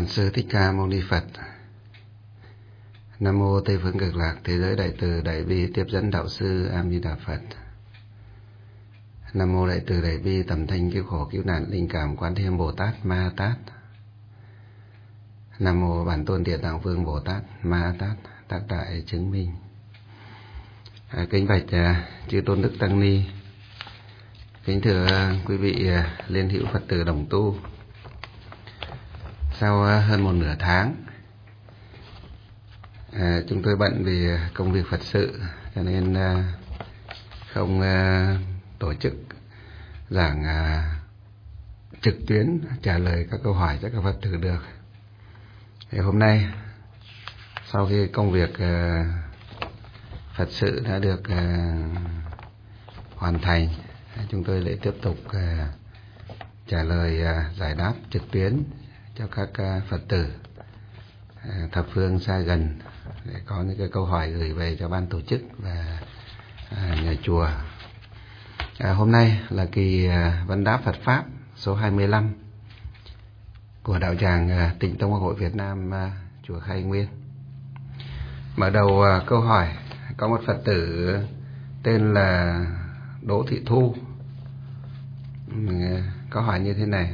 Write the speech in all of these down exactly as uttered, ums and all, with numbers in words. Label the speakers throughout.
Speaker 1: Sư Thích Ca Mâu Ni Phật. Nam mô Tây phương Cực Lạc Thế giới Đại Từ Đại Bi Tiếp dẫn Đạo sư A Di Đà Phật. Nam mô Đại Từ Đại Bi Tầm Thanh Cứu Khổ Cứu Nạn Linh Cảm Quán Thiên Bồ Tát Ma Tát. Nam mô Bản Tôn Địa Tạng Vương Bồ Tát Ma Tát Tác Đại Chứng Minh. À, kính bạch à, chư Tôn Đức Tăng Ni, kính thưa à, quý vị à, liên hữu Phật tử đồng tu. Sau à, hơn một nửa tháng, à, chúng tôi bận vì công việc Phật sự, cho nên à, không à, tổ chức giảng à, trực tuyến trả lời các câu hỏi cho các Phật tử được. Thì hôm nay, sau khi công việc à, Phật sự đã được à, hoàn thành, chúng tôi lại tiếp tục à, trả lời à, giải đáp trực tuyến cho các à, Phật tử à, thập phương xa gần, để có những cái câu hỏi gửi về cho ban tổ chức và à, nhà chùa. À, hôm nay là kỳ à, vấn đáp Phật Pháp số hai mươi lăm của đạo tràng à, Tịnh Tông Học Hội Việt Nam, à, chùa Khai Nguyên. Mở đầu à, câu hỏi, có một Phật tử tên là Đỗ Thị Thu có hỏi như thế này: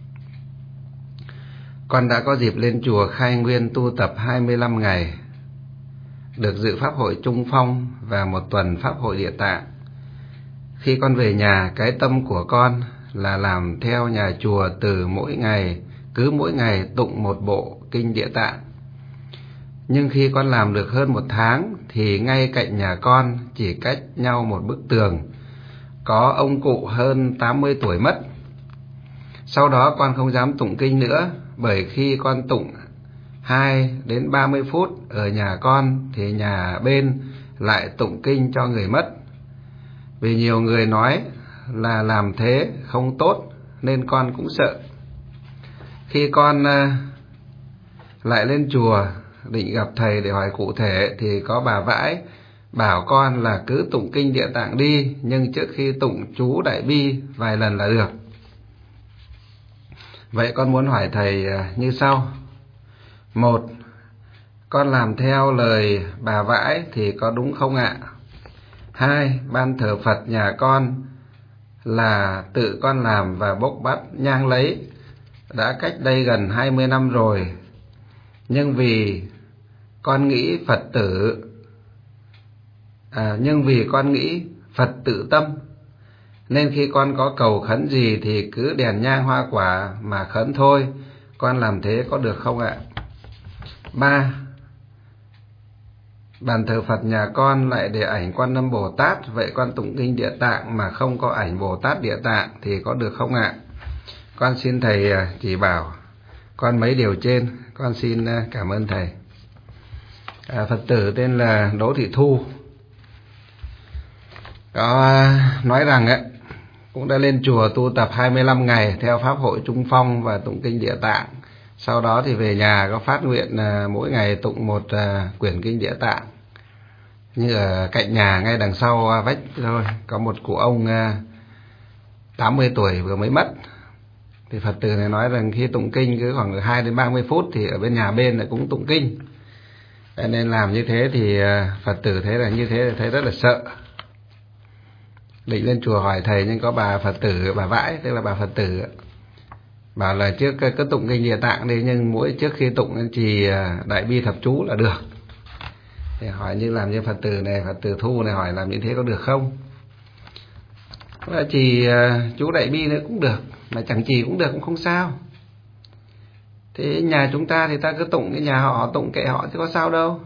Speaker 1: con đã có dịp lên chùa Khai Nguyên tu tập hai mươi lăm ngày, được dự Pháp hội Trung Phong và một tuần Pháp hội Địa Tạng. Khi con về nhà, cái tâm của con là làm theo nhà chùa từ mỗi ngày, cứ mỗi ngày tụng một bộ kinh Địa Tạng. Nhưng khi con làm được hơn một tháng thì ngay cạnh nhà con, chỉ cách nhau một bức tường, có ông cụ hơn tám mươi tuổi mất. Sau đó con không dám tụng kinh nữa, bởi khi con tụng hai đến ba mươi phút ở nhà con thì nhà bên lại tụng kinh cho người mất. Vì nhiều người nói là làm thế không tốt nên con cũng sợ. Khi con lại lên chùa định gặp thầy để hỏi cụ thể thì có bà Vãi bảo con là cứ tụng kinh Địa Tạng đi, nhưng trước khi tụng chú Đại Bi vài lần là được. Vậy con muốn hỏi thầy như sau: một, con làm theo lời bà Vãi thì có đúng không ạ? Hai, ban thờ Phật nhà con là tự con làm và bốc bát nhang lấy, đã cách đây gần hai mươi năm rồi. Nhưng vì con nghĩ Phật tử à, nhưng vì con nghĩ Phật tự tâm, nên khi con có cầu khấn gì thì cứ đèn nhang hoa quả mà khấn thôi. Con làm thế có được không ạ? Ba, bàn thờ Phật nhà con lại để ảnh Quan Âm Bồ Tát, vậy con tụng kinh Địa Tạng mà không có ảnh Bồ Tát Địa Tạng thì có được không ạ? Con xin thầy chỉ bảo con mấy điều trên, con xin cảm ơn thầy. À, Phật tử tên là Đỗ Thị Thu có nói rằng ấy, cũng đã lên chùa tu tập hai mươi lăm ngày theo Pháp hội Trung Phong và tụng kinh Địa Tạng. Sau đó thì về nhà có phát nguyện à, mỗi ngày tụng một à, quyển kinh Địa Tạng. Như ở cạnh nhà ngay đằng sau à, vách thôi, có một cụ ông à, tám mươi tuổi vừa mới mất. Thì Phật tử này nói rằng khi tụng kinh cứ khoảng hai đến ba mươi phút thì ở bên nhà bên lại cũng tụng kinh. Nên làm như thế thì à, Phật tử thấy là như thế thấy rất là sợ. Định lên chùa hỏi thầy, nhưng có bà Phật tử, bà Vãi, tức là bà Phật tử, bảo là trước cứ tụng kinh Địa Tạng đi, nhưng mỗi trước khi tụng trì Đại Bi thập chú là được. Thì hỏi như làm như Phật tử này, Phật tử Thu này hỏi làm như thế có được không? Là trì chú Đại Bi nữa cũng được, mà chẳng trì cũng được, cũng không sao. Thế nhà chúng ta thì ta cứ tụng, cái nhà họ tụng kệ họ chứ có sao đâu.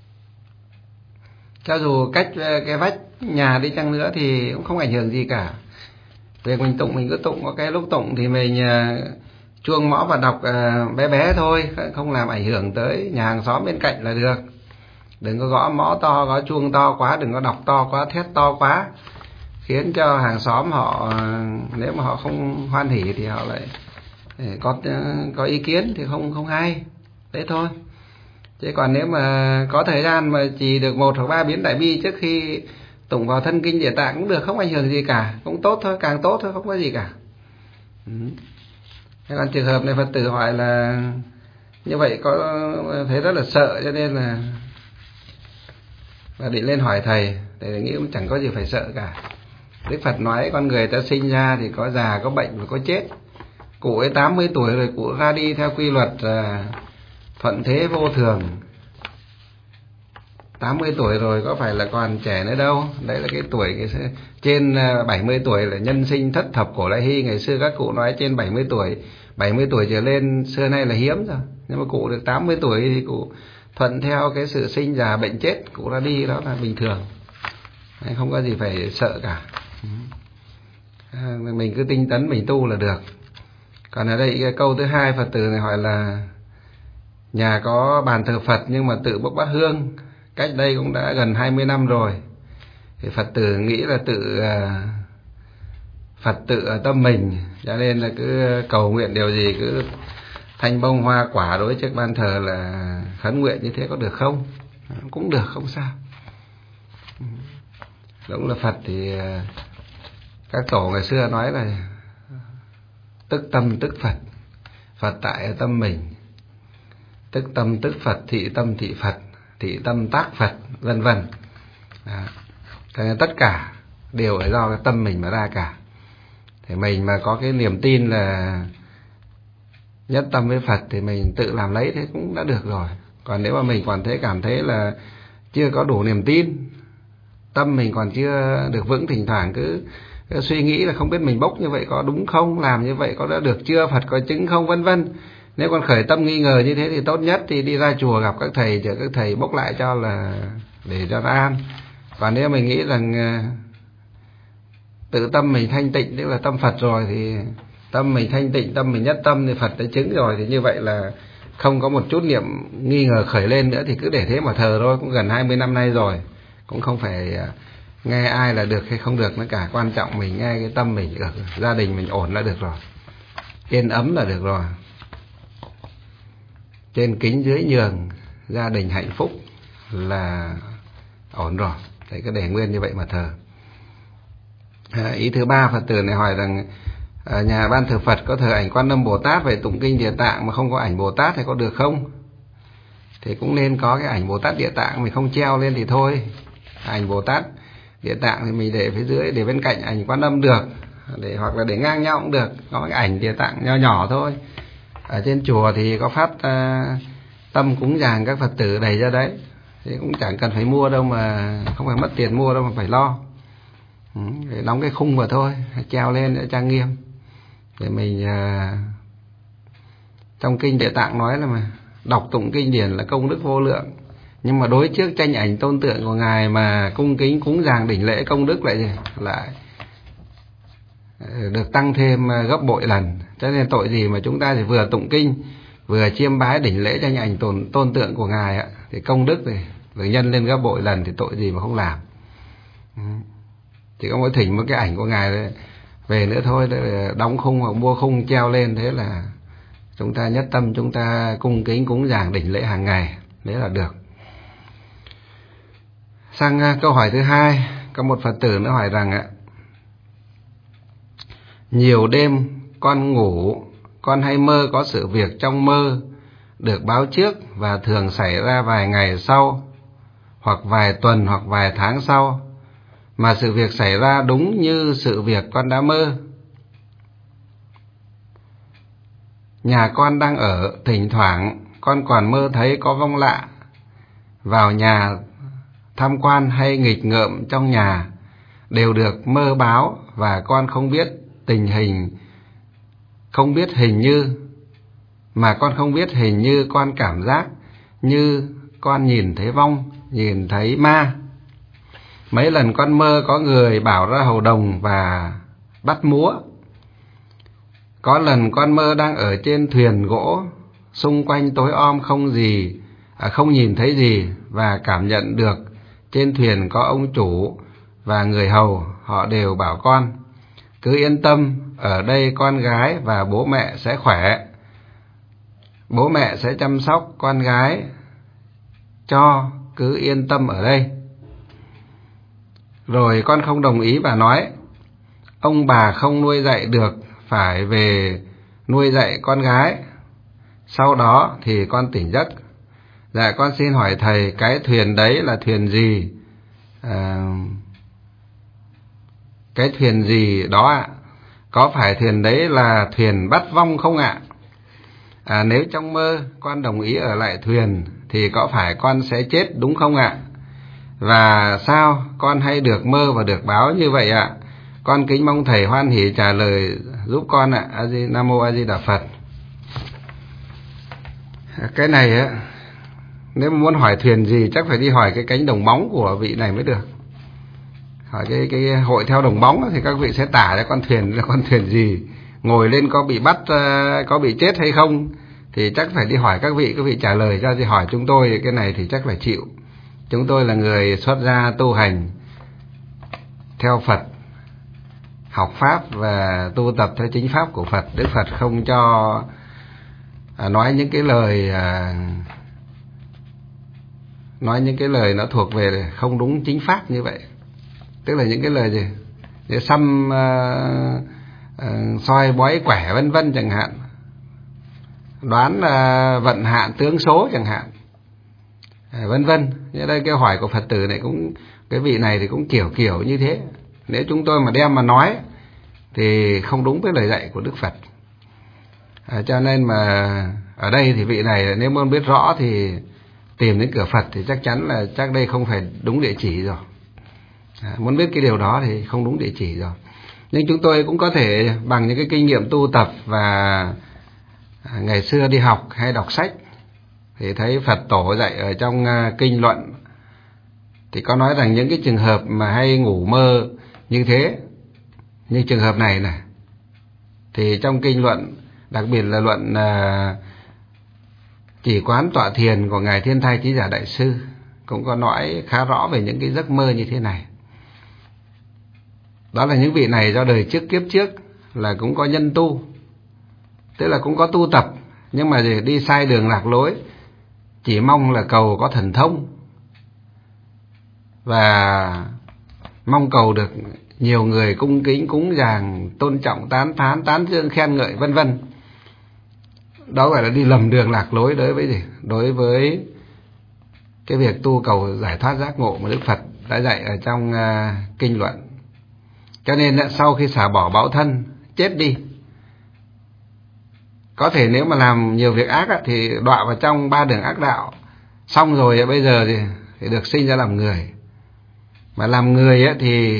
Speaker 1: Cho dù cách cái vách nhà đi chăng nữa thì cũng không ảnh hưởng gì cả. Việc mình tụng mình cứ tụng, có cái lúc tụng thì mình chuông mõ và đọc bé bé thôi, không làm ảnh hưởng tới nhà hàng xóm bên cạnh là được. Đừng có gõ mõ to, gõ chuông to quá, đừng có đọc to quá, thét to quá, khiến cho hàng xóm họ, nếu mà họ không hoan hỉ thì họ lại có có ý kiến thì không không hay. Thế thôi. Chứ còn nếu mà có thời gian mà chỉ được một hoặc ba biến Đại Bi trước khi tụng vào thân kinh Địa Tạng cũng được, không ảnh hưởng gì cả, cũng tốt thôi, càng tốt thôi, không có gì cả. Ừ. Thế còn trường hợp này Phật tử hỏi là Như vậy có thấy rất là sợ, cho nên là và định lên hỏi thầy. Thầy nghĩ cũng chẳng có gì phải sợ cả. Đức Phật nói con người ta sinh ra thì có già, có bệnh và có chết. Cụ ấy tám mươi tuổi rồi, cụ ra đi theo quy luật là thuận thế vô thường. tám mươi tuổi rồi có phải là còn trẻ nữa đâu. Đấy là cái tuổi cái trên bảy mươi tuổi là nhân sinh thất thập cổ lai hy. Ngày xưa các cụ nói trên bảy mươi tuổi, bảy mươi tuổi trở lên xưa nay là hiếm rồi. Nhưng mà cụ được tám mươi tuổi thì cụ thuận theo cái sự sinh già bệnh chết, cụ ra đi, đó là bình thường. Không có gì phải sợ cả. Mình cứ tinh tấn mình tu là được. Còn ở đây cái câu thứ hai Phật tử này hỏi là nhà có bàn thờ Phật nhưng mà tự bốc bát hương, cách đây cũng đã gần hai mươi năm rồi. Thì Phật tử nghĩ là tự Phật tự ở tâm mình, cho nên là cứ cầu nguyện điều gì cứ thanh bông hoa quả đối trước ban thờ là khấn nguyện như thế có được không? Cũng được, không sao. Đúng là Phật thì các tổ ngày xưa nói là tức tâm tức Phật, Phật tại ở tâm mình. Tức tâm tức Phật, thị tâm thị Phật, thị tâm tác Phật, vân vân. Tất cả đều là do cái tâm mình mà ra cả. Thì mình mà có cái niềm tin là nhất tâm với Phật thì mình tự làm lấy thế cũng đã được rồi. Còn nếu mà mình còn thấy cảm thấy là chưa có đủ niềm tin, tâm mình còn chưa được vững, thỉnh thoảng cứ, cứ suy nghĩ là không biết mình bốc như vậy có đúng không, làm như vậy có đã được chưa, Phật có chứng không, vân vân. Nếu còn khởi tâm nghi ngờ như thế thì tốt nhất thì đi ra chùa gặp các thầy, chờ các thầy bốc lại cho là để cho nó an. Còn nếu mình nghĩ rằng tự tâm mình thanh tịnh, tức là tâm Phật rồi, thì tâm mình thanh tịnh, tâm mình nhất tâm thì Phật đã chứng rồi, thì như vậy là không có một chút niệm nghi ngờ khởi lên nữa, thì cứ để thế mà thờ thôi. Cũng gần hai mươi năm nay rồi, cũng không phải nghe ai là được hay không được nữa cả. Quan trọng mình nghe cái tâm mình được, gia đình mình ổn là được rồi, yên ấm là được rồi, trên kính dưới nhường, gia đình hạnh phúc là ổn rồi. Đấy, cứ để nguyên như vậy mà thờ. À, ý thứ ba Phật tử này hỏi rằng ở nhà ban thờ Phật có thờ ảnh Quan Âm Bồ Tát, về tụng kinh Địa Tạng mà không có ảnh Bồ Tát thì có được không? Thì cũng nên có cái ảnh Bồ Tát Địa Tạng, mình không treo lên thì thôi. Ảnh Bồ Tát Địa Tạng thì mình để phía dưới, để bên cạnh ảnh Quan Âm được, để hoặc là để ngang nhau cũng được, có cái ảnh Địa Tạng nho nhỏ thôi. Ở trên chùa thì có phát uh, tâm cúng dường các Phật tử đầy ra đấy, thì cũng chẳng cần phải mua đâu, mà không phải mất tiền mua đâu mà phải lo. Ừ, để đóng cái khung vào thôi, treo lên để trang nghiêm. Để mình uh, trong kinh Địa Tạng nói là mà đọc tụng kinh điển là công đức vô lượng, nhưng mà đối trước tranh ảnh tôn tượng của ngài mà cung kính cúng dường đỉnh lễ, công đức lại gì lại được tăng thêm gấp bội lần. Cho nên tội gì mà chúng ta thì vừa tụng kinh vừa chiêm bái đỉnh lễ tranh ảnh tôn, tôn tượng của ngài ạ, thì công đức này được nhân lên gấp bội lần, thì tội gì mà không làm. Chỉ có mỗi thỉnh một cái ảnh của ngài về nữa thôi, đóng khung hoặc mua khung treo lên, thế là chúng ta nhất tâm, chúng ta cung kính cúng dường đỉnh lễ hàng ngày, đấy là được. Sang câu hỏi thứ hai, có một Phật tử nữa hỏi rằng ạ, nhiều đêm con ngủ, con hay mơ có sự việc trong mơ được báo trước và thường xảy ra vài ngày sau, hoặc vài tuần hoặc vài tháng sau, mà sự việc xảy ra đúng như sự việc con đã mơ. Nhà con đang ở, thỉnh thoảng con còn mơ thấy có vong lạ vào nhà tham quan hay nghịch ngợm trong nhà, đều được mơ báo, và con không biết tình hình, không biết hình như, mà con không biết hình như con cảm giác như con nhìn thấy vong, nhìn thấy ma. Mấy lần con mơ có người bảo ra hầu đồng và bắt múa. Có lần con mơ đang ở trên thuyền gỗ, xung quanh tối om không gì, à, không nhìn thấy gì, và cảm nhận được trên thuyền có ông chủ và người hầu, họ đều bảo con cứ yên tâm, ở đây con gái và bố mẹ sẽ khỏe, bố mẹ sẽ chăm sóc con gái cho, cứ yên tâm ở đây. Rồi con không đồng ý và nói ông bà không nuôi dạy được, phải về nuôi dạy con gái. Sau đó thì con tỉnh giấc. Dạ con xin hỏi thầy, cái thuyền đấy là thuyền gì? À, cái thuyền gì đó ạ? Có phải thuyền đấy là thuyền bắt vong không ạ? À, nếu trong mơ con đồng ý ở lại thuyền thì có phải con sẽ chết đúng không ạ? Và sao con hay được mơ và được báo như vậy ạ? Con kính mong thầy hoan hỉ trả lời giúp con ạ. A Di Nam Mô A Di Đà Phật. Cái này á, nếu muốn hỏi thuyền gì chắc phải đi hỏi cái cánh đồng bóng của vị này mới được. Hỏi cái cái hội theo đồng bóng thì các vị sẽ tả ra con thuyền là con thuyền gì, ngồi lên có bị bắt, có bị chết hay không, thì chắc phải đi hỏi các vị, các vị trả lời cho. Thì hỏi chúng tôi cái này thì chắc là chịu. Chúng tôi là người xuất gia tu hành theo Phật, học pháp và tu tập theo chính pháp của Phật. Đức Phật không cho à, nói những cái lời à, nói những cái lời nó thuộc về không đúng chính pháp như vậy. Tức là những cái lời gì để xăm uh, uh, soi bói quẻ vân vân chẳng hạn, đoán uh, vận hạn tướng số chẳng hạn, uh, vân vân. Như đây cái hỏi của Phật tử này cũng, cái vị này thì cũng kiểu kiểu như thế. Nếu chúng tôi mà đem mà nói thì không đúng với lời dạy của Đức Phật. À, cho nên mà ở đây thì vị này nếu muốn biết rõ thì tìm đến cửa Phật thì chắc chắn là chắc đây không phải đúng địa chỉ rồi. À, muốn biết cái điều đó thì không đúng địa chỉ rồi. Nhưng chúng tôi cũng có thể bằng những cái kinh nghiệm tu tập và à, ngày xưa đi học hay đọc sách thì thấy Phật tổ dạy ở trong uh, kinh luận thì có nói rằng những cái trường hợp mà hay ngủ mơ như thế, như trường hợp này này, thì trong kinh luận, đặc biệt là luận uh, Chỉ Quán Tọa Thiền của Ngài Thiên Thai Chí Giả Đại Sư cũng có nói khá rõ về những cái giấc mơ như thế này. Đó là những vị này do đời trước kiếp trước là cũng có nhân tu, tức là cũng có tu tập, nhưng mà để đi sai đường lạc lối, chỉ mong là cầu có thần thông và mong cầu được nhiều người cung kính cúng dường, tôn trọng, tán thán, tán dương, khen ngợi vân vân. Đó gọi là đi lầm đường lạc lối đối với gì? Đối với cái việc tu cầu giải thoát giác ngộ mà Đức Phật đã dạy ở trong uh, kinh luận. Cho nên sau khi xả bỏ báo thân, chết đi, có thể nếu mà làm nhiều việc ác thì đọa vào trong ba đường ác đạo. Xong rồi bây giờ thì, thì được sinh ra làm người. Mà làm người thì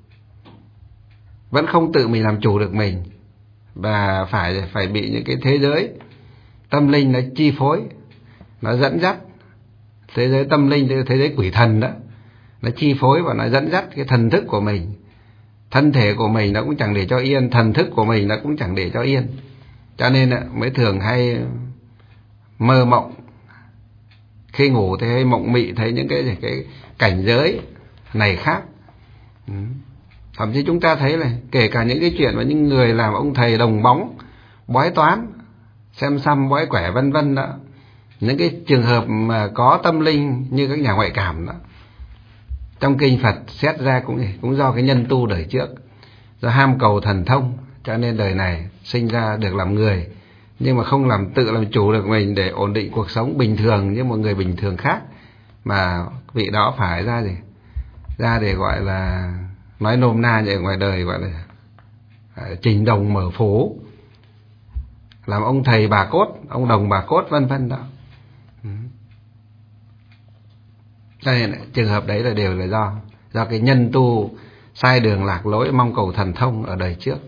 Speaker 1: vẫn không tự mình làm chủ được mình, và phải phải bị những cái thế giới tâm linh nó chi phối, nó dẫn dắt. Thế giới tâm linh, thế giới quỷ thần đó, nó chi phối và nó dẫn dắt cái thần thức của mình. Thân thể của mình nó cũng chẳng để cho yên, thần thức của mình nó cũng chẳng để cho yên. Cho nên mới thường hay mơ mộng, khi ngủ thì hay mộng mị thấy những cái, cái cảnh giới này khác. Thậm chí chúng ta thấy là kể cả những cái chuyện mà những người làm ông thầy đồng bóng, bói toán, xem xăm bói quẻ vân vân đó, những cái trường hợp mà có tâm linh như các nhà ngoại cảm đó, trong kinh Phật xét ra cũng cũng do cái nhân tu đời trước, do ham cầu thần thông, cho nên đời này sinh ra được làm người, nhưng mà không làm tự làm chủ được mình để ổn định cuộc sống bình thường như một người bình thường khác, mà vị đó phải ra gì ra để gọi là, nói nôm na như ở ngoài đời gọi là trình đồng mở phố, làm ông thầy bà cốt, ông đồng bà cốt vân vân đó. Cho nên trường hợp đấy là đều là do do cái nhân tu sai đường lạc lối, mong cầu thần thông ở đời trước,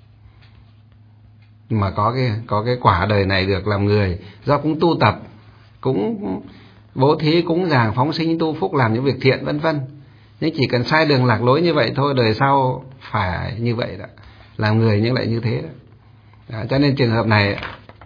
Speaker 1: mà có cái có cái quả đời này được làm người, do cũng tu tập, cũng bố thí cúng dường, phóng sinh tu phúc, làm những việc thiện vân vân. Nhưng chỉ cần sai đường lạc lối như vậy thôi, đời sau phải như vậy đó, làm người nhưng lại như thế đó. Đó, cho nên trường hợp này,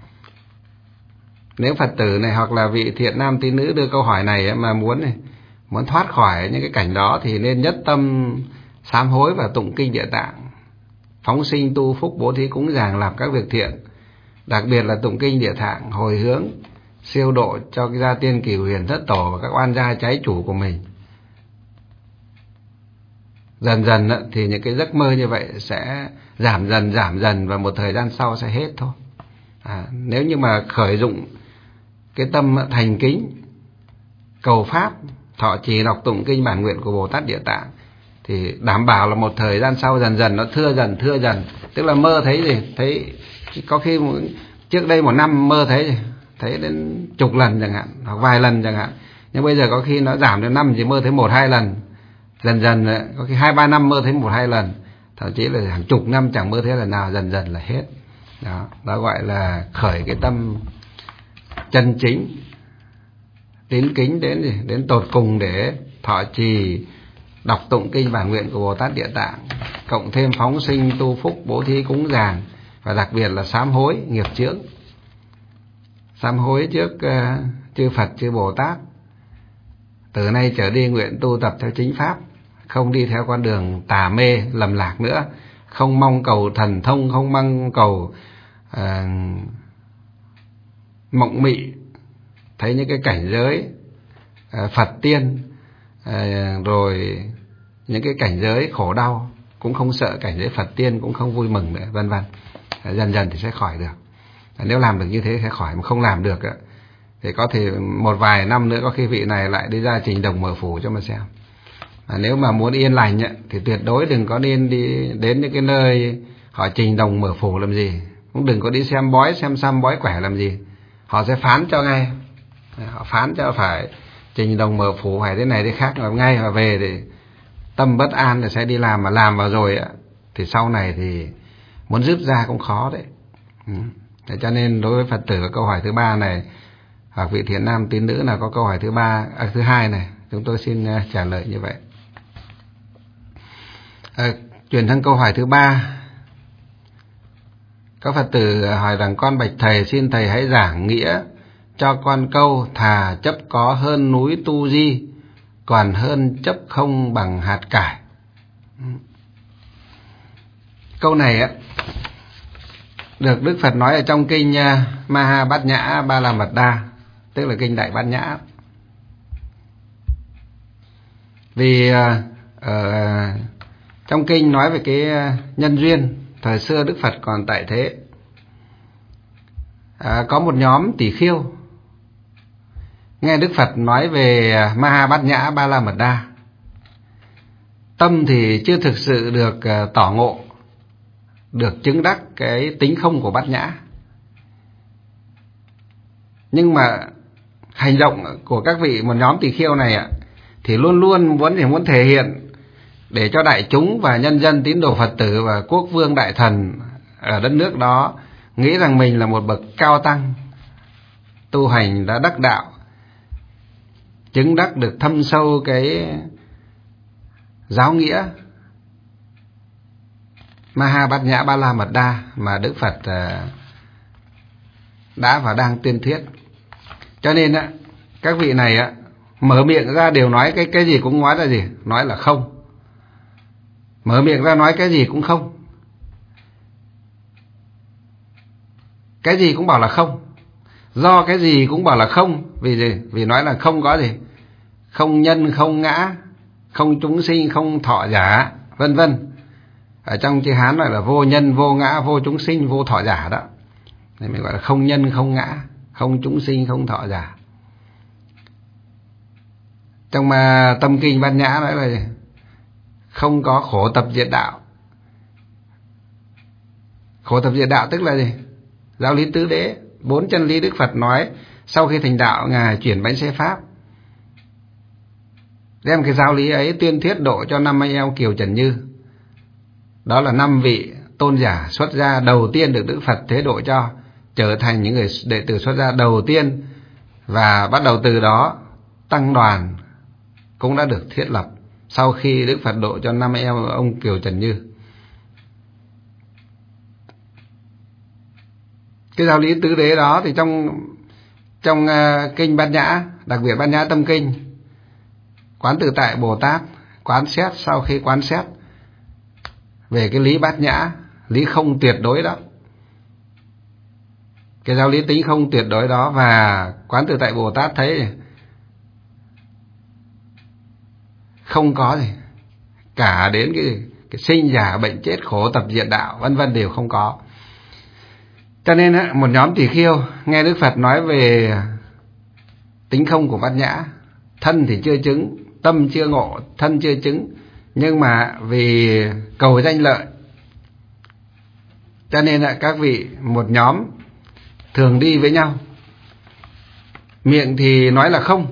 Speaker 1: nếu Phật tử này hoặc là vị thiện nam tín nữ đưa câu hỏi này mà muốn này, muốn thoát khỏi những cái cảnh đó thì nên nhất tâm sám hối và tụng kinh Địa Tạng, phóng sinh tu phúc, bố thí cúng dường, làm các việc thiện, đặc biệt là tụng kinh Địa Tạng, hồi hướng siêu độ cho cái gia tiên Cửu Huyền Thất Tổ và các oan gia trái chủ của mình. Dần dần thì những cái giấc mơ như vậy sẽ giảm dần giảm dần và một thời gian sau sẽ hết thôi. À, nếu như mà khởi dụng cái tâm thành kính, cầu pháp, thọ trì đọc tụng kinh bản nguyện của Bồ Tát Địa Tạng, thì đảm bảo là một thời gian sau dần dần nó thưa dần thưa dần. Tức là mơ thấy gì, thấy có khi trước đây một năm mơ thấy gì, thấy đến chục lần chẳng hạn, hoặc vài lần chẳng hạn, nhưng bây giờ có khi nó giảm đến năm chỉ mơ thấy một hai lần, dần dần có khi hai ba năm mơ thấy một hai lần, thậm chí là hàng chục năm chẳng mơ thấy lần nào, dần dần là hết. Đó, đó gọi là khởi cái tâm chân chính, tín kính đến gì, đến tột cùng để thọ trì đọc tụng kinh bản nguyện của Bồ Tát Địa Tạng, cộng thêm phóng sinh tu phúc, bố thí cúng dường, và đặc biệt là sám hối nghiệp chướng, sám hối trước uh, chư Phật chư Bồ Tát, từ nay trở đi nguyện tu tập theo chính pháp, không đi theo con đường tà mê lầm lạc nữa, không mong cầu thần thông, không mong cầu uh, mộng mị, thấy những cái cảnh giới uh, Phật tiên, uh, rồi những cái cảnh giới khổ đau, cũng không sợ cảnh giới Phật tiên, cũng không vui mừng nữa, vân vân. Dần dần thì sẽ khỏi được. Nếu làm được như thế sẽ khỏi, mà không làm được thì có thể một vài năm nữa có khi vị này lại đi ra trình đồng mở phủ cho mà xem. À, nếu mà muốn yên lành thì tuyệt đối đừng có nên đi đến những cái nơi họ trình đồng mở phủ làm gì, cũng đừng có đi xem bói, xem xăm bói quẻ làm gì. Họ sẽ phán cho ngay, họ phán cho phải trình đồng mở phủ, phải thế này thế khác, mà ngay mà về thì tâm bất an thì sẽ đi làm, mà làm vào rồi thì sau này thì muốn rút ra cũng khó đấy. Ừ. Thế cho nên đối với Phật tử câu hỏi thứ ba này, hoặc vị thiện nam tín nữ nào có câu hỏi thứ ba, à, thứ hai này, chúng tôi xin uh, trả lời như vậy. À, chuyển sang câu hỏi thứ ba, có Phật tử hỏi rằng: con bạch thầy, xin thầy hãy giảng nghĩa cho con câu thà chấp có hơn núi tu di, còn hơn chấp không bằng hạt cải. Câu này á được Đức Phật nói ở trong kinh Maha Bát Nhã Ba La Mật Đa, tức là kinh Đại Bát Nhã. Vì ở trong kinh nói về cái nhân duyên thời xưa Đức Phật còn tại thế, à, có một nhóm tỷ khiêu nghe Đức Phật nói về Maha Bát Nhã Ba La Mật Đa, tâm thì chưa thực sự được tỏ ngộ, được chứng đắc cái tính không của Bát Nhã, nhưng mà hành động của các vị một nhóm tỳ khiêu này ạ, thì luôn luôn muốn thì muốn thể hiện để cho đại chúng và nhân dân tín đồ Phật tử và quốc vương đại thần ở đất nước đó nghĩ rằng mình là một bậc cao tăng, tu hành đã đắc đạo, chứng đắc được thâm sâu cái giáo nghĩa Maha Bát Nhã Ba La Mật Đa mà Đức Phật đã và đang tuyên thuyết. Cho nên á, các vị này á mở miệng ra đều nói cái cái gì cũng nói là gì? Nói là không. Mở miệng ra nói cái gì cũng không. Cái gì cũng bảo là không. Do cái gì cũng bảo là không, vì gì? Vì nói là không có gì? Không nhân, không ngã, không chúng sinh, không thọ giả, vân vân. Ở trong chữ Hán gọi là vô nhân, vô ngã, vô chúng sinh, vô thọ giả đó. Nên mình gọi là không nhân, không ngã, không chúng sinh, không thọ giả. Trong mà tâm kinh Bát Nhã nói là gì? Không có khổ tập diệt đạo. Khổ tập diệt đạo tức là gì? Giáo lý tứ đế, bốn chân lý Đức Phật nói sau khi thành đạo Ngài chuyển bánh xe Pháp, đem cái giáo lý ấy tuyên thuyết độ cho năm anh em Kiều Trần Như. Đó là năm vị tôn giả xuất gia đầu tiên được Đức Phật thế độ cho, trở thành những người đệ tử xuất gia đầu tiên, và bắt đầu từ đó tăng đoàn cũng đã được thiết lập sau khi Đức Phật độ cho năm em ông Kiều Trần Như. Cái giáo lý tứ đế đó thì trong trong uh, kinh Bát Nhã, đặc biệt Bát Nhã Tâm Kinh, Quán Tự Tại Bồ Tát quán xét, sau khi quán xét về cái lý Bát Nhã, lý không tuyệt đối đó, cái giáo lý tính không tuyệt đối đó, và Quán Tự Tại Bồ Tát thấy không có gì cả, đến cái, cái sinh già bệnh chết khổ tập diệt đạo vân vân đều không có, Cho nên á, một nhóm tỳ kheo nghe Đức Phật nói về tính không của bát nhã, thân thì chưa chứng, tâm chưa ngộ, thân chưa chứng, nhưng mà vì cầu danh lợi, cho nên là các vị một nhóm thường đi với nhau, miệng thì nói là không,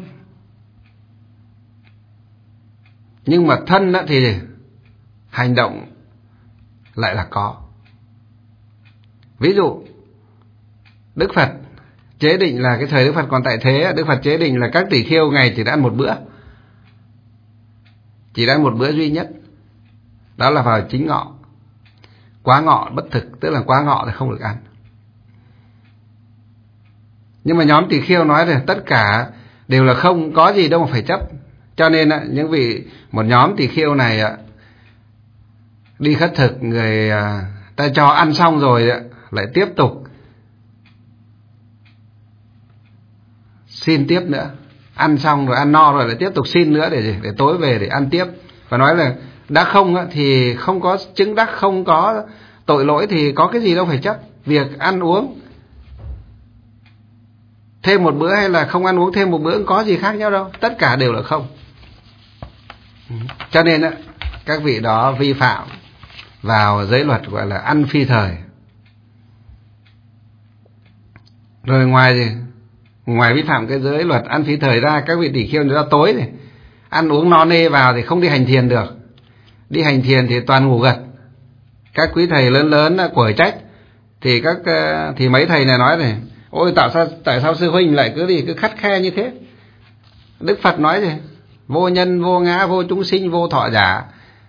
Speaker 1: nhưng mà thân thì hành động lại là có. Ví dụ Đức Phật chế định là cái thời Đức Phật còn tại thế, Đức Phật chế định là các tỷ kheo ngày chỉ đã ăn một bữa, chỉ đã ăn một bữa duy nhất, đó là vào chính ngọ. Quá ngọ bất thực, tức là quá ngọ thì không được ăn. Nhưng mà nhóm tỳ kheo nói là tất cả đều là không, có gì đâu mà phải chấp. Cho nên những vị một nhóm tỳ kheo này đi khất thực, người ta cho ăn xong rồi lại tiếp tục xin tiếp nữa, ăn xong rồi, ăn no rồi lại tiếp tục xin nữa để để tối về để ăn tiếp. Và nói là đã không thì không có chứng đắc, không có tội lỗi thì có cái gì đâu phải chấp. Việc ăn uống thêm một bữa hay là không ăn uống thêm một bữa có gì khác nhau đâu, tất cả đều là không. Cho nên các vị đó vi phạm vào giới luật gọi là ăn phi thời. Rồi ngoài gì ngoài vi phạm cái giới luật ăn phi thời ra, các vị tỷ kheo người ta tối thì ăn uống no nê vào thì không đi hành thiền được. Đi hành thiền thì toàn ngủ gật. Các quý thầy lớn lớn quở trách thì các thì mấy thầy này nói này: ôi tại sao tại sao sư huynh lại cứ đi cứ khắt khe như thế? Đức Phật nói gì? Vô nhân vô ngã, vô chúng sinh, vô thọ giả,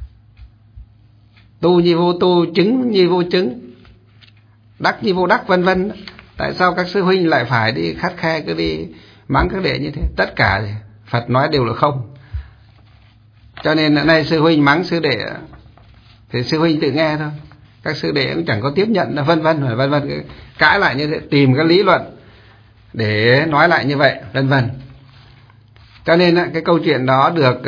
Speaker 1: tu như vô tu, chứng như vô chứng, đắc như vô đắc, vân vân. Tại sao các sư huynh lại phải đi khắt khe, cứ đi mắng các đệ như thế? Tất cả thì Phật nói đều là không. Cho nên nay sư huynh mắng sư đệ thì sư huynh tự nghe thôi, các sư đệ cũng chẳng có tiếp nhận, vân vân vân vân, cãi lại như thế, tìm cái lý luận để nói lại như vậy, vân vân. Cho nên cái câu chuyện đó được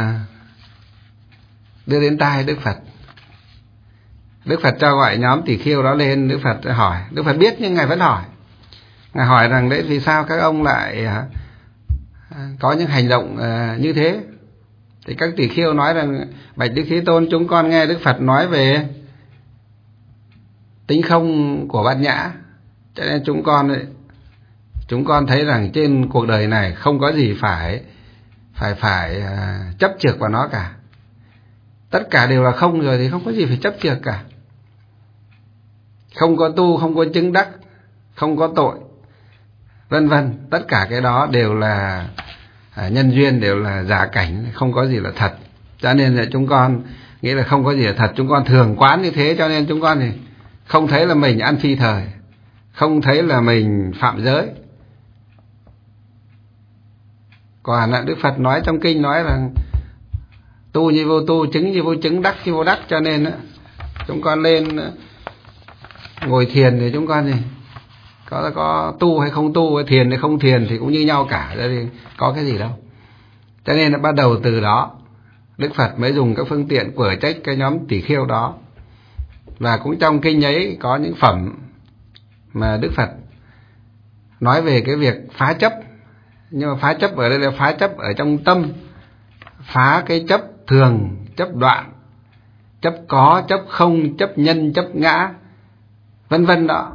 Speaker 1: đưa đến tai Đức Phật. Đức Phật cho gọi nhóm tỷ kheo đó lên, Đức Phật hỏi. Đức Phật biết nhưng Ngài vẫn hỏi. Ngài hỏi rằng đấy, vì sao các ông lại có những hành động như thế? Thì các tỷ kheo nói rằng: bạch Đức Thế Tôn, chúng con nghe Đức Phật nói về tính không của bát nhã, cho nên chúng con chúng con thấy rằng trên cuộc đời này không có gì phải phải phải chấp chược vào nó cả. Tất cả đều là không rồi thì không có gì phải chấp chược cả. Không có tu, không có chứng đắc, không có tội, vân vân. Tất cả cái đó đều là nhân duyên, đều là giả cảnh, không có gì là thật. Cho nên là chúng con nghĩ là không có gì là thật. Chúng con thường quán như thế, cho nên chúng con thì không thấy là mình ăn phi thời, không thấy là mình phạm giới. Còn Đức Phật nói trong kinh nói rằng tu như vô tu, chứng như vô chứng, đắc như vô đắc. Cho nên chúng con lên ngồi thiền thì chúng con thì có có tu hay không tu, thiền hay không thiền thì cũng như nhau cả, thì có cái gì đâu. Cho nên là bắt đầu từ đó Đức Phật mới dùng các phương tiện quở trách cái nhóm tỷ kheo đó. Và cũng trong kinh ấy có những phẩm mà Đức Phật nói về cái việc phá chấp. Nhưng mà phá chấp ở đây là phá chấp ở trong tâm, phá cái chấp thường, chấp đoạn, chấp có, chấp không, chấp nhân, chấp ngã, vân vân đó.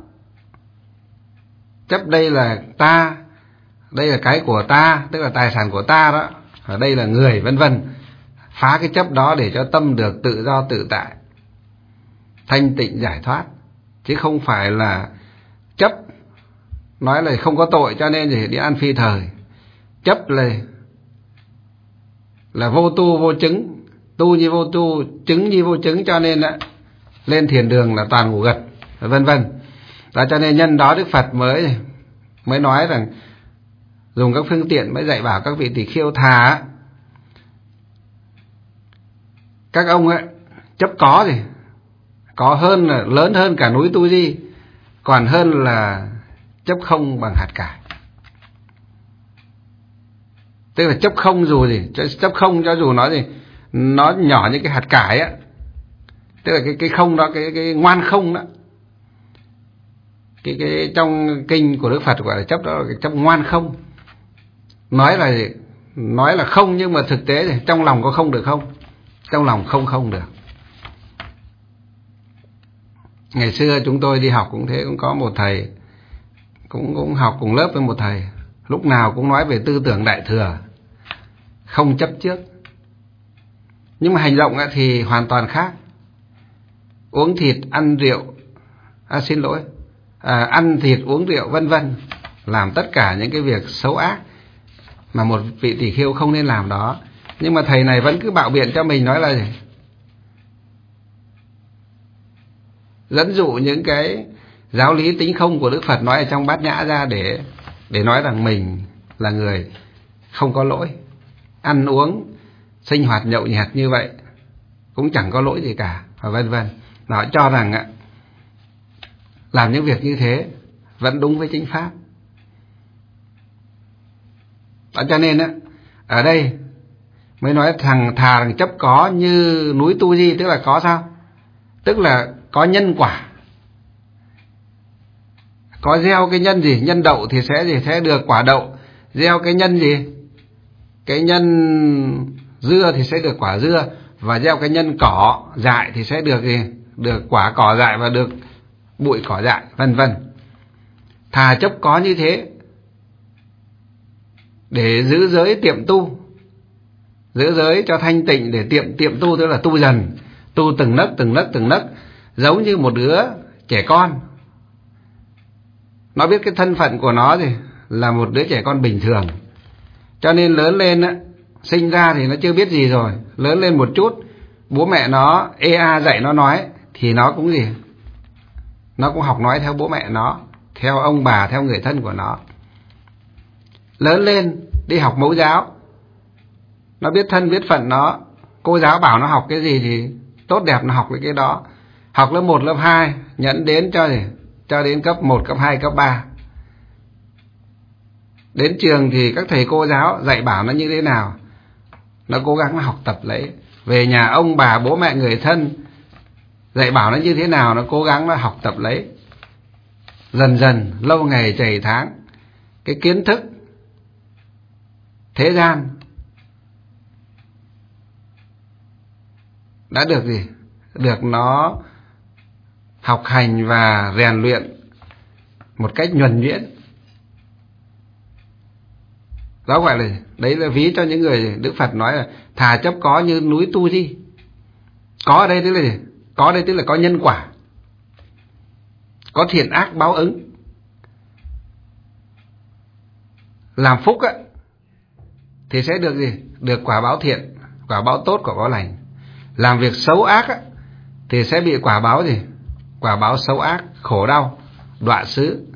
Speaker 1: Chấp đây là ta, đây là cái của ta, tức là tài sản của ta đó, ở đây là người, vân vân. Phá cái chấp đó để cho tâm được tự do tự tại, thanh tịnh giải thoát, chứ không phải là chấp nói là không có tội cho nên thì đi ăn phi thời. Chấp là là vô tu vô chứng, tu như vô tu, chứng như vô chứng, cho nên đã lên thiền đường là toàn ngủ gật, vân vân. Đó, cho nên nhân đó Đức Phật mới mới nói rằng dùng các phương tiện mới dạy bảo các vị tỷ kheo thà các ông ấy chấp có thì có hơn là lớn hơn cả núi Tu Di, còn hơn là chấp không bằng hạt cải. Tức là chấp không dù gì, chấp không cho dù nó gì, nó nhỏ như cái hạt cải á, tức là cái cái không đó, cái cái ngoan không đó, cái cái trong kinh của Đức Phật gọi là chấp đó là cái chấp ngoan không. Nói là nói là không nhưng mà thực tế thì trong lòng có không được không? Trong lòng không không được. Ngày xưa chúng tôi đi học cũng thế, cũng có một thầy cũng cũng học cùng lớp với một thầy, lúc nào cũng nói về tư tưởng đại thừa, không chấp trước. Nhưng mà hành động thì hoàn toàn khác. Uống thịt, ăn rượu, à, xin lỗi, à, ăn thịt, uống rượu, vân vân, làm tất cả những cái việc xấu ác mà một vị tỷ khưu không nên làm đó. Nhưng mà thầy này vẫn cứ bạo biện cho mình, nói là gì? Dẫn dụ những cái giáo lý tính không của Đức Phật nói ở trong Bát Nhã ra để để nói rằng mình là người không có lỗi. Ăn uống, sinh hoạt nhậu nhẹt như vậy cũng chẳng có lỗi gì cả, và vân vân. Nó cho rằng ạ, làm những việc như thế vẫn đúng với chính pháp. Đó cho nên á, ở đây mới nói thằng thà thằng chấp có như núi Tu Di, tức là có sao? Tức là có nhân quả. Có gieo cái nhân gì? Nhân đậu thì sẽ gì? Sẽ được quả đậu. Gieo cái nhân gì? Cái nhân dưa thì sẽ được quả dưa. Và gieo cái nhân cỏ dại thì sẽ được gì? Được quả cỏ dại và được bụi cỏ dại, vân vân. Thà chấp có như thế để giữ giới tiệm tu, giữ giới cho thanh tịnh để tiệm tiệm tu, tức là tu dần, tu từng nấc từng nấc từng nấc, giống như một đứa trẻ con. Nó biết cái thân phận của nó thì là một đứa trẻ con bình thường, cho nên lớn lên á, sinh ra thì nó chưa biết gì rồi, lớn lên một chút, bố mẹ nó ê a dạy nó nói thì nó cũng gì, nó cũng học nói theo bố mẹ nó, theo ông bà, theo người thân của nó. Lớn lên đi học mẫu giáo, nó biết thân biết phận nó, cô giáo bảo nó học cái gì thì tốt đẹp nó học cái đó. Học lớp một, lớp hai, nhẫn đến cho gì, cho đến cấp một, cấp hai, cấp ba. Đến trường thì các thầy cô giáo dạy bảo nó như thế nào, nó cố gắng nó học tập lấy. Về nhà ông bà, bố mẹ, người thân dạy bảo nó như thế nào, nó cố gắng nó học tập lấy. Dần dần, lâu ngày chảy tháng, cái kiến thức thế gian đã được gì? Được nó học hành và rèn luyện một cách nhuần nhuyễn. Đó gọi là, đấy là ví cho những người Đức Phật nói là thà chấp có như núi Tu Di. Có ở đây tức là gì? Có ở đây tức là có nhân quả, có thiện ác báo ứng. Làm phúc á thì sẽ được gì? Được quả báo thiện, quả báo tốt, quả báo lành. Làm việc xấu ác á thì sẽ bị quả báo gì? Quả báo xấu ác, khổ đau, đọa xứ.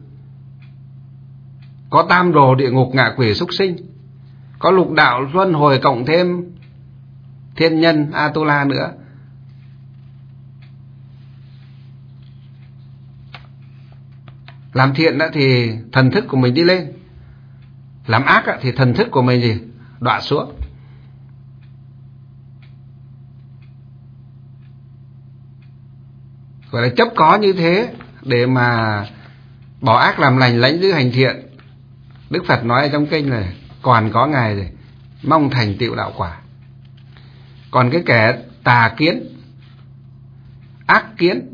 Speaker 1: Có tam đồ địa ngục, ngạ quỷ, súc sinh, có lục đạo luân hồi, cộng thêm thiên nhân Atula nữa. Làm thiện đó thì thần thức của mình đi lên, làm ác đó thì thần thức của mình gì? Đọa xuống. Gọi là chấp có như thế để mà bỏ ác làm lành, lãnh giữ hành thiện. Đức Phật nói ở trong kinh này, còn có ngày rồi mong thành tựu đạo quả. Còn cái kẻ tà kiến, ác kiến,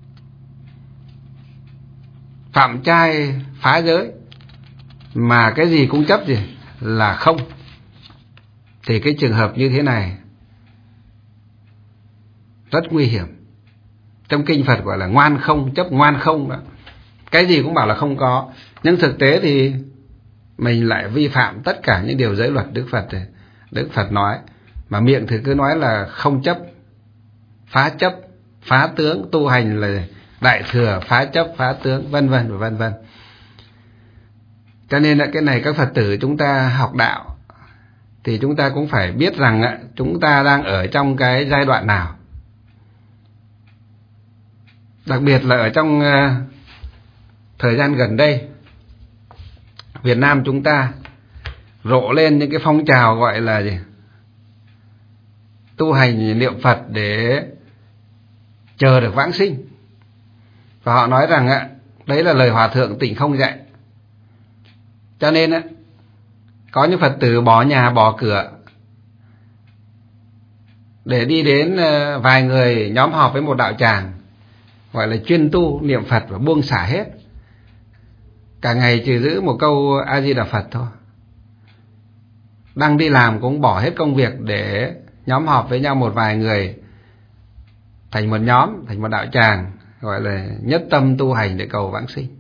Speaker 1: phạm trai, phá giới, mà cái gì cũng chấp gì là không, thì cái trường hợp như thế này rất nguy hiểm. Trong kinh Phật gọi là ngoan không, chấp ngoan không đó. Cái gì cũng bảo là không có, nhưng thực tế thì mình lại vi phạm tất cả những điều giới luật Đức Phật. Đức Phật nói, mà miệng thì cứ nói là không chấp, phá chấp, phá tướng, tu hành là đại thừa, phá chấp, phá tướng, vân vân và vân vân. Cho nên là cái này các Phật tử chúng ta học đạo thì chúng ta cũng phải biết rằng chúng ta đang ở trong cái giai đoạn nào. Đặc biệt là ở trong thời gian gần đây, Việt Nam chúng ta rộ lên những cái phong trào gọi là gì? Tu hành niệm Phật để chờ được vãng sinh. Và họ nói rằng Đấy là lời Hòa Thượng Tịnh Không dạy. Cho nên á, có những Phật tử bỏ nhà bỏ cửa để đi đến vài người nhóm họp với một đạo tràng, gọi là chuyên tu niệm Phật và buông xả hết. Cả ngày chỉ giữ một câu A Di Đà Phật thôi. Đang đi làm cũng bỏ hết công việc để nhóm họp với nhau một vài người, thành một nhóm, thành một đạo tràng, gọi là nhất tâm tu hành để cầu vãng sinh.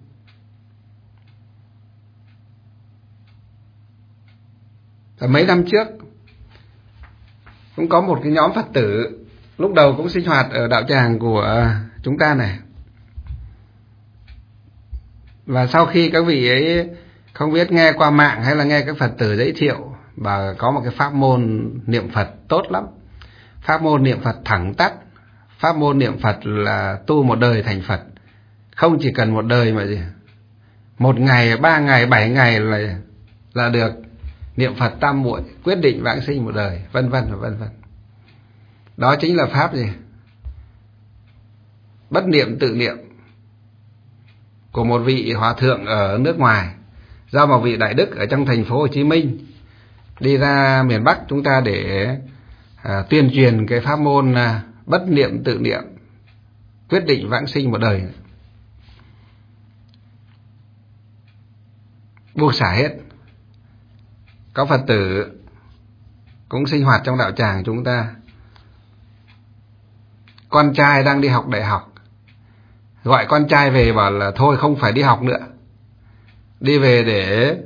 Speaker 1: Và mấy năm trước cũng có một cái nhóm Phật tử, lúc đầu cũng sinh hoạt ở đạo tràng của chúng ta này. Và sau khi các vị ấy không biết nghe qua mạng hay là nghe các Phật tử giới thiệu, và có một cái pháp môn niệm Phật tốt lắm. Pháp môn niệm Phật thẳng tắt. Pháp môn niệm Phật là tu một đời thành Phật. Không chỉ cần một đời mà gì, một ngày, ba ngày, bảy ngày là là được niệm Phật tam muội, quyết định vãng sinh một đời, vân vân và vân vân. Đó chính là pháp gì? Bất niệm tự niệm của một vị hòa thượng ở nước ngoài, do một vị đại đức ở trong thành phố Hồ Chí Minh đi ra miền Bắc chúng ta để à, tuyên truyền cái pháp môn à, bất niệm tự niệm, quyết định vãng sinh một đời, buông xả hết. Có Phật tử cũng sinh hoạt trong đạo tràng chúng ta, con trai đang đi học đại học, gọi con trai về bảo là thôi không phải đi học nữa, đi về để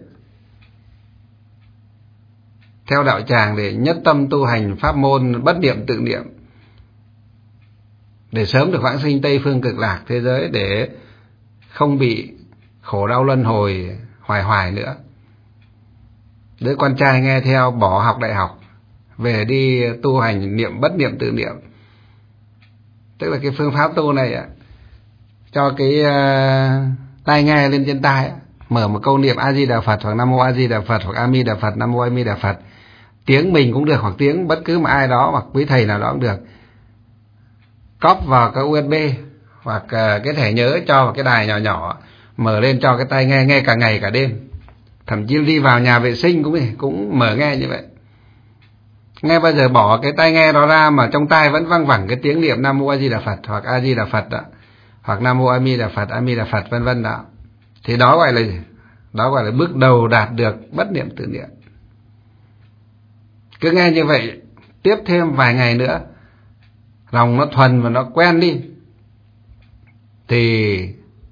Speaker 1: theo đạo tràng để nhất tâm tu hành pháp môn bất niệm tự niệm, để sớm được vãng sinh Tây Phương Cực Lạc thế giới, để không bị khổ đau luân hồi hoài hoài nữa. Đứa con trai nghe theo bỏ học đại học, về đi tu hành niệm bất niệm tự niệm. Tức là cái phương pháp tu này ạ, cho cái uh, tai nghe lên trên tai, mở một câu niệm A Di Đà Phật hoặc Nam Mô A Di Đà Phật hoặc A Mi Đà Phật, Nam Mô A Mi Đà Phật, tiếng mình cũng được hoặc tiếng bất cứ mà ai đó hoặc quý thầy nào đó cũng được, cóp vào cái u ét bê hoặc uh, cái thẻ nhớ cho vào cái đài nhỏ nhỏ, mở lên cho cái tai nghe, nghe cả ngày cả đêm. Thậm chí đi vào nhà vệ sinh cũng cũng mở nghe như vậy. Nghe bao giờ bỏ cái tai nghe đó ra mà trong tai vẫn văng vẳng cái tiếng niệm Nam Mô A Di Đà Phật hoặc A Di Đà Phật đó, hoặc Nam Mô A Mi Đà Phật, A Mi Đà Phật vân vân đó, thì đó gọi là gì? Đó gọi là bước đầu đạt được bất niệm tự niệm. Cứ nghe như vậy tiếp thêm vài ngày nữa, lòng nó thuần và nó quen đi, thì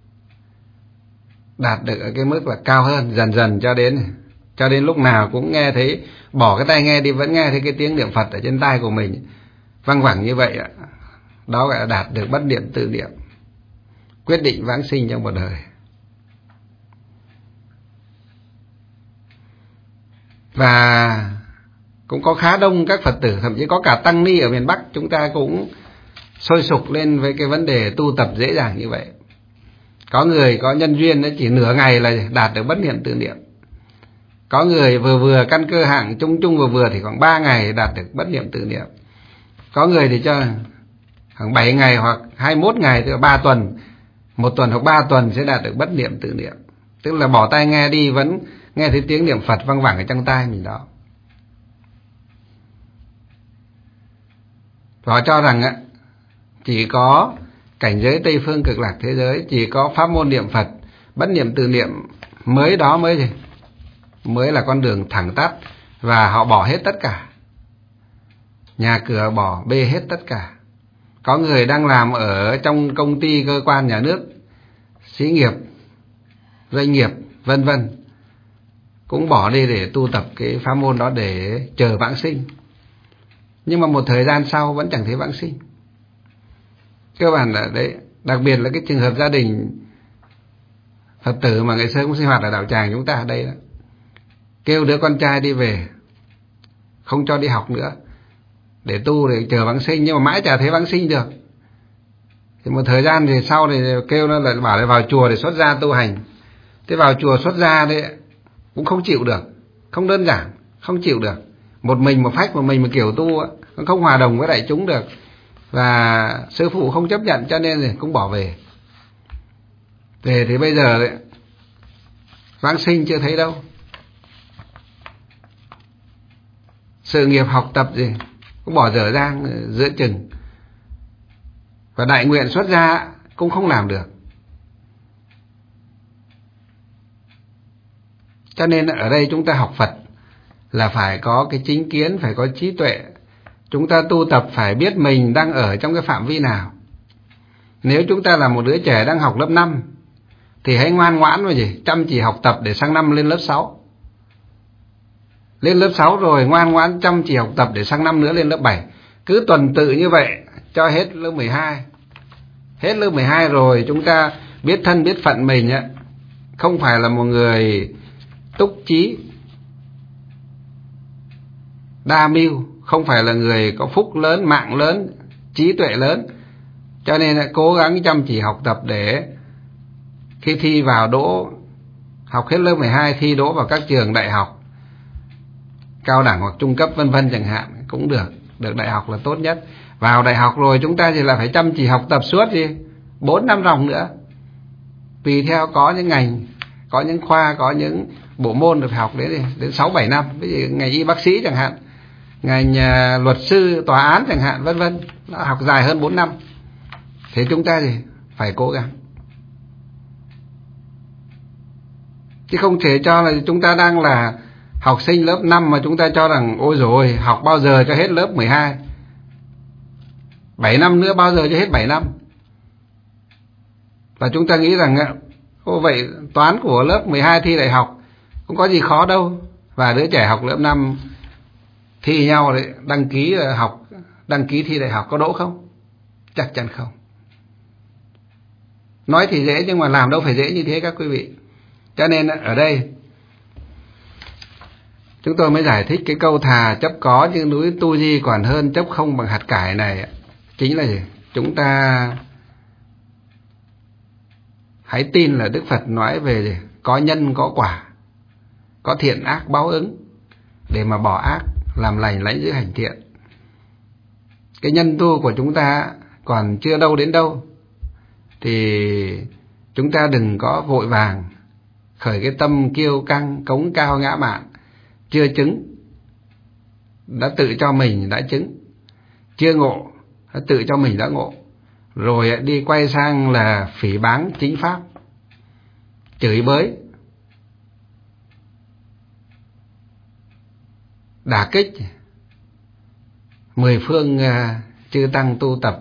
Speaker 1: đạt được ở cái mức là cao hơn, dần dần cho đến cho đến lúc nào cũng nghe thấy, bỏ cái tai nghe đi vẫn nghe thấy cái tiếng niệm Phật ở trên tai của mình văng vẳng như vậy ạ. Đó gọi là đạt được bất niệm tự niệm, quyết định vãng sinh trong một đời. Và cũng có khá đông các Phật tử, thậm chí có cả tăng ni ở miền Bắc chúng ta cũng sôi sục lên với cái vấn đề tu tập dễ dàng như vậy. Có người có nhân duyên chỉ nửa ngày là đạt được bất niệm tự niệm. Có người vừa vừa căn cơ hạng chung chung vừa vừa thì khoảng ba ngày đạt được bất niệm tự niệm. Có người thì cho khoảng bảy ngày hoặc hai mươi mốt ngày, tức là ba tuần, một tuần hoặc ba tuần sẽ đạt được bất niệm tự niệm. Tức là bỏ tai nghe đi vẫn nghe thấy tiếng niệm Phật văng vẳng ở trong tai mình đó. Họ cho rằng á, chỉ có cảnh giới Tây Phương Cực Lạc thế giới, chỉ có pháp môn niệm Phật bất niệm tự niệm mới đó mới gì mới là con đường thẳng tắp, và họ bỏ hết tất cả, nhà cửa bỏ bê hết tất cả. Có người đang làm ở trong công ty cơ quan nhà nước, xí nghiệp, doanh nghiệp vân vân, cũng bỏ đi để tu tập cái pháp môn đó để chờ vãng sinh. Nhưng mà một thời gian sau vẫn chẳng thấy vãng sinh. Cơ bản là đấy, đặc biệt là cái trường hợp gia đình Phật tử mà ngày xưa cũng sinh hoạt ở đạo tràng chúng ta ở đây đó, kêu đứa con trai đi về, không cho đi học nữa, để tu để chờ vãng sinh, nhưng mà mãi chả thấy vãng sinh được. Thì một thời gian thì sau thì kêu nó lại bảo là vào chùa để xuất gia tu hành. Thế vào chùa xuất gia đấy cũng không chịu được, không đơn giản, không chịu được. Một mình một phách, một mình một kiểu tu, không hòa đồng với đại chúng được. Và sư phụ không chấp nhận cho nên cũng bỏ về. Về thì bây giờ đấy, vãng sinh chưa thấy đâu. Sự nghiệp học tập gì cũng bỏ dở dang giữa chừng. Và đại nguyện xuất gia cũng không làm được. Cho nên ở đây chúng ta học Phật là phải có cái chính kiến, phải có trí tuệ. Chúng ta tu tập phải biết mình đang ở trong cái phạm vi nào. Nếu chúng ta là một đứa trẻ đang học lớp năm thì hãy ngoan ngoãn mà gì, chăm chỉ học tập để sang năm lên lớp sáu. Lên lớp sáu rồi ngoan ngoãn chăm chỉ học tập để sang năm nữa lên lớp bảy. Cứ tuần tự như vậy cho hết lớp mười hai. Hết lớp mười hai rồi chúng ta biết thân biết phận mình á, không phải là một người túc trí đa mưu, không phải là người có phúc lớn, mạng lớn, trí tuệ lớn. Cho nên là cố gắng chăm chỉ học tập để khi thi vào đỗ, học hết lớp mười hai thi đỗ vào các trường đại học, cao đẳng hoặc trung cấp vân vân chẳng hạn cũng được. Được đại học là tốt nhất. Vào đại học rồi chúng ta thì là phải chăm chỉ học tập suốt gì bốn năm ròng nữa. Tùy theo có những ngành, có những khoa, có những bộ môn được học đến đến sáu bảy năm. Ví dụ ngành y bác sĩ chẳng hạn, ngành uh, luật sư, tòa án chẳng hạn vân vân, nó học dài hơn bốn năm. Thế chúng ta thì phải cố gắng. Chứ không thể cho là chúng ta đang là học sinh lớp năm mà chúng ta cho rằng ôi dồi học bao giờ cho hết lớp mười hai, bảy năm nữa bao giờ cho hết bảy năm. Và chúng ta nghĩ rằng ô vậy toán của lớp mười hai thi đại học không có gì khó đâu. Và đứa trẻ học lớp năm thi nhau đấy, đăng ký học, đăng ký thi đại học có đỗ không? Chắc chắn không. Nói thì dễ nhưng mà làm đâu phải dễ như thế các quý vị. Cho nên ở đây chúng tôi mới giải thích cái câu thà chấp có như núi tu di còn hơn chấp không bằng hạt cải này. Chính là gì? Chúng ta hãy tin là Đức Phật nói về gì? Có nhân có quả, có thiện ác báo ứng, để mà bỏ ác, làm lành lãnh giữ hành thiện. Cái nhân tu của chúng ta còn chưa đâu đến đâu thì chúng ta đừng có vội vàng khởi cái tâm kiêu căng, cống cao ngã mạn. Chưa chứng đã tự cho mình đã chứng, chưa ngộ đã tự cho mình đã ngộ, rồi đi quay sang là phỉ báng chính pháp, chửi bới, đả kích mười phương chư tăng tu tập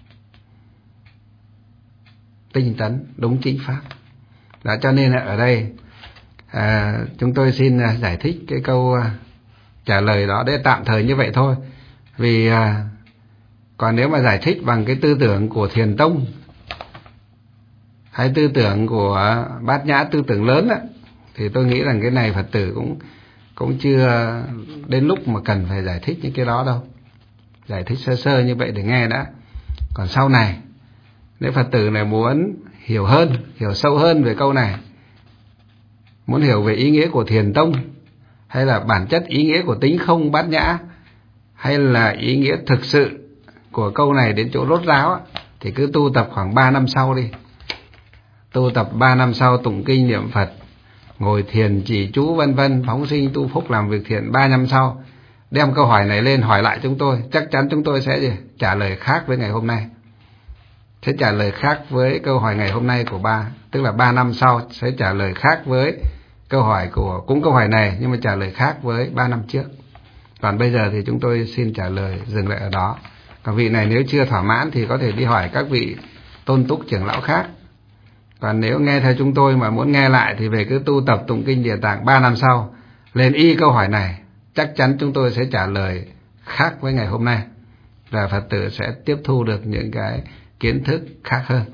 Speaker 1: tinh tấn đúng chính pháp. Đó, cho nên ở đây à, chúng tôi xin giải thích cái câu trả lời đó để tạm thời như vậy thôi. Vì à, còn nếu mà giải thích bằng cái tư tưởng của Thiền Tông hay tư tưởng của Bát Nhã, tư tưởng lớn á, thì tôi nghĩ rằng cái này Phật tử cũng cũng chưa đến lúc mà cần phải giải thích những cái đó đâu. Giải thích sơ sơ như vậy để nghe đã. Còn sau này nếu Phật tử này muốn hiểu hơn, hiểu sâu hơn về câu này, muốn hiểu về ý nghĩa của Thiền Tông, hay là bản chất ý nghĩa của tính không bát nhã, hay là ý nghĩa thực sự của câu này đến chỗ rốt ráo, thì cứ tu tập khoảng ba năm sau đi. Tu tập ba năm sau tụng kinh niệm Phật, ngồi thiền chỉ chú vân vân, phóng sinh tu phúc làm việc thiện. Ba năm sau đem câu hỏi này lên hỏi lại chúng tôi, chắc chắn chúng tôi sẽ gì? Trả lời khác với ngày hôm nay. Sẽ trả lời khác với câu hỏi ngày hôm nay của ba. Tức là ba năm sau sẽ trả lời khác với câu hỏi của cũng câu hỏi này, nhưng mà trả lời khác với ba năm trước. Còn bây giờ thì chúng tôi xin trả lời dừng lại ở đó. Còn vị này nếu chưa thỏa mãn thì có thể đi hỏi các vị tôn túc trưởng lão khác. Còn nếu nghe theo chúng tôi mà muốn nghe lại thì về cứ tu tập tụng kinh Địa Tạng, ba năm sau lên y câu hỏi này, chắc chắn chúng tôi sẽ trả lời khác với ngày hôm nay, và Phật tử sẽ tiếp thu được những cái kiến thức khác hơn.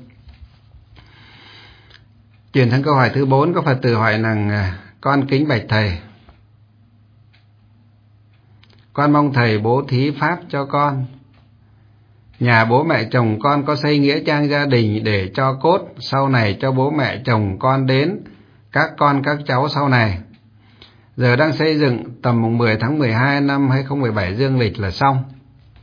Speaker 1: Chuyển sang câu hỏi thứ bốn, có Phật tử hỏi rằng: con kính bạch thầy, con mong thầy bố thí pháp cho con. Nhà bố mẹ chồng con có xây nghĩa trang gia đình để cho cốt sau này cho bố mẹ chồng con đến, các con các cháu sau này. Giờ đang xây dựng, tầm mùng mười tháng mười hai năm hai không một bảy dương lịch là xong.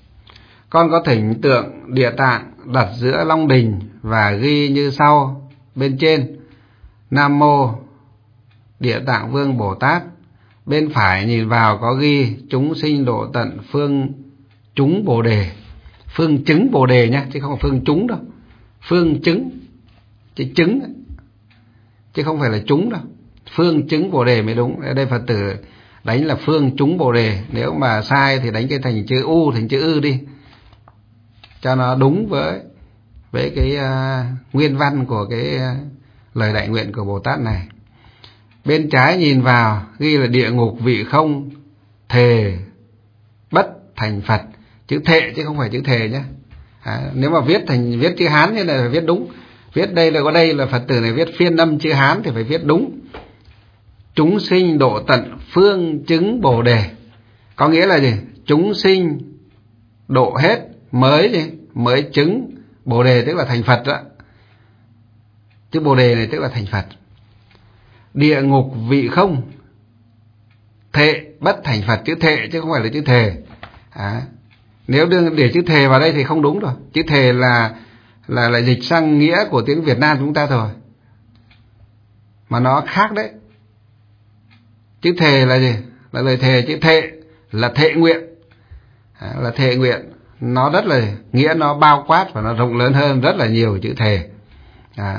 Speaker 1: Con có thỉnh tượng Địa Tạng đặt giữa Long Đình và ghi như sau: bên trên Nam Mô Địa Tạng Vương Bồ Tát. Bên phải nhìn vào có ghi chúng sinh độ tận phương chúng Bồ Đề. Phương chứng Bồ Đề nhé, chứ không phải phương chúng đâu. Phương chứng, chứ chứng, chứ không phải là chúng đâu. Phương chứng Bồ Đề mới đúng. Ở đây Phật tử đánh là phương chúng Bồ Đề. Nếu mà sai thì đánh cái thành chữ U, thành chữ Ư đi, cho nó đúng với với cái uh, nguyên văn của cái uh, lời đại nguyện của Bồ Tát này. Bên trái nhìn vào ghi là địa ngục vị không thề bất thành Phật. Chữ thệ chứ không phải chữ thề nhé. À, nếu mà viết thành viết chữ Hán như này phải viết đúng. Viết đây là có đây là Phật tử này viết phiên âm chữ Hán thì phải viết đúng. Chúng sinh độ tận phương chứng Bồ Đề. Có nghĩa là gì? Chúng sinh độ hết mới gì? Mới chứng Bồ Đề, tức là thành Phật đó. Chữ Bồ Đề này tức là thành Phật. Địa ngục vị không thệ bất thành Phật. Chữ thệ chứ không phải là chữ thề. À, nếu đưa để chữ thề vào đây thì không đúng rồi. Chữ thề là là là dịch sang nghĩa của tiếng Việt Nam chúng ta rồi, mà nó khác đấy. Chữ thề là gì? Là lời thề. Chữ thệ là thệ nguyện. À, là thệ nguyện. Nó rất là nghĩa, nó bao quát và nó rộng lớn hơn rất là nhiều chữ thề. À,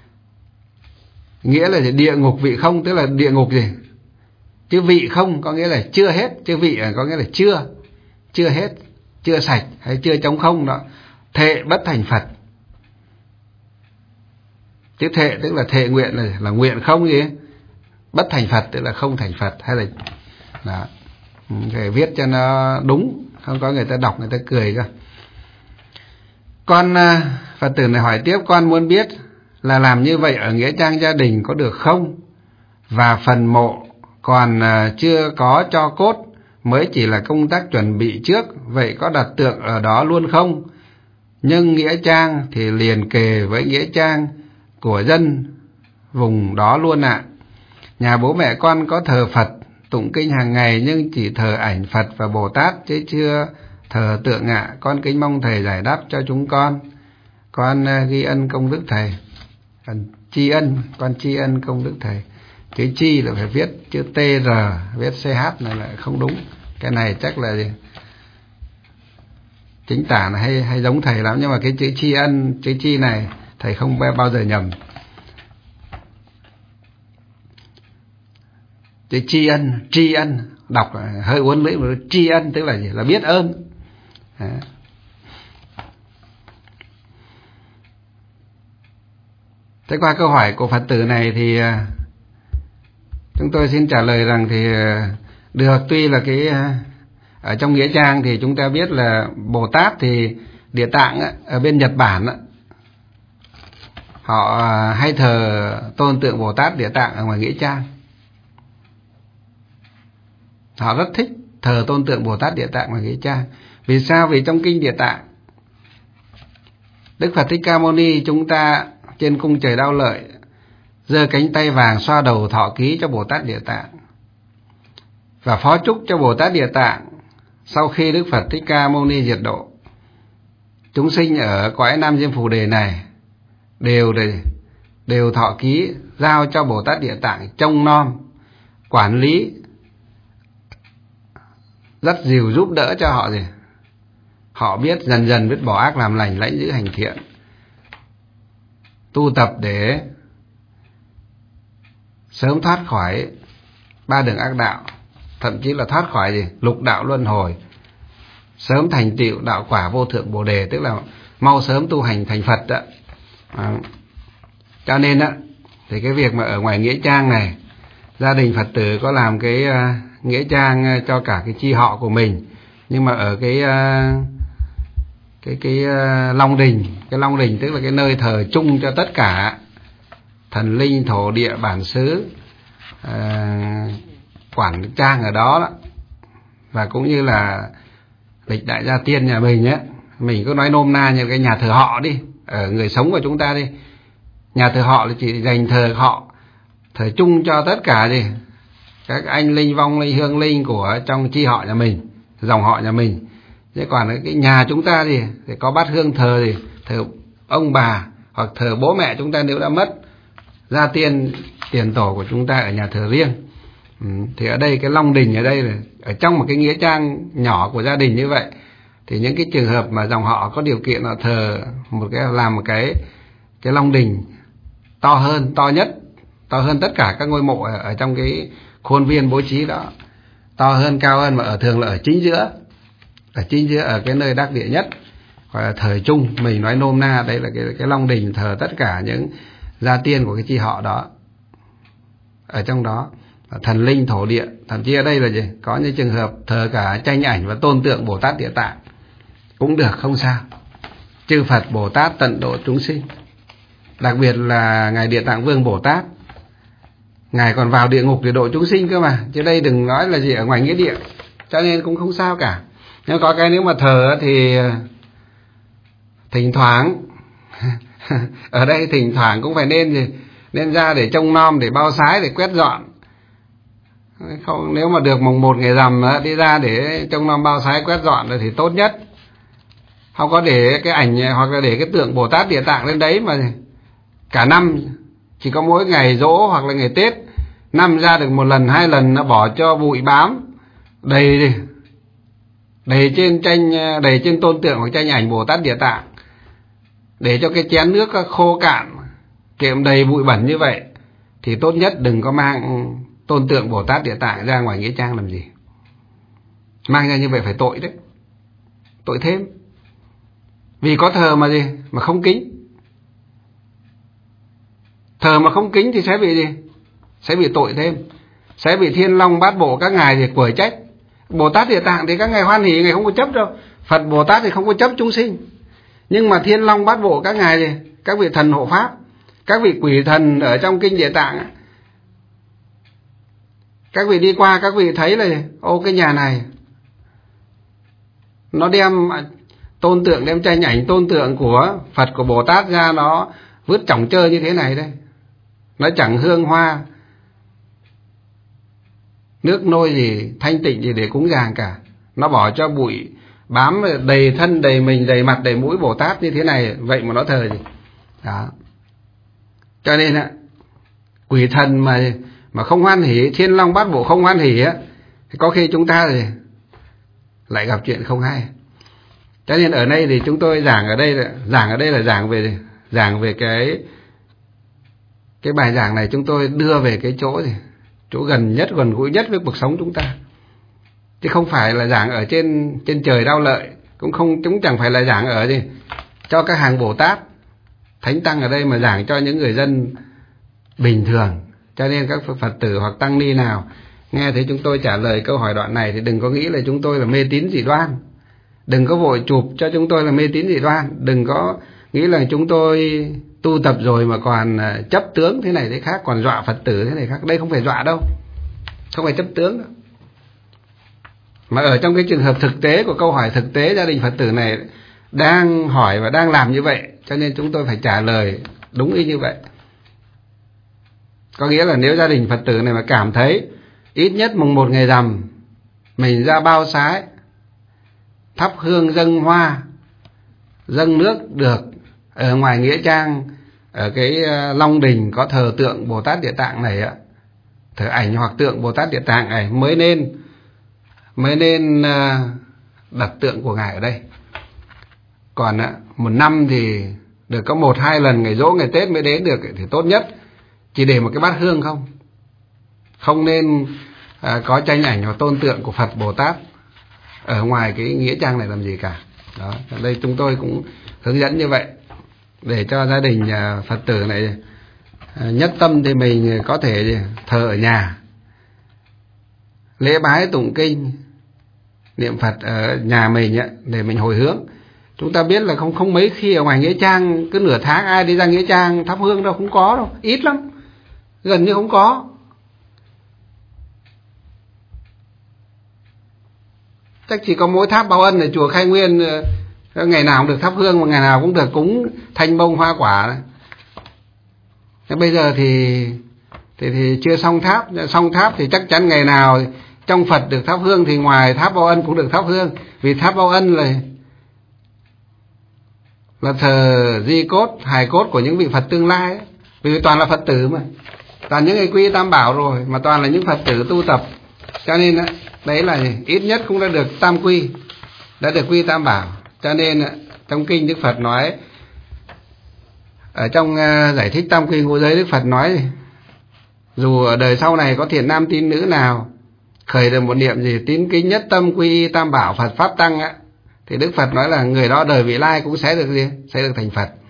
Speaker 1: nghĩa là gì? Địa ngục vị không tức là địa ngục gì? Chữ vị không có nghĩa là chưa hết. Chữ vị có nghĩa là chưa, chưa hết, chưa sạch hay chưa trống không đó. Thệ bất thành Phật. Chữ thệ tức là thệ nguyện là, là nguyện không gì? Bất thành Phật tức là không thành Phật. Hay là đó. Phải viết cho nó đúng, không có người ta đọc người ta cười cơ. Con Phật tử này hỏi tiếp, con muốn biết là làm như vậy ở nghĩa trang gia đình có được không? Và phần mộ còn chưa có cho cốt, mới chỉ là công tác chuẩn bị trước, vậy có đặt tượng ở đó luôn không? Nhưng nghĩa trang thì liền kề với nghĩa trang của dân vùng đó luôn ạ. À. Nhà bố mẹ con có thờ Phật, tụng kinh hàng ngày nhưng chỉ thờ ảnh Phật và Bồ Tát chứ chưa thờ tượng ạ. À. Con kính mong thầy giải đáp cho chúng con. Con ghi ân công đức thầy. Tri ân, con tri ân công đức thầy. Chữ chi là phải viết chữ tê rờ, viết xê hát này là không đúng. Cái này chắc là gì? Chính tả là hay hay giống thầy lắm, nhưng mà cái chữ tri ân, chữ chi này thầy không bao giờ nhầm. Chữ tri ân, tri ân đọc hơi uốn lưỡi, mà tri ân tức là gì? Là biết ơn. Đó. Thế qua câu hỏi của Phật tử này thì chúng tôi xin trả lời rằng thì được, tuy là cái ở trong nghĩa trang thì chúng ta biết là Bồ Tát thì Địa Tạng ở bên Nhật Bản họ hay thờ tôn tượng Bồ Tát Địa Tạng ở ngoài nghĩa trang. Họ rất thích thờ tôn tượng Bồ Tát Địa Tạng ngoài nghĩa trang. Vì sao? Vì trong kinh Địa Tạng, Đức Phật Thích Ca Mâu Ni chúng ta trên cung trời Đao Lợi giơ cánh tay vàng xoa đầu thọ ký cho Bồ Tát Địa Tạng và phó chúc cho Bồ Tát Địa Tạng sau khi Đức Phật Thích Ca Mâu Ni diệt độ, chúng sinh ở cõi Nam Diêm Phù Đề này đều đều thọ ký giao cho Bồ Tát Địa Tạng trông nom, quản lý, dắt dìu giúp đỡ cho họ gì? Họ biết dần dần biết bỏ ác làm lành, lãnh giữ hành thiện, tu tập để sớm thoát khỏi ba đường ác đạo, thậm chí là thoát khỏi gì? Lục đạo luân hồi, sớm thành tựu đạo quả vô thượng Bồ Đề, tức là mau sớm tu hành thành Phật đó. À, cho nên á thì cái việc mà ở ngoài nghĩa trang này, gia đình Phật tử có làm cái uh, nghĩa trang cho cả cái chi họ của mình, nhưng mà ở cái uh, cái cái uh, Long Đình, cái Long Đình tức là cái nơi thờ chung cho tất cả thần linh thổ địa bản xứ, uh, quản trang ở đó, đó và cũng như là lịch đại gia tiên nhà mình nhé, mình cứ nói nôm na như cái nhà thờ họ đi, ở người sống của chúng ta đi, nhà thờ họ là chỉ dành thờ họ, thờ chung cho tất cả gì các anh linh vong linh hương linh của trong chi họ nhà mình, dòng họ nhà mình. Chứ còn cái nhà chúng ta thì, thì có bát hương thờ gì, thờ ông bà hoặc thờ bố mẹ chúng ta nếu đã mất, gia tiên tiền tổ của chúng ta ở nhà thờ riêng. Ừ, thì ở đây cái long đình ở đây là ở trong một cái nghĩa trang nhỏ của gia đình như vậy, thì những cái trường hợp mà dòng họ có điều kiện là thờ một cái làm một cái cái long đình to hơn, to nhất, to hơn tất cả các ngôi mộ ở, ở trong cái khuôn viên bố trí đó, to hơn, cao hơn, mà ở thường là ở chính giữa, ở chính giữa ở cái nơi đắc địa nhất, gọi là thờ chung. Mình nói nôm na đấy là cái cái long đình thờ tất cả những gia tiên của cái chi họ đó ở trong đó. Thần linh thổ địa, thậm chí ở đây là gì, có những trường hợp thờ cả tranh ảnh và tôn tượng Bồ Tát Địa Tạng cũng được, không sao. Chư Phật Bồ Tát tận độ chúng sinh, đặc biệt là ngài Địa Tạng Vương Bồ Tát, ngài còn vào địa ngục để độ chúng sinh cơ mà, chứ đây đừng nói là gì ở ngoài nghĩa địa, cho nên cũng không sao cả. Nhưng có cái nếu mà thờ thì thỉnh thoảng ở đây thỉnh thoảng cũng phải nên gì, nên ra để trông nom, để bao sái, để quét dọn. Không, nếu mà được mùng một ngày rằm đi ra để trông nom bao sái quét dọn thì tốt nhất. Không có để cái ảnh hoặc là để cái tượng Bồ Tát Địa Tạng lên đấy mà cả năm chỉ có mỗi ngày giỗ hoặc là ngày Tết năm ra được một lần hai lần, nó bỏ cho bụi bám đầy đi, đầy trên tranh, đầy trên tôn tượng hoặc tranh ảnh Bồ Tát Địa Tạng, để cho cái chén nước khô cạn, kiệm đầy bụi bẩn như vậy, thì tốt nhất đừng có mang tôn tượng Bồ Tát Địa Tạng ra ngoài nghĩa trang làm gì. Mang ra như vậy phải tội đấy, tội thêm. Vì có thờ mà gì mà không kính, thờ mà không kính thì sẽ bị gì, sẽ bị tội thêm, sẽ bị Thiên Long Bát Bộ các ngài thì quở trách. Bồ Tát Địa Tạng thì các ngài hoan hỷ, ngài không có chấp đâu. Phật Bồ Tát thì không có chấp chúng sinh, nhưng mà Thiên Long Bát Bộ các ngài thì các vị thần hộ pháp, các vị quỷ thần ở trong kinh Địa Tạng, các vị đi qua các vị thấy là ô cái nhà này nó đem tôn tượng, đem tranh ảnh tôn tượng của Phật của Bồ Tát ra, nó vứt chỏng chơ như thế này đây, nó chẳng hương hoa nước nôi gì thanh tịnh gì để cúng dường cả, nó bỏ cho bụi bám đầy thân, đầy mình, đầy mặt, đầy mũi Bồ Tát như thế này, vậy mà nó thờ gì đó. Cho nên á, quỷ thần mà mà không hoan hỷ, Thiên Long Bát Bộ không hoan hỷ á, thì có khi chúng ta thì lại gặp chuyện không hay. Cho nên ở đây thì chúng tôi giảng ở đây là giảng ở đây là giảng về giảng về cái cái bài giảng này, chúng tôi đưa về cái chỗ gì, chỗ gần nhất, gần gũi nhất với cuộc sống chúng ta, chứ không phải là giảng ở trên trên trời đau lợi, cũng không, chúng chẳng phải là giảng ở gì cho các hàng Bồ Tát Thánh Tăng ở đây, mà giảng cho những người dân bình thường. Cho nên các Phật tử hoặc tăng ni nào nghe thấy chúng tôi trả lời câu hỏi đoạn này thì đừng có nghĩ là chúng tôi là mê tín dị đoan, đừng có vội chụp cho chúng tôi là mê tín dị đoan, đừng có nghĩ là chúng tôi tu tập rồi mà còn chấp tướng thế này thế khác, còn dọa Phật tử thế này khác. Đây không phải dọa đâu, không phải chấp tướng đâu, mà ở trong cái trường hợp thực tế của câu hỏi thực tế gia đình Phật tử này đang hỏi và đang làm như vậy, cho nên chúng tôi phải trả lời đúng y như vậy. Có nghĩa là nếu gia đình Phật tử này mà cảm thấy ít nhất mùng một ngày rằm mình ra bao sái, thắp hương dâng hoa, dâng nước được ở ngoài nghĩa trang, ở cái long đình có thờ tượng Bồ Tát Địa Tạng này á, thờ ảnh hoặc tượng Bồ Tát Địa Tạng này mới nên mới nên đặt tượng của ngài ở đây. Còn một năm thì được có một hai lần ngày giỗ ngày Tết mới đến được thì tốt nhất chỉ để một cái bát hương không, không nên à, có tranh ảnh hoặc tôn tượng của Phật Bồ Tát ở ngoài cái nghĩa trang này làm gì cả. Đó, ở đây chúng tôi cũng hướng dẫn như vậy để cho gia đình Phật tử này nhất tâm thì mình có thể thờ ở nhà, lễ bái tụng kinh niệm Phật ở nhà mình ấy, để mình hồi hướng. Chúng ta biết là không không mấy khi ở ngoài nghĩa trang cứ nửa tháng ai đi ra nghĩa trang thắp hương đâu, không có đâu, ít lắm, gần như không có. Chắc chỉ có mỗi tháp Báo Ân ở chùa Khai Nguyên ngày nào cũng được thắp hương, mà ngày nào cũng được cúng thanh bông hoa quả. Thế bây giờ thì, thì thì chưa xong tháp, xong tháp thì chắc chắn ngày nào trong Phật được thắp hương thì ngoài tháp Báo Ân cũng được thắp hương, vì tháp Báo Ân là là thờ di cốt, hài cốt của những vị Phật tương lai ấy. Vì toàn là Phật tử mà, toàn những người quy Tam Bảo rồi, mà toàn là những Phật tử tu tập, cho nên đấy là ít nhất cũng đã được tam quy, đã được quy Tam Bảo. Cho nên trong kinh Đức Phật nói, ở trong giải thích tam quy ngũ giới, Đức Phật nói dù ở đời sau này có thiện nam tín nữ nào khởi được một niệm gì tín kính nhất tâm quy y Tam Bảo Phật pháp tăng á, thì Đức Phật nói là người đó đời vị lai cũng sẽ được gì, sẽ được thành Phật.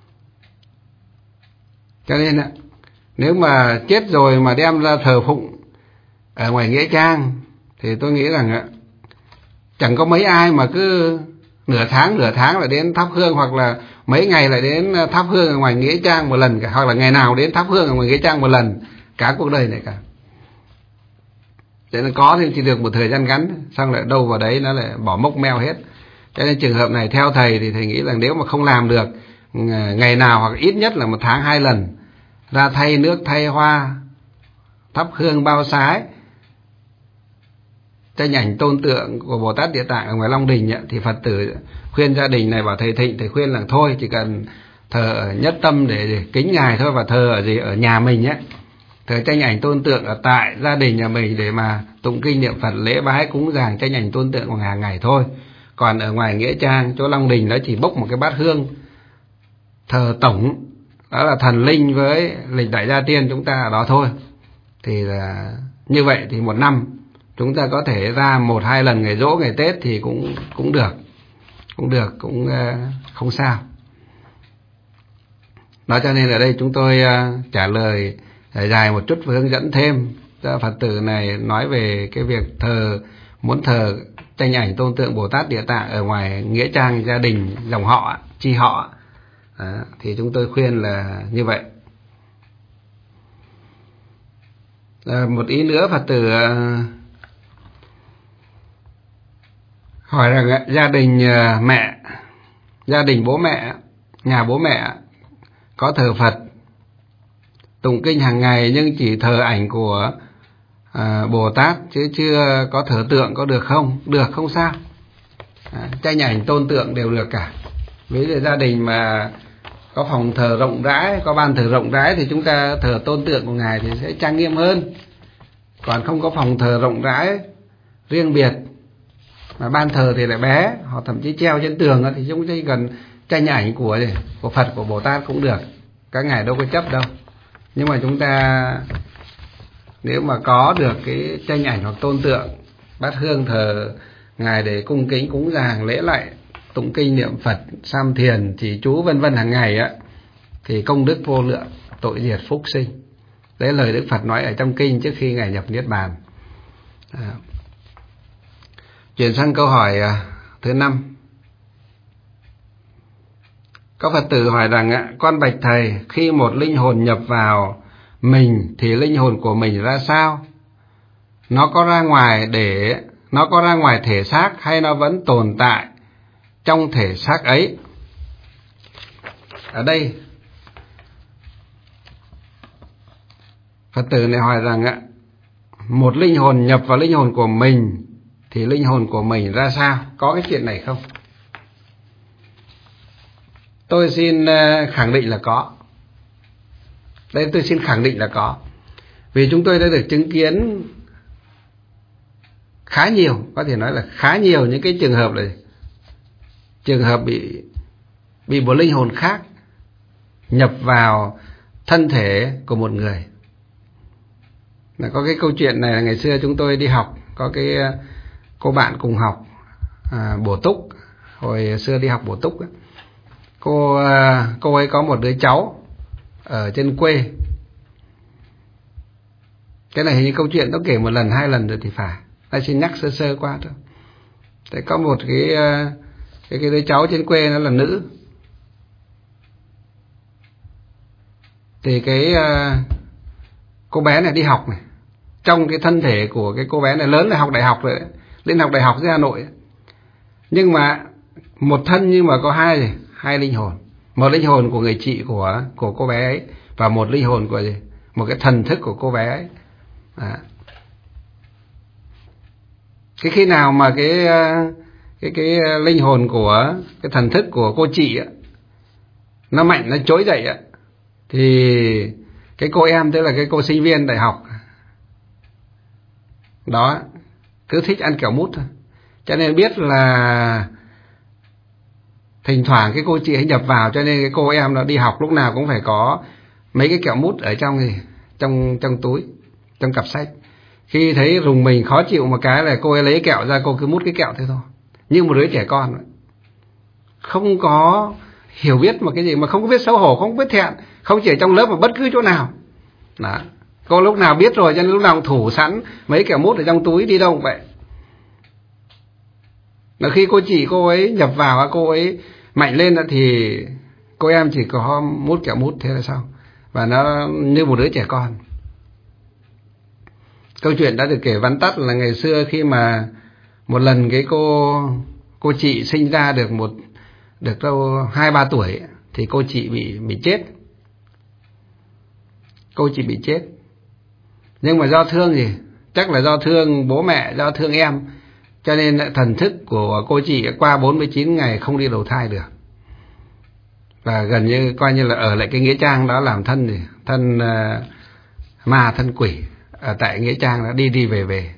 Speaker 1: Cho nên nếu mà chết rồi mà đem ra thờ phụng ở ngoài nghĩa trang thì tôi nghĩ rằng chẳng có mấy ai mà cứ nửa tháng nửa tháng lại đến thắp hương, hoặc là mấy ngày lại đến thắp hương ở ngoài nghĩa trang một lần cả, hoặc là ngày nào đến thắp hương ở ngoài nghĩa trang một lần cả cuộc đời này cả. Cho nên có thì chỉ được một thời gian ngắn, xong lại đâu vào đấy nó lại bỏ mốc meo hết. Cho nên trường hợp này theo thầy thì thầy nghĩ là nếu mà không làm được ngày nào hoặc ít nhất là một tháng hai lần ra thay nước thay hoa, thắp hương bao sái, tranh ảnh tôn tượng của Bồ Tát Địa Tạng ở ngoài Long Đình ấy, thì Phật tử khuyên gia đình này bảo thầy Thịnh, thầy khuyên là thôi chỉ cần thờ ở nhất tâm để, để kính ngài thôi, và thờ ở gì ở nhà mình ấy, thờ tranh ảnh tôn tượng ở tại gia đình nhà mình để mà tụng kinh niệm Phật, lễ bái cúng dường tranh ảnh tôn tượng của hàng ngày thôi. Còn ở ngoài nghĩa trang chỗ Long Đình nó chỉ bốc một cái bát hương thờ tổng, đó là thần linh với lịch đại gia tiên chúng ta ở đó thôi. Thì là như vậy thì một năm chúng ta có thể ra một hai lần ngày giỗ ngày Tết thì cũng cũng được, cũng được, cũng uh, không sao. Đó, cho nên ở đây chúng tôi uh, trả lời dài một chút và hướng dẫn thêm cho Phật tử này nói về cái việc thờ, muốn thờ tranh ảnh tôn tượng Bồ Tát Địa Tạng ở ngoài nghĩa trang gia đình dòng họ, chi họ. Đó, thì chúng tôi khuyên là như vậy. À, một ý nữa Phật tử uh, hỏi rằng gia đình mẹ, gia đình bố mẹ, nhà bố mẹ có thờ Phật, tụng kinh hàng ngày nhưng chỉ thờ ảnh của à, Bồ Tát chứ chưa có thờ tượng, có được không? Được, không sao. À, tranh ảnh tôn tượng đều được cả. Với lại gia đình mà có phòng thờ rộng rãi, có ban thờ rộng rãi thì chúng ta thờ tôn tượng của ngài thì sẽ trang nghiêm hơn. Còn không có phòng thờ rộng rãi riêng biệt mà ban thờ thì lại bé, hoặc thậm chí treo trên tường thì chúng ta chỉ cần tranh ảnh của của Phật, của Bồ Tát cũng được, các ngài đâu có chấp đâu. Nhưng mà chúng ta nếu mà có được cái tranh ảnh hoặc tôn tượng, bát hương thờ ngài để cung kính cúng dường lễ lạy, tụng kinh niệm Phật, sam thiền, chỉ chú vân vân hàng ngày á, thì công đức vô lượng, tội diệt phúc sinh. Đấy lời Đức Phật nói ở trong kinh trước khi ngài nhập niết bàn. À. Chuyển sang câu hỏi thứ năm. Có Phật tử hỏi rằng, con bạch thầy, khi một linh hồn nhập vào mình thì linh hồn của mình ra sao? Nó có ra ngoài để nó có ra ngoài thể xác hay nó vẫn tồn tại trong thể xác ấy? Ở đây Phật tử này hỏi rằng, một linh hồn nhập vào linh hồn của mình thì linh hồn của mình ra sao? Có cái chuyện này không? Tôi xin khẳng định là có. Đây tôi xin khẳng định là có. Vì chúng tôi đã được chứng kiến khá nhiều, có thể nói là khá nhiều những cái trường hợp này. Trường hợp bị bị một linh hồn khác nhập vào thân thể của một người. Là có cái câu chuyện này là ngày xưa chúng tôi đi học, có cái cô bạn cùng học à, bổ túc, hồi xưa đi học bổ túc ấy. Cô cô ấy có một đứa cháu ở trên quê. Cái này hình như câu chuyện tôi kể một lần hai lần rồi thì phải, ta xin nhắc sơ sơ qua thôi. Thế có một cái cái cái đứa cháu trên quê nó là nữ. Thì cái cô bé này đi học này, trong cái thân thể của cái cô bé này lớn là học đại học rồi đấy, lên học đại học dưới Hà Nội ấy. Nhưng mà một thân nhưng mà có hai hai linh hồn, một linh hồn của người chị của của cô bé ấy và một linh hồn của gì? Một cái thần thức của cô bé ấy. À. Cái khi nào mà cái cái cái linh hồn của cái thần thức của cô chị ấy, nó mạnh, nó trỗi dậy ấy, Thì cái cô em tức là cái cô sinh viên đại học đó cứ thích ăn kẹo mút thôi, cho nên biết là thỉnh thoảng cái cô chị ấy nhập vào, cho nên cái cô em nó đi học lúc nào cũng phải có mấy cái kẹo mút ở trong gì trong trong túi, trong cặp sách. Khi thấy rùng mình khó chịu một cái là cô ấy lấy kẹo ra, cô cứ mút cái kẹo thế thôi, như một đứa trẻ con vậy. Không có hiểu biết một cái gì, mà không có biết xấu hổ, không biết thẹn, không chỉ ở trong lớp mà bất cứ chỗ nào. Đó. Cô lúc nào biết rồi cho nên lúc nào cũng thủ sẵn mấy kẹo mút ở trong túi, đi đâu cũng vậy. Và khi cô chị cô ấy nhập vào, cô ấy mạnh lên thì cô em chỉ có mút kẹo mút, thế là sao? Và nó như một đứa trẻ con. Câu chuyện đã được kể vắn tắt là ngày xưa khi mà một lần cái cô cô chị sinh ra được một được đâu hai ba tuổi thì cô chị bị bị chết. Cô chị bị chết. Nhưng mà do thương gì? Chắc là do thương bố mẹ, do thương em, cho nên thần thức của cô chị qua bốn mươi chín ngày không đi đầu thai được. Và gần như coi như là ở lại cái nghĩa trang đó làm thân gì, thân uh, ma thân quỷ ở tại nghĩa trang đó, đi đi về về.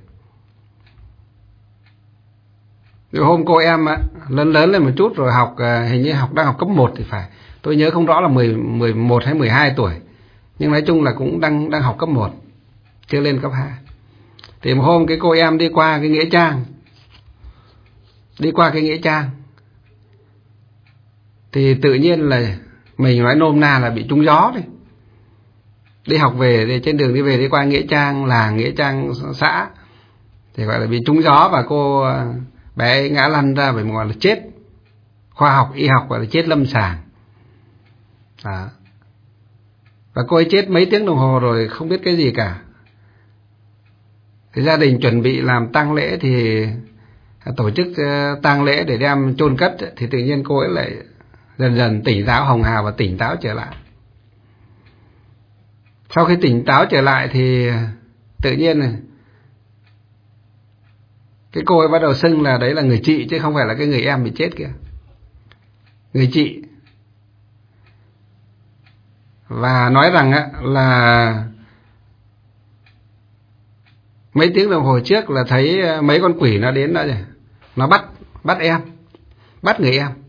Speaker 1: Rồi hôm cô em á, lớn lớn lên một chút rồi học, uh, hình như học đang học cấp một thì phải. Tôi nhớ không rõ là mười, mười một hay mười hai tuổi. Nhưng nói chung là cũng đang đang học cấp một, chưa lên cấp hai. Thì một hôm cái cô em đi qua cái nghĩa trang, đi qua cái nghĩa trang thì tự nhiên là mình nói nôm na là bị trúng gió đấy. Đi học về thì trên đường đi về đi qua nghĩa trang làng, nghĩa trang xã thì gọi là bị trúng gió, và cô bé ấy ngã lăn ra, phải gọi là chết. Khoa học y học gọi là chết lâm sàng. À. Và cô ấy chết mấy tiếng đồng hồ rồi không biết cái gì cả. Thì gia đình chuẩn bị làm tang lễ thì tổ chức tang lễ để đem chôn cất, thì tự nhiên cô ấy lại dần dần tỉnh táo hồng hào và tỉnh táo trở lại. Sau khi tỉnh táo trở lại thì tự nhiên cái cô ấy bắt đầu xưng là đấy là người chị chứ không phải là cái người em bị chết kia. Người chị. Và nói rằng á là mấy tiếng đồng hồ trước là thấy mấy con quỷ nó đến đó rồi, nó bắt bắt em, bắt người em.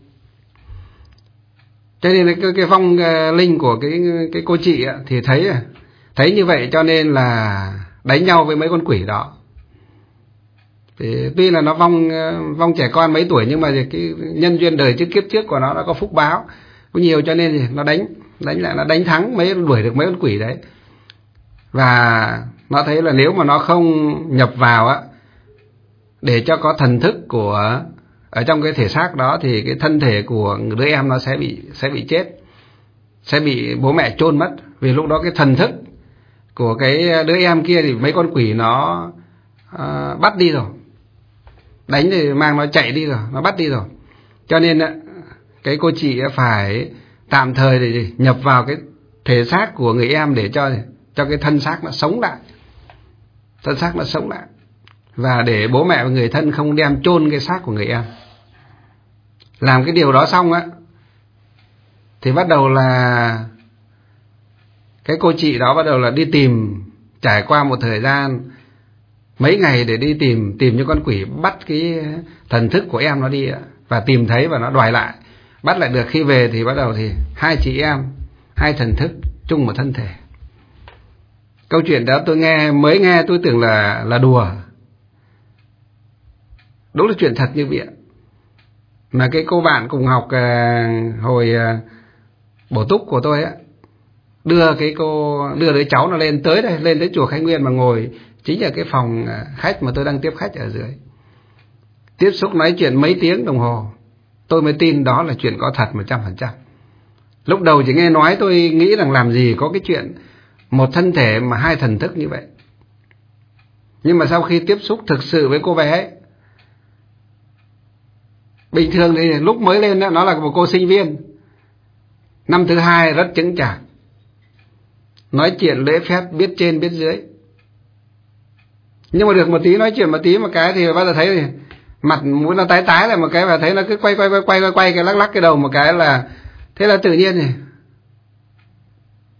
Speaker 1: Cho nên cái, cái vong linh của cái cái cô chị á, thì thấy thấy như vậy cho nên là đánh nhau với mấy con quỷ đó. Thì tuy là nó vong vong trẻ con mấy tuổi, nhưng mà cái nhân duyên đời trước kiếp trước của nó đã có phúc báo có nhiều, cho nên thì nó đánh đánh lại, nó đánh thắng mấy, đuổi được mấy con quỷ đấy. Và nó thấy là nếu mà nó không nhập vào á, để cho có thần thức của ở trong cái thể xác đó, thì cái thân thể của đứa em nó sẽ bị sẽ bị chết, sẽ bị bố mẹ chôn mất. Vì lúc đó cái thần thức của cái đứa em kia thì mấy con quỷ nó uh, bắt đi rồi, đánh thì mang nó chạy đi rồi, nó bắt đi rồi. Cho nên á, cái cô chị phải tạm thời để nhập vào cái thể xác của người em để cho cho cái thân xác nó sống lại, thân xác nó sống lại, và để bố mẹ và người thân không đem chôn cái xác của người em. Làm cái điều đó xong á thì bắt đầu là cái cô chị đó bắt đầu là đi tìm, trải qua một thời gian mấy ngày để đi tìm tìm những con quỷ, bắt cái thần thức của em nó đi, và tìm thấy và nó đòi lại, bắt lại được. Khi về thì bắt đầu thì hai chị em, hai thần thức chung một thân thể. Câu chuyện đó tôi nghe mới nghe tôi tưởng là là đùa, đúng là chuyện thật như vậy. Mà cái cô bạn cùng học uh, hồi uh, bổ túc của tôi á, đưa cái cô đưa đứa cháu nó lên tới đây, lên tới chùa Khai Nguyên mà ngồi chính là cái phòng khách mà tôi đang tiếp khách ở dưới. Tiếp xúc nói chuyện mấy tiếng đồng hồ, tôi mới tin đó là chuyện có thật một trăm phần trăm. Lúc đầu chỉ nghe nói tôi nghĩ rằng làm gì có cái chuyện một thân thể mà hai thần thức như vậy. Nhưng mà sau khi tiếp xúc thực sự với cô bé ấy, bình thường thì lúc mới lên đó, nó là một cô sinh viên năm thứ hai, rất chững chạc, nói chuyện lễ phép, biết trên biết dưới. Nhưng mà được một tí nói chuyện một tí một cái thì bao giờ thấy thì mặt mũi nó tái tái lại một cái, và thấy nó cứ quay quay quay quay quay quay cái lắc lắc cái đầu một cái là thế là tự nhiên này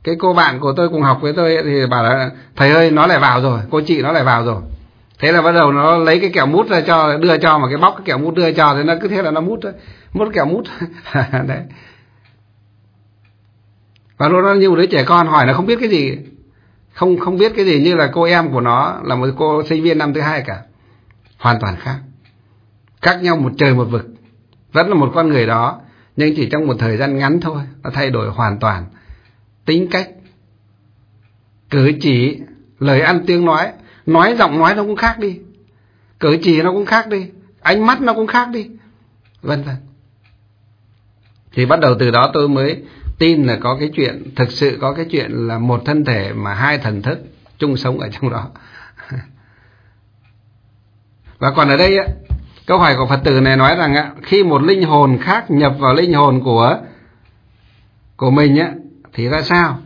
Speaker 1: Cái cô bạn của tôi cùng học với tôi ấy, thì bảo là thầy ơi nó lại vào rồi, cô chị nó lại vào rồi. Thế là bắt đầu nó lấy cái kẹo mút ra cho, đưa cho, mà cái bóc cái kẹo mút đưa cho, thì nó cứ thế là nó mút mút kẹo mút. Đấy. Và lúc đó như một đứa trẻ con hỏi, nó không biết cái gì, không không biết cái gì, như là cô em của nó là một cô sinh viên năm thứ hai cả, hoàn toàn khác, khác nhau một trời một vực. Vẫn là một con người đó, nhưng chỉ trong một thời gian ngắn thôi, nó thay đổi hoàn toàn tính cách, cử chỉ, lời ăn tiếng nói, nói giọng nói nó cũng khác đi, cử chỉ nó cũng khác đi, ánh mắt nó cũng khác đi, vân vân. Thì bắt đầu từ đó tôi mới tin là có cái chuyện, thực sự có cái chuyện là một thân thể mà hai thần thức chung sống ở trong đó. Và còn ở đây á, câu hỏi của Phật tử này nói rằng á, khi một linh hồn khác nhập vào linh hồn của của mình á, thì ra sao?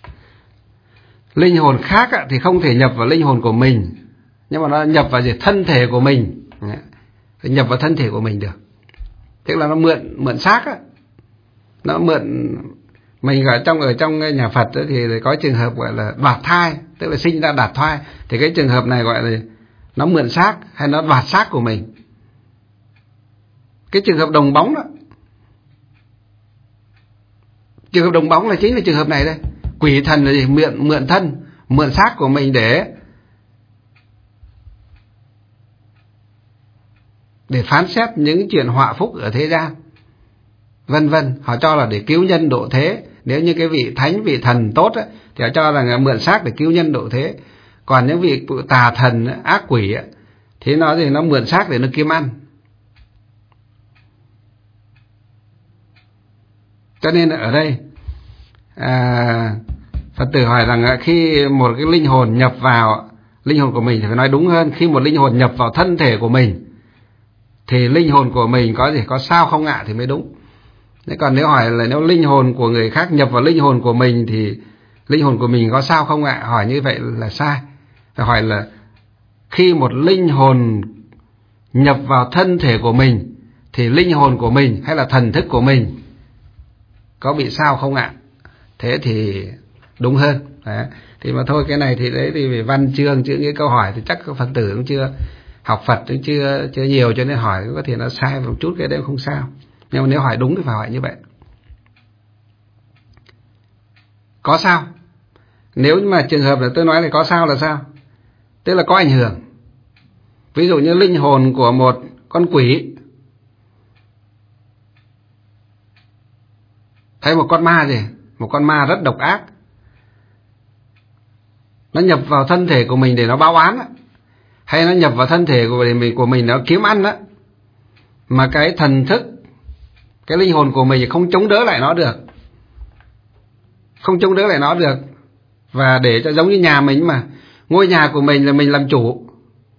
Speaker 1: Linh hồn khác á, thì không thể nhập vào linh hồn của mình, nhưng mà nó nhập vào gì? Thân thể của mình, nhập vào thân thể của mình được. Tức là nó mượn mượn xác á, nó mượn. Mình ở trong ở trong nhà Phật ấy, thì có trường hợp gọi là đoạt thai, tức là sinh ra đoạt thai, thì cái trường hợp này gọi là nó mượn xác hay nó đoạt xác của mình. Cái trường hợp đồng bóng đó, trường hợp đồng bóng là chính là trường hợp này đây. Quỷ thần là gì? Mượn mượn thân, mượn xác của mình để để phán xét những chuyện họa phúc ở thế gian, vân vân. Họ cho là để cứu nhân độ thế. Nếu như cái vị thánh, vị thần tốt ấy, thì họ cho rằng là mượn xác để cứu nhân độ thế. Còn những vị tà thần, ác quỷ ấy, thì nó thì nó mượn xác để nó kiếm ăn. Cho nên ở đây à, Phật tử hỏi rằng khi một cái linh hồn nhập vào linh hồn của mình, thì phải nói đúng hơn, khi một linh hồn nhập vào thân thể của mình thì linh hồn của mình có gì, có sao không ạ, thì mới đúng. Thế còn nếu hỏi là nếu linh hồn của người khác nhập vào linh hồn của mình thì linh hồn của mình có sao không ạ, hỏi như vậy là sai. Phải hỏi là khi một linh hồn nhập vào thân thể của mình thì linh hồn của mình hay là thần thức của mình có bị sao không ạ? Thế thì đúng hơn. Đấy. Thì mà thôi, cái này thì đấy thì về văn chương chứ những câu hỏi thì chắc các Phật tử cũng chưa học Phật, cũng chưa chưa nhiều, cho nên hỏi có thể nó sai một chút, cái đấy không sao. Nhưng mà nếu hỏi đúng thì phải hỏi như vậy. Có sao? Nếu mà trường hợp là tôi nói là có sao là sao? Tức là có ảnh hưởng. Ví dụ như linh hồn của một con quỷ hay một con ma gì, một con ma rất độc ác, nó nhập vào thân thể của mình để nó báo oán, hay nó nhập vào thân thể của mình của mình nó kiếm ăn đó, mà cái thần thức, cái linh hồn của mình không chống đỡ lại nó được, không chống đỡ lại nó được. Và để cho giống như nhà mình, mà ngôi nhà của mình là mình làm chủ,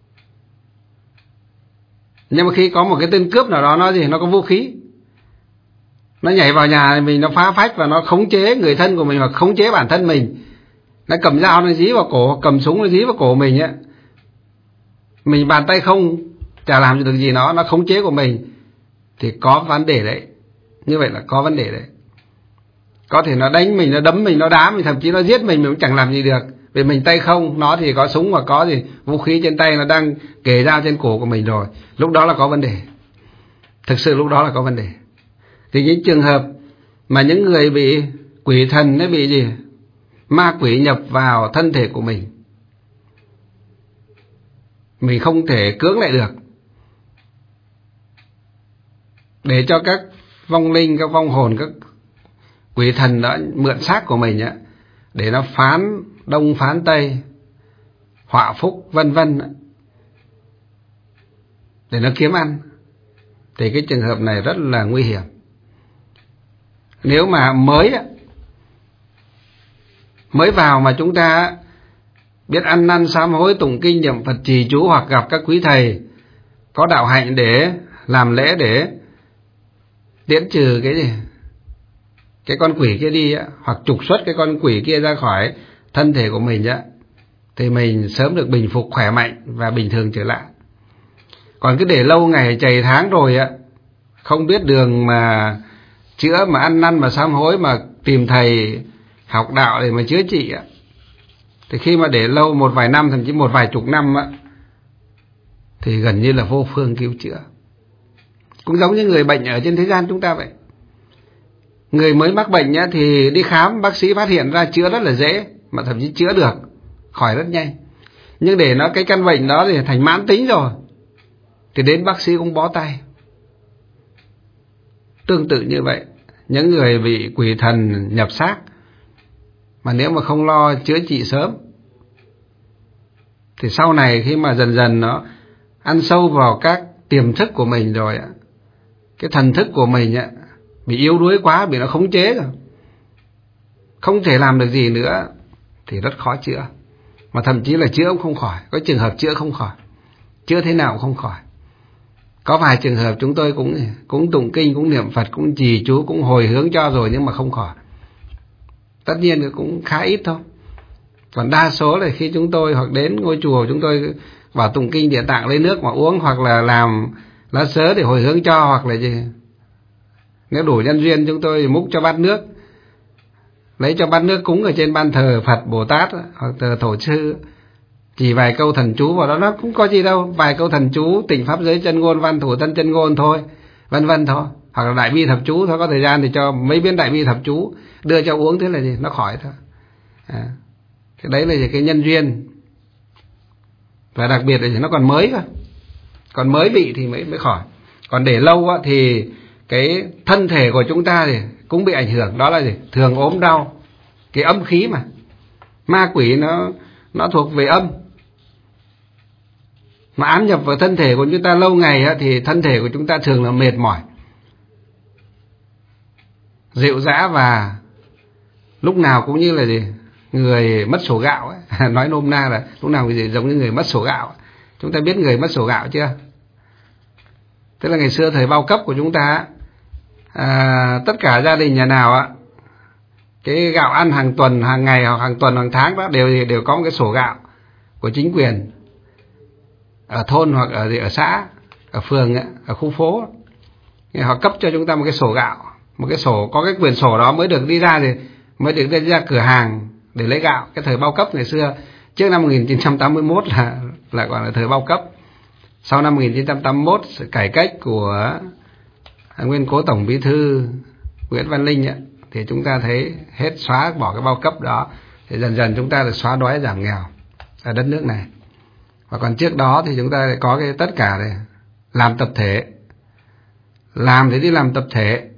Speaker 1: nhưng mà khi có một cái tên cướp nào đó, nó gì, nó có vũ khí, nó nhảy vào nhà mình, nó phá phách và nó khống chế người thân của mình hoặc khống chế bản thân mình. Nó cầm dao nó dí vào cổ, cầm súng nó dí vào cổ mình ấy, mình bàn tay không chả làm được gì nó, nó khống chế của mình, thì có vấn đề đấy. Như vậy là có vấn đề đấy. Có thể nó đánh mình, nó đấm mình, nó đá mình, thậm chí nó giết mình, mình cũng chẳng làm gì được, vì mình tay không. Nó thì có súng và có gì vũ khí trên tay, nó đang kề dao trên cổ của mình rồi. Lúc đó là có vấn đề, thực sự lúc đó là có vấn đề. Thì những trường hợp mà những người bị quỷ thần, nó bị gì, ma quỷ nhập vào thân thể của mình, mình không thể cưỡng lại được, để cho các vong linh, các vong hồn, các quỷ thần đã mượn xác của mình á, để nó phán đông phán tây, họa phúc vân vân, để nó kiếm ăn, thì cái trường hợp này rất là nguy hiểm. Nếu mà mới mới vào mà chúng ta biết ăn năn sám hối, tụng kinh, niệm Phật, trì chú, hoặc gặp các quý thầy có đạo hạnh để làm lễ để tiễn trừ cái gì, cái con quỷ kia đi á, hoặc trục xuất cái con quỷ kia ra khỏi thân thể của mình á, thì mình sớm được bình phục, khỏe mạnh và bình thường trở lại. Còn cứ để lâu ngày chày tháng rồi á, không biết đường mà chữa, mà ăn năn mà sám hối, mà tìm thầy học đạo để mà chữa trị á, thì khi mà để lâu một vài năm, thậm chí một vài chục năm á, thì gần như là vô phương cứu chữa. Cũng giống như người bệnh ở trên thế gian chúng ta vậy. Người mới mắc bệnh á, thì đi khám, bác sĩ phát hiện ra chữa rất là dễ, mà thậm chí chữa được, khỏi rất nhanh. Nhưng để nó cái căn bệnh đó thì thành mãn tính rồi, thì đến bác sĩ cũng bó tay. Tương tự như vậy, những người bị quỷ thần nhập xác, mà nếu mà không lo chữa trị sớm, thì sau này khi mà dần dần nó ăn sâu vào các tiềm thức của mình rồi, cái thần thức của mình bị yếu đuối quá, bị nó khống chế rồi, không thể làm được gì nữa, thì rất khó chữa. Mà thậm chí là chữa cũng không khỏi, có trường hợp chữa không khỏi, chữa thế nào cũng không khỏi. Có vài trường hợp chúng tôi cũng cũng tụng kinh, cũng niệm Phật, cũng trì chú, cũng hồi hướng cho rồi, nhưng mà không khỏi. Tất nhiên cũng khá ít thôi. Còn đa số là khi chúng tôi hoặc đến ngôi chùa, chúng tôi bảo tụng kinh Địa Tạng lấy nước mà uống, hoặc là làm lá sớ để hồi hướng cho, hoặc là gì. Nếu đủ nhân duyên chúng tôi múc cho bát nước, lấy cho bát nước cúng ở trên ban thờ Phật Bồ Tát hoặc thờ Thổ Sư, chỉ vài câu thần chú vào đó, nó cũng có gì đâu, vài câu thần chú Tịnh Pháp Giới Chân Ngôn, Văn Thủ Thân Chân Ngôn thôi, vân vân thôi, hoặc là Đại Bi Thập Chú thôi, có thời gian thì cho mấy viên Đại Bi Thập Chú đưa cho uống, thế là gì, nó khỏi thôi. À, cái đấy là cái nhân duyên, và đặc biệt là nó còn mới cơ, còn mới bị thì mới mới khỏi. Còn để lâu á, thì cái thân thể của chúng ta thì cũng bị ảnh hưởng, đó là gì, thường ốm đau, cái âm khí mà, ma quỷ nó nó thuộc về âm, mà ám nhập vào thân thể của chúng ta lâu ngày á, thì thân thể của chúng ta thường là mệt mỏi, rệu rã, và lúc nào cũng như là gì, người mất sổ gạo ấy. Nói nôm na là lúc nào cũng giống như người mất sổ gạo. Chúng ta biết người mất sổ gạo chưa? Tức là ngày xưa thời bao cấp của chúng ta, à, tất cả gia đình nhà nào á, cái gạo ăn hàng tuần, hàng ngày hoặc hàng tuần, hàng tháng đó đều đều có một cái sổ gạo của chính quyền ở thôn hoặc ở ở xã, ở phường, ở khu phố. Họ cấp cho chúng ta một cái sổ gạo, một cái sổ, có cái quyển sổ đó mới được đi ra thì mới được đi ra cửa hàng để lấy gạo. Cái thời bao cấp ngày xưa trước năm một nghìn chín trăm tám mươi mốt là là gọi là thời bao cấp. Sau năm một nghìn chín trăm tám mươi mốt, sự cải cách của nguyên cố tổng bí thư Nguyễn Văn Linh ấy, thì chúng ta thấy hết xóa bỏ cái bao cấp đó, thì dần dần chúng ta được xóa đói giảm nghèo ở đất nước này. Và còn trước đó thì chúng ta có cái tất cả này, làm tập thể, làm thì đi làm tập thể,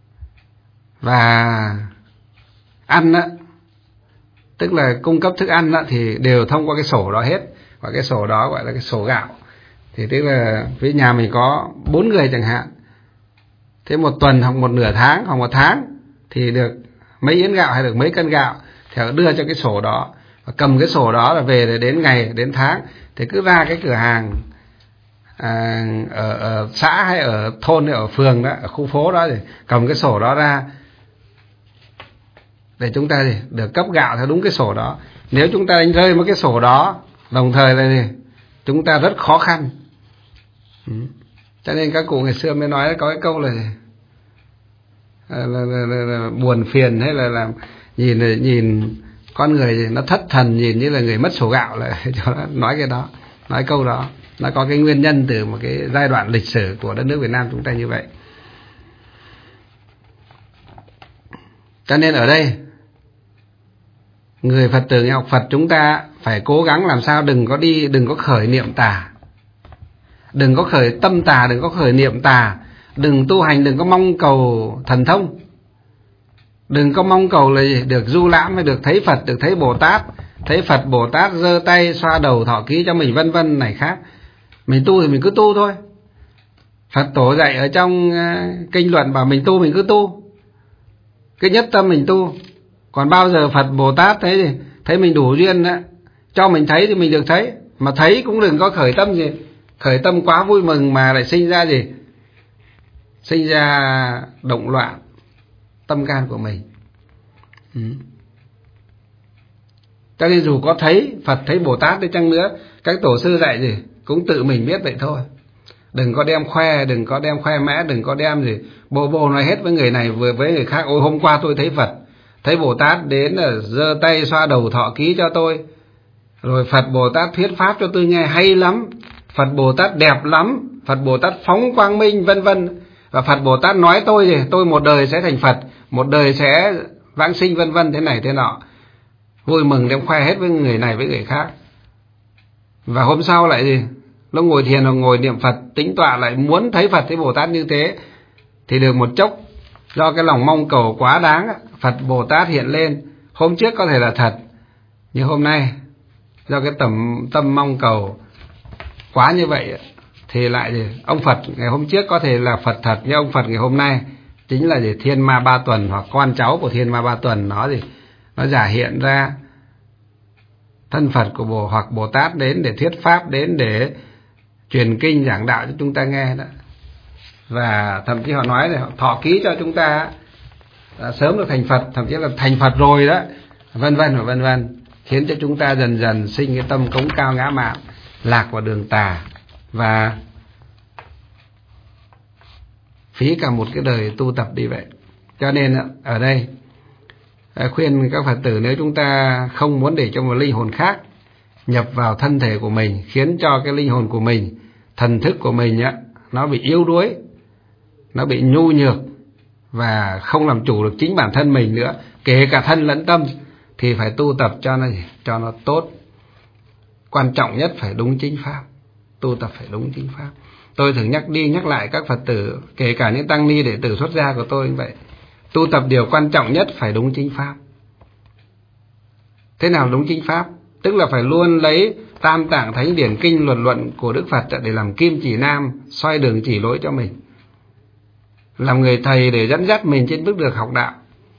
Speaker 1: và ăn á, tức là cung cấp thức ăn á, thì đều thông qua cái sổ đó hết, và cái sổ đó gọi là cái sổ gạo. Thì tức là với nhà mình có bốn người chẳng hạn, thế một tuần hoặc một nửa tháng hoặc một tháng thì được mấy yến gạo hay được mấy cân gạo, thì họ đưa cho cái sổ đó, và cầm cái sổ đó là về để đến ngày đến tháng thì cứ ra cái cửa hàng à, ở, ở xã hay ở thôn hay ở phường đó, ở khu phố đó, thì cầm cái sổ đó ra để chúng ta gì, được cấp gạo theo đúng cái sổ đó. Nếu chúng ta đánh rơi một cái sổ đó, đồng thời là gì, chúng ta rất khó khăn. Ừ. Cho nên các cụ ngày xưa mới nói có cái câu là, là, là, là, là, là buồn phiền, hay là làm nhìn nhìn con người nó thất thần, nhìn như là người mất sổ gạo, là cho nó nói cái đó, nói câu đó. Nó có cái nguyên nhân từ một cái giai đoạn lịch sử của đất nước Việt Nam chúng ta như vậy. Cho nên ở đây người Phật tử, người học Phật chúng ta phải cố gắng làm sao đừng có đi, đừng có khởi niệm tà, đừng có khởi tâm tà, đừng có khởi niệm tà, đừng tu hành, đừng có mong cầu thần thông, đừng có mong cầu là gì? Được du lãm hay được thấy Phật, được thấy Bồ Tát, thấy Phật Bồ Tát giơ tay xoa đầu thọ ký cho mình vân vân này khác. Mình tu thì mình cứ tu thôi. Phật tổ dạy ở trong kinh luận bảo mình tu mình cứ tu, cái nhất tâm mình tu. Còn bao giờ Phật Bồ Tát thấy gì, thấy mình đủ duyên đó, cho mình thấy thì mình được thấy, mà thấy cũng đừng có khởi tâm gì, khởi tâm quá vui mừng mà lại sinh ra gì, sinh ra động loạn tâm can của mình. Ừ. Cho nên dù có thấy Phật, thấy Bồ Tát đi chăng nữa, các tổ sư dạy gì cũng tự mình biết vậy thôi. Đừng có đem khoe, đừng có đem khoe mẽ, đừng có đem gì bồ bồ nói hết với người này vừa với người khác. Ôi hôm qua tôi thấy Phật, Thấy Bồ Tát đến là giơ tay xoa đầu thọ ký cho tôi. Rồi Phật Bồ Tát thuyết pháp cho tôi nghe hay lắm, Phật Bồ Tát đẹp lắm, Phật Bồ Tát phóng quang minh vân vân. Và Phật Bồ Tát nói tôi gì, tôi một đời sẽ thành Phật, một đời sẽ vãng sinh vân vân thế này thế nọ. Vui mừng đem khoe hết với người này với người khác. Và hôm sau lại gì, lúc ngồi thiền hoặc ngồi niệm Phật tĩnh tọa lại muốn thấy Phật thấy Bồ Tát như thế. Thì được một chốc do cái lòng mong cầu quá đáng, Phật Bồ Tát hiện lên. Hôm trước có thể là thật, nhưng hôm nay do cái tầm tâm mong cầu quá như vậy thì lại gì, ông Phật ngày hôm trước có thể là Phật thật, nhưng ông Phật ngày hôm nay chính là gì, Thiên Ma Ba Tuần hoặc con cháu của Thiên Ma Ba Tuần. Nó gì, nó giả hiện ra thân Phật của Bồ hoặc Bồ Tát đến để thuyết pháp, đến để truyền kinh giảng đạo cho chúng ta nghe đó. Và thậm chí họ nói là họ thọ ký cho chúng ta sớm được thành Phật, thậm chí là thành Phật rồi đó, vân vân và vân vân, khiến cho chúng ta dần dần sinh cái tâm cống cao ngã mạn, lạc vào đường tà và phí cả một cái đời tu tập đi vậy. Cho nên ở đây khuyên các Phật tử, nếu chúng ta không muốn để cho một linh hồn khác nhập vào thân thể của mình, khiến cho cái linh hồn của mình, thần thức của mình á, nó bị yếu đuối, nó bị nhu nhược và không làm chủ được chính bản thân mình nữa, kể cả thân lẫn tâm, thì phải tu tập cho nó cho nó tốt. Quan trọng nhất phải đúng chính pháp, tu tập phải đúng chính pháp. Tôi thường nhắc đi nhắc lại các Phật tử, kể cả những tăng ni đệ tử xuất gia của tôi như vậy, tu tập điều quan trọng nhất phải đúng chính pháp. Thế nào đúng chính pháp? Tức là phải luôn lấy Tam Tạng Thánh Điển Kinh Luật Luận của Đức Phật để làm kim chỉ nam, soi đường chỉ lối cho mình, làm người thầy để dẫn dắt mình trên bước đường học đạo.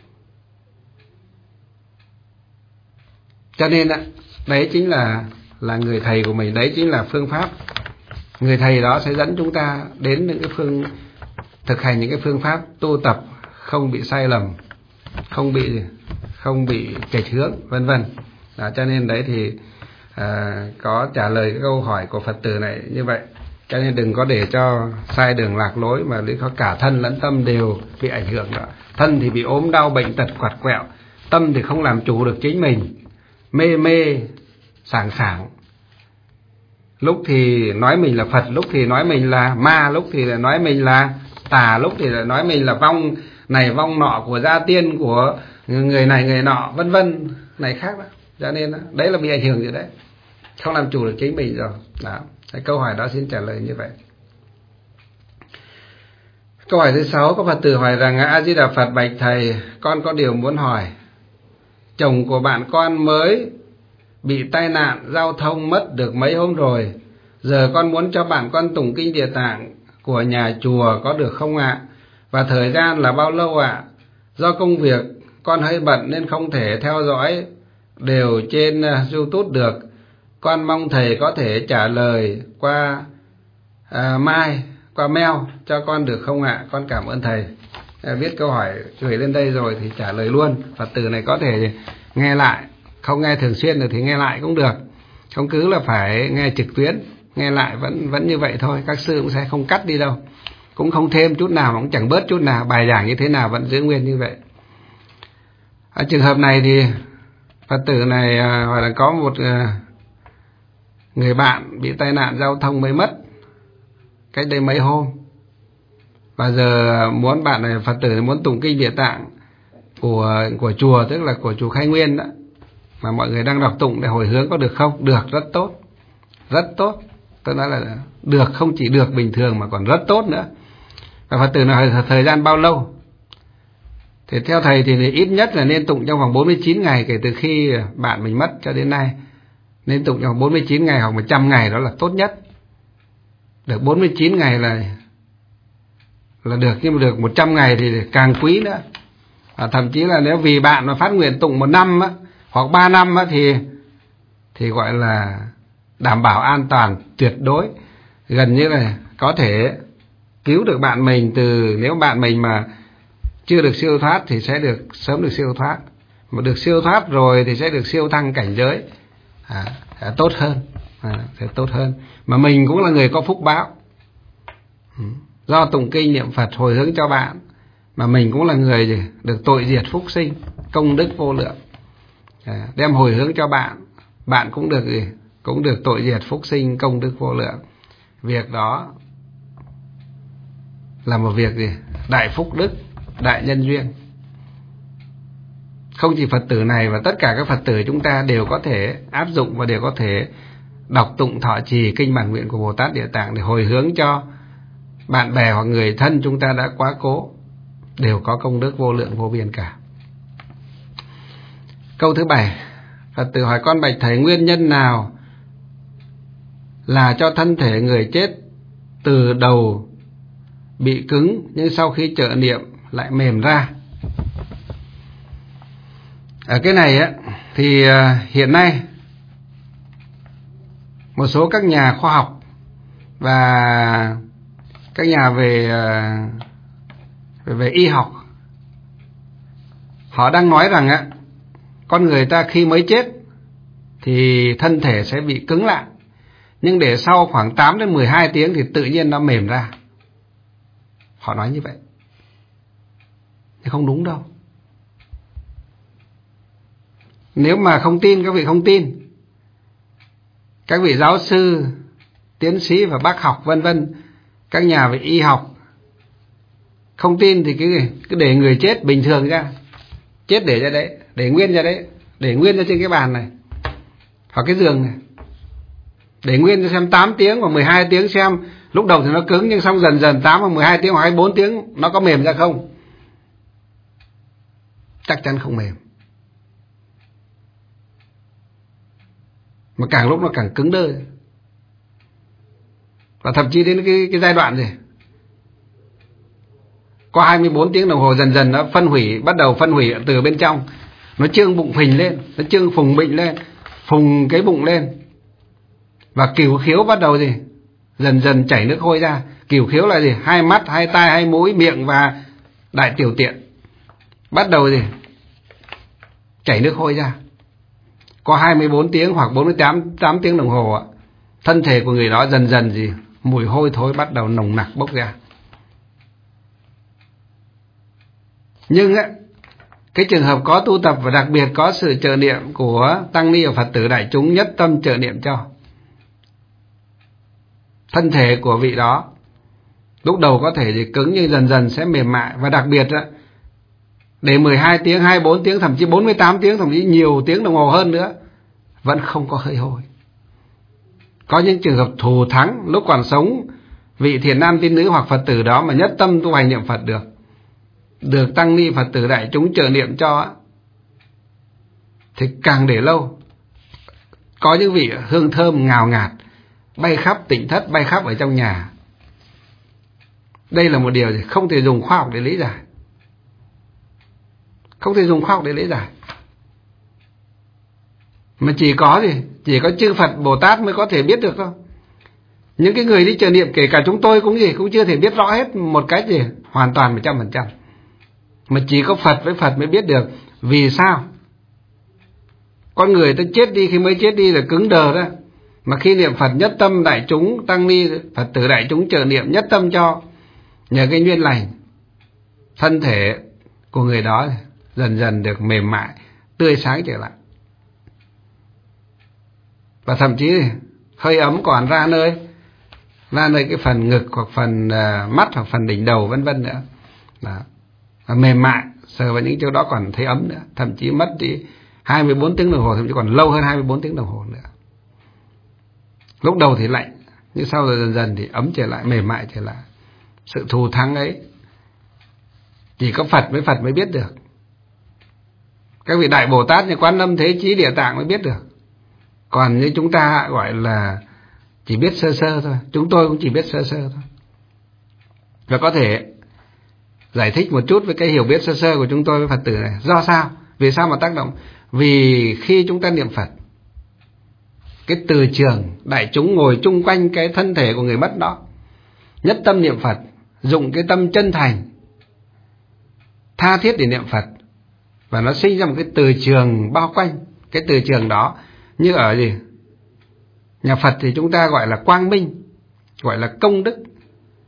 Speaker 1: Cho nên đấy chính là là người thầy của mình, đấy chính là phương pháp. Người thầy đó sẽ dẫn chúng ta đến những cái phương thực hành những cái phương pháp tu tập không bị sai lầm, không bị không bị chệch hướng, vân vân. Đó, cho nên đấy thì à, có trả lời cái câu hỏi của Phật tử này như vậy. Cho nên đừng có để cho sai đường lạc lối, mà để có cả thân lẫn tâm đều bị ảnh hưởng đó. Thân thì bị ốm đau bệnh tật quặt quẹo, tâm thì không làm chủ được chính mình, mê mê sảng sảng, lúc thì nói mình là Phật, lúc thì nói mình là ma, lúc thì lại nói mình là tà, lúc thì lại nói mình là vong này vong nọ của gia tiên, của người này người nọ, vân vân này khác đó. Cho nên đó, đấy là bị ảnh hưởng rồi đấy, không làm chủ được chính mình rồi. Đó, cái câu hỏi đó xin trả lời như vậy. Câu hỏi thứ sáu, có Phật tử hỏi rằng: A Di Đà Phật, bạch thầy, con có điều muốn hỏi. Chồng của bạn con mới bị tai nạn giao thông mất được mấy hôm rồi, giờ con muốn cho bạn con tụng kinh Địa Tạng của nhà chùa có được không ạ? Và thời gian là bao lâu ạ? Do công việc con hơi bận nên không thể theo dõi đều trên YouTube được. Con mong thầy có thể trả lời qua à, mai qua mail cho con được không ạ? Con cảm ơn thầy. À, viết câu hỏi gửi lên đây rồi thì trả lời luôn. Phật tử này có thể nghe lại, không nghe thường xuyên được thì nghe lại cũng được, không cứ là phải nghe trực tuyến, nghe lại vẫn vẫn như vậy thôi. Các sư cũng sẽ không cắt đi đâu, cũng không thêm chút nào, cũng chẳng bớt chút nào, bài giảng như thế nào vẫn giữ nguyên như vậy. Ở trường hợp này thì Phật tử này gọi là có một người bạn bị tai nạn giao thông mới mất cách đây mấy hôm, và giờ muốn bạn này, Phật tử này muốn tụng kinh Địa Tạng của của chùa, tức là của chùa Khai Nguyên đó, mà mọi người đang đọc tụng để hồi hướng, có được không? Được, rất tốt, rất tốt. Tôi nói là được, không chỉ được bình thường mà còn rất tốt nữa. Và Phật tử này hỏi thời gian bao lâu? Thì theo thầy thì ít nhất là nên tụng trong vòng bốn mươi chín ngày kể từ khi bạn mình mất cho đến nay. Nên tụng trong bốn mươi chín ngày hoặc một trăm ngày, đó là tốt nhất. Được bốn mươi chín ngày là là được, nhưng mà được một trăm ngày thì càng quý nữa. À, thậm chí là nếu vì bạn mà phát nguyện tụng một năm á, hoặc ba năm á, thì thì gọi là đảm bảo an toàn tuyệt đối, gần như là có thể cứu được bạn mình từ, nếu bạn mình mà chưa được siêu thoát thì sẽ được sớm được siêu thoát, mà được siêu thoát rồi thì sẽ được siêu thăng cảnh giới, à, sẽ tốt hơn, à, sẽ tốt hơn. Mà mình cũng là người có phúc báo, do tụng kinh niệm Phật hồi hướng cho bạn, mà mình cũng là người được tội diệt phúc sinh, công đức vô lượng. À, đem hồi hướng cho bạn, bạn cũng được gì? Cũng được tội diệt phúc sinh công đức vô lượng. Việc đó là một việc gì? Đại phúc đức, đại nhân duyên. Không chỉ Phật tử này và tất cả các Phật tử chúng ta đều có thể áp dụng và đều có thể đọc tụng thọ trì kinh bản nguyện của Bồ Tát Địa Tạng để hồi hướng cho bạn bè hoặc người thân chúng ta đã quá cố, đều có công đức vô lượng vô biên cả. Câu thứ bảy, Phật tử hỏi con bạch thầy, nguyên nhân nào là cho thân thể người chết từ đầu bị cứng nhưng sau khi trợ niệm lại mềm ra? Ở cái này á, thì hiện nay một số các nhà khoa học và các nhà về về, về y học họ đang nói rằng á, con người ta khi mới chết thì thân thể sẽ bị cứng lại, nhưng để sau khoảng tám đến mười hai tiếng thì tự nhiên nó mềm ra. Họ nói như vậy. Nhưng không đúng đâu. Nếu mà không tin, các vị không tin, các vị giáo sư, tiến sĩ và bác học vân vân, các nhà về y học không tin thì cứ, cứ để người chết bình thường ra, chết để ra đấy, để nguyên ra đấy, để nguyên ra trên cái bàn này hoặc cái giường này, để nguyên cho xem tám tiếng và mười hai tiếng, xem lúc đầu thì nó cứng nhưng xong dần dần tám và mười hai tiếng hoặc hai mươi bốn tiếng nó có mềm ra không? Chắc chắn không mềm, mà càng lúc nó càng cứng đơ. Và thậm chí đến cái, cái giai đoạn gì qua hai mươi bốn tiếng đồng hồ dần dần nó phân hủy, bắt đầu phân hủy từ bên trong, nó trương bụng phình lên, nó trương phùng bệnh lên, phùng cái bụng lên, và cửu khiếu bắt đầu gì dần dần chảy nước hôi ra. Cửu khiếu là gì? Hai mắt, hai tai, hai mũi, miệng và đại tiểu tiện bắt đầu gì chảy nước hôi ra. Có hai mươi bốn tiếng hoặc bốn mươi tám tiếng đồng hồ, thân thể của người đó dần dần gì mùi hôi thối bắt đầu nồng nặc bốc ra. Nhưng á, cái trường hợp có tu tập và đặc biệt có sự trợ niệm của tăng ni và Phật tử đại chúng nhất tâm trợ niệm cho, thân thể của vị đó lúc đầu có thể thì cứng nhưng dần dần sẽ mềm mại, và đặc biệt á, để mười hai tiếng, hai mươi bốn tiếng, thậm chí bốn mươi tám tiếng, thậm chí nhiều tiếng đồng hồ hơn nữa vẫn không có hơi hôi. Có những trường hợp thù thắng lúc còn sống, vị thiện nam tín nữ hoặc Phật tử đó mà nhất tâm tu hành niệm Phật được, được tăng ni Phật tử đại chúng trợ niệm cho, thì càng để lâu, có những vị hương thơm ngào ngạt bay khắp tịnh thất, bay khắp ở trong nhà. Đây là một điều gì không thể dùng khoa học để lý giải, không thể dùng khoa học để lý giải, mà chỉ có gì chỉ có chư Phật Bồ Tát mới có thể biết được thôi. Những cái người đi trợ niệm, kể cả chúng tôi cũng gì cũng chưa thể biết rõ hết một cách gì hoàn toàn một trăm phần trăm, mà chỉ có Phật với Phật mới biết được. Vì sao con người ta chết đi, khi mới chết đi là cứng đờ đó, mà khi niệm Phật nhất tâm đại chúng, tăng ni Phật tử đại chúng trợ niệm nhất tâm cho, nhờ cái duyên lành, thân thể của người đó dần dần được mềm mại, tươi sáng trở lại, và thậm chí hơi ấm còn ra nơi ra nơi cái phần ngực hoặc phần uh, mắt hoặc phần đỉnh đầu vân vân nữa. Đó. Và mềm mại, sờ vào những chỗ đó còn thấy ấm nữa, thậm chí mất đi hai mươi bốn tiếng đồng hồ, thậm chí còn lâu hơn hai mươi bốn tiếng đồng hồ nữa. Lúc đầu thì lạnh, nhưng sau rồi dần dần thì ấm trở lại, mềm mại trở lại. Sự thù thắng ấy chỉ có Phật với Phật mới biết được. Các vị đại Bồ Tát như Quán Âm, Thế Chí, Địa Tạng mới biết được. Còn như chúng ta gọi là chỉ biết sơ sơ thôi, chúng tôi cũng chỉ biết sơ sơ thôi. Và có thể giải thích một chút với cái hiểu biết sơ sơ của chúng tôi với Phật tử này. Do sao? Vì sao mà tác động? Vì khi chúng ta niệm Phật, cái từ trường đại chúng ngồi chung quanh cái thân thể của người mất đó, nhất tâm niệm Phật, dụng cái tâm chân thành tha thiết để niệm Phật, và nó sinh ra một cái từ trường bao quanh. Cái từ trường đó như ở gì nhà Phật thì chúng ta gọi là quang minh, gọi là công đức.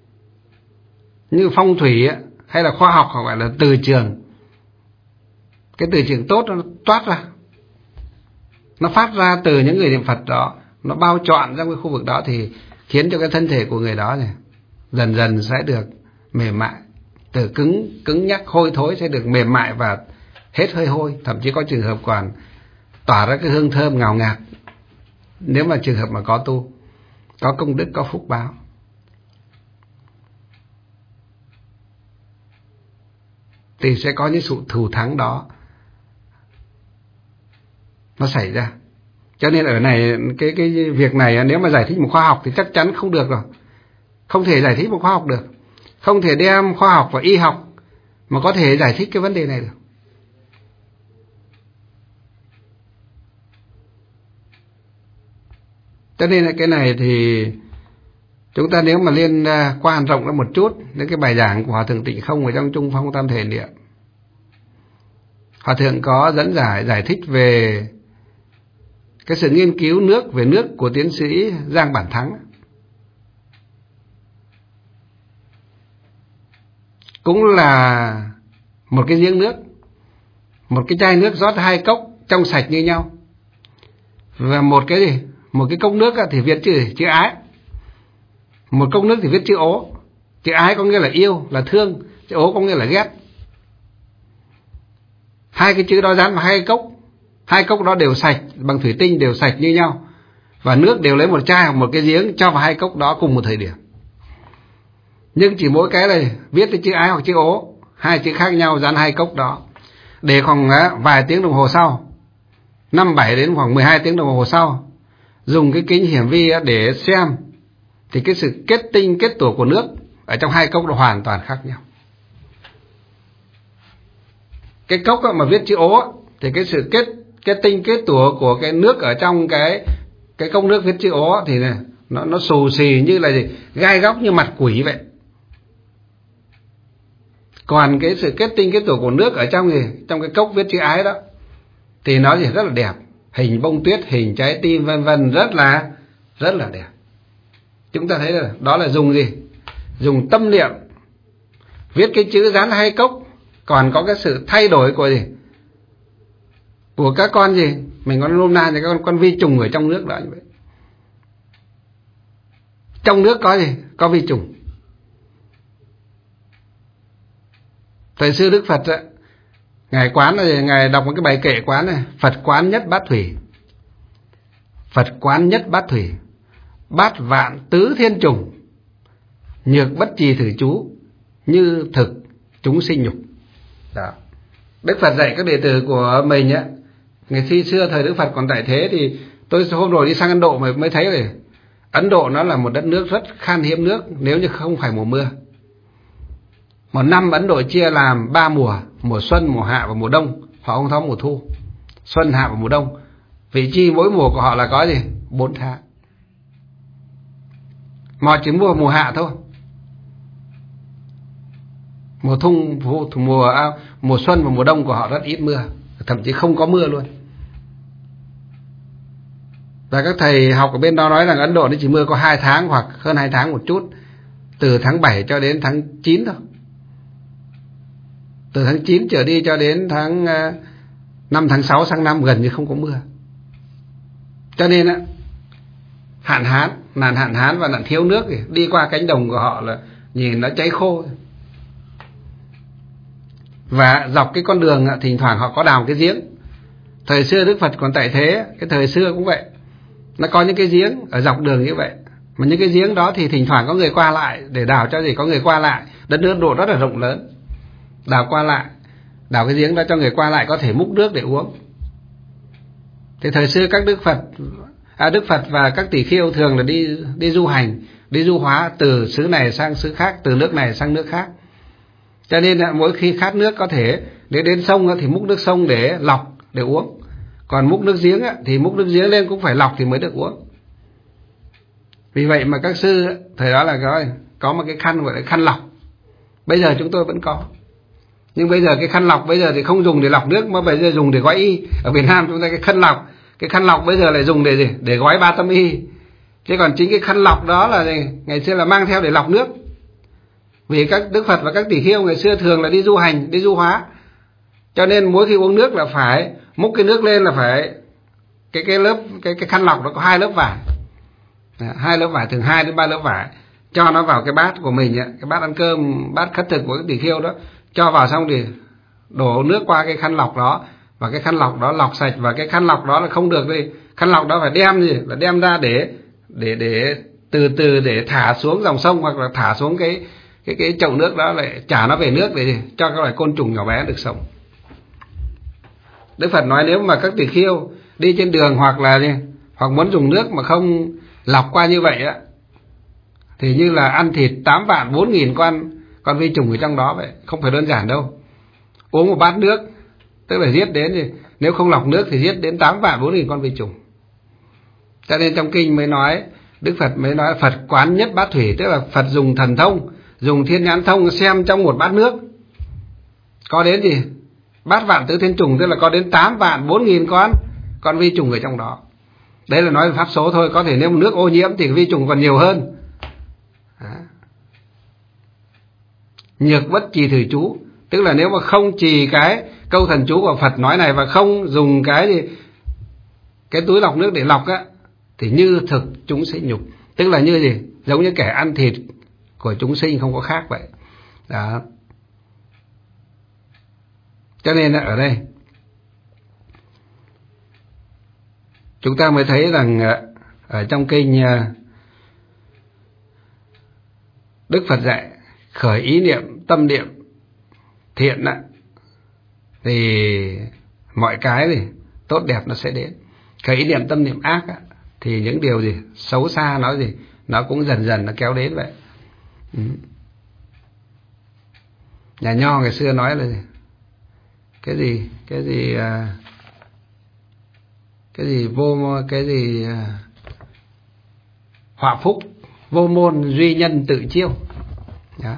Speaker 1: Như phong thủy hay là khoa học họ gọi là từ trường. Cái từ trường tốt nó toát ra, nó phát ra từ những người niệm Phật đó, nó bao trọn trong cái khu vực đó, thì khiến cho cái thân thể của người đó này dần dần sẽ được mềm mại, từ cứng cứng nhắc hôi thối sẽ được mềm mại và hết hơi hôi, thậm chí có trường hợp còn tỏa ra cái hương thơm ngào ngạt. Nếu mà trường hợp mà có tu, có công đức, có phúc báo. Thì sẽ có những sự thù thắng đó nó xảy ra. Cho nên ở này cái cái việc này nếu mà giải thích một khoa học thì chắc chắn không được rồi. Không thể giải thích một khoa học được. Không thể đem khoa học và y học mà có thể giải thích cái vấn đề này được. Cho nên là cái này thì chúng ta nếu mà liên quan rộng ra một chút đến cái bài giảng của Hòa Thượng Tịnh Không ở trong Trung Phong Tam Thể Niệm, Hòa Thượng có dẫn giải giải thích về cái sự nghiên cứu nước về nước của tiến sĩ Giang Bản Thắng. Cũng là một cái giếng nước, một cái chai nước rót hai cốc trong sạch như nhau, và một cái gì một cái cốc nước thì viết chữ chữ ái, một cốc nước thì viết chữ ố. Chữ ái có nghĩa là yêu, là thương, chữ ố có nghĩa là ghét. Hai cái chữ đó dán vào hai cốc, hai cốc đó đều sạch bằng thủy tinh, đều sạch như nhau, và nước đều lấy một chai hoặc một cái giếng cho vào hai cốc đó cùng một thời điểm. Nhưng chỉ mỗi cái là viết cái chữ ái hoặc chữ ố, hai chữ khác nhau dán hai cốc đó. Để khoảng vài tiếng đồng hồ sau, năm bảy đến khoảng mười hai tiếng đồng hồ sau, dùng cái kính hiển vi để xem, thì cái sự kết tinh kết tủa của nước ở trong hai cốc nó hoàn toàn khác nhau. Cái cốc mà viết chữ ố thì cái sự kết kết tinh kết tủa của cái nước ở trong cái cái cốc nước viết chữ ố thì này, nó nó xù xì như là gì, gai góc như mặt quỷ vậy. Còn cái sự kết tinh kết tủa của nước ở trong gì trong cái cốc viết chữ ái đó thì nó gì rất là đẹp, hình bông tuyết, hình trái tim vân vân, rất là rất là đẹp. Chúng ta thấy là đó là dùng gì? Dùng tâm niệm viết cái chữ dán hai cốc. Còn có cái sự thay đổi của gì? Của các con gì? Mình có nôm na thì các con, con vi trùng ở trong nước đó như vậy. Trong nước có gì? Có vi trùng. Thời xưa Đức Phật á, Ngài quán là Ngài đọc một cái bài kệ quán này, Phật quán nhất bát thủy. Phật quán nhất bát thủy, bát vạn tứ thiên trùng, nhược bất trì thử chú, như thực chúng sinh nhục. Đó. Đức Phật dạy các đệ tử của mình á, ngày khi xưa thời Đức Phật còn tại thế thì tôi hôm rồi đi sang Ấn Độ mà mới thấy rồi. Ấn Độ nó là một đất nước rất khan hiếm nước nếu như không phải mùa mưa. Một năm Ấn Độ chia làm ba mùa, mùa xuân, mùa hạ và mùa đông. Họ không có mùa thu. Xuân, hạ và mùa đông. Vị chi mỗi mùa của họ là có gì? Bốn tháng. Mà chỉ mùa mùa hạ thôi. Mùa thung, mùa à, mùa xuân và mùa đông của họ rất ít mưa, thậm chí không có mưa luôn. Và các thầy học ở bên đó nói rằng Ấn Độ nó chỉ mưa có hai tháng hoặc hơn hai tháng một chút, từ tháng bảy cho đến tháng chín thôi. Từ tháng chín trở đi cho đến tháng năm, tháng sáu, sang năm gần như không có mưa. Cho nên á, hạn hán, nạn hạn hán và nạn thiếu nước thì đi qua cánh đồng của họ là nhìn nó cháy khô. Và dọc cái con đường thỉnh thoảng họ có đào cái giếng. Thời xưa Đức Phật còn tại thế, cái thời xưa cũng vậy, nó có những cái giếng ở dọc đường như vậy. Mà những cái giếng đó thì thỉnh thoảng có người qua lại để đào cho gì, có người qua lại. Đất nước độ rất là rộng lớn, đào qua lại, đào cái giếng đó cho người qua lại có thể múc nước để uống. Thì thời xưa các Đức Phật, à, Đức Phật và các tỷ khưu thường là đi đi du hành, đi du hóa từ xứ này sang xứ khác, từ nước này sang nước khác. Cho nên mỗi khi khát nước có thể đến đến sông thì múc nước sông để lọc để uống. Còn múc nước giếng thì múc nước giếng lên cũng phải lọc thì mới được uống. Vì vậy mà các sư thời đó là có, có một cái khăn gọi là khăn lọc. Bây giờ chúng tôi vẫn có. Nhưng bây giờ cái khăn lọc bây giờ thì không dùng để lọc nước, mà bây giờ dùng để gói y. Ở Việt Nam chúng ta cái khăn lọc, cái khăn lọc bây giờ lại dùng để gì? Để gói ba tấm y. Chứ còn chính cái khăn lọc đó là gì? Ngày xưa là mang theo để lọc nước. Vì các Đức Phật và các tỷ khưu ngày xưa thường là đi du hành, đi du hóa. Cho nên mỗi khi uống nước là phải múc cái nước lên, là phải cái cái lớp cái cái khăn lọc nó có hai lớp vải, hai lớp vải, thường hai đến ba lớp vải, cho nó vào cái bát của mình ấy, cái bát ăn cơm, bát khất thực của cái tỳ kheo đó, cho vào xong thì đổ nước qua cái khăn lọc đó, và cái khăn lọc đó lọc sạch, và cái khăn lọc đó là không được đi, khăn lọc đó phải đem gì là đem ra để để để từ từ để thả xuống dòng sông, hoặc là thả xuống cái cái cái chậu nước đó, lại trả nó về nước để cho các loài côn trùng nhỏ bé được sống. Đức Phật nói nếu mà các tỳ kheo đi trên đường hoặc là hoặc muốn dùng nước mà không lọc qua như vậy á, thì như là ăn thịt tám vạn bốn nghìn con con vi trùng ở trong đó vậy, không phải đơn giản đâu. Uống một bát nước tức là giết đến thì nếu không lọc nước thì giết đến tám vạn bốn nghìn con vi trùng. Cho nên trong kinh mới nói, Đức Phật mới nói Phật quán nhất bát thủy, tức là Phật dùng thần thông, dùng thiên nhãn thông xem trong một bát nước có đến gì bát vạn tứ thiên trùng, tức là có đến tám vạn bốn nghìn con con vi trùng ở trong đó. Đấy là nói về pháp số thôi, có thể nếu nước ô nhiễm thì vi trùng còn nhiều hơn. Đó. Nhược bất trì thử chú, tức là nếu mà không trì cái câu thần chú của Phật nói này, và không dùng cái gì cái túi lọc nước để lọc á, thì như thực chúng sinh nhục, tức là như gì giống như kẻ ăn thịt của chúng sinh, không có khác vậy. Đó. Cho nên ở đây chúng ta mới thấy rằng ở trong kinh Đức Phật dạy khởi ý niệm tâm niệm thiện đó, thì mọi cái thì tốt đẹp nó sẽ đến. Khởi ý niệm tâm niệm ác đó, thì những điều gì xấu xa nó gì nó cũng dần dần nó kéo đến vậy. Ừ. Nhà Nho ngày xưa nói là gì? cái gì cái gì cái gì vô cái gì họa phúc vô môn duy nhân tự chiêu. Đó.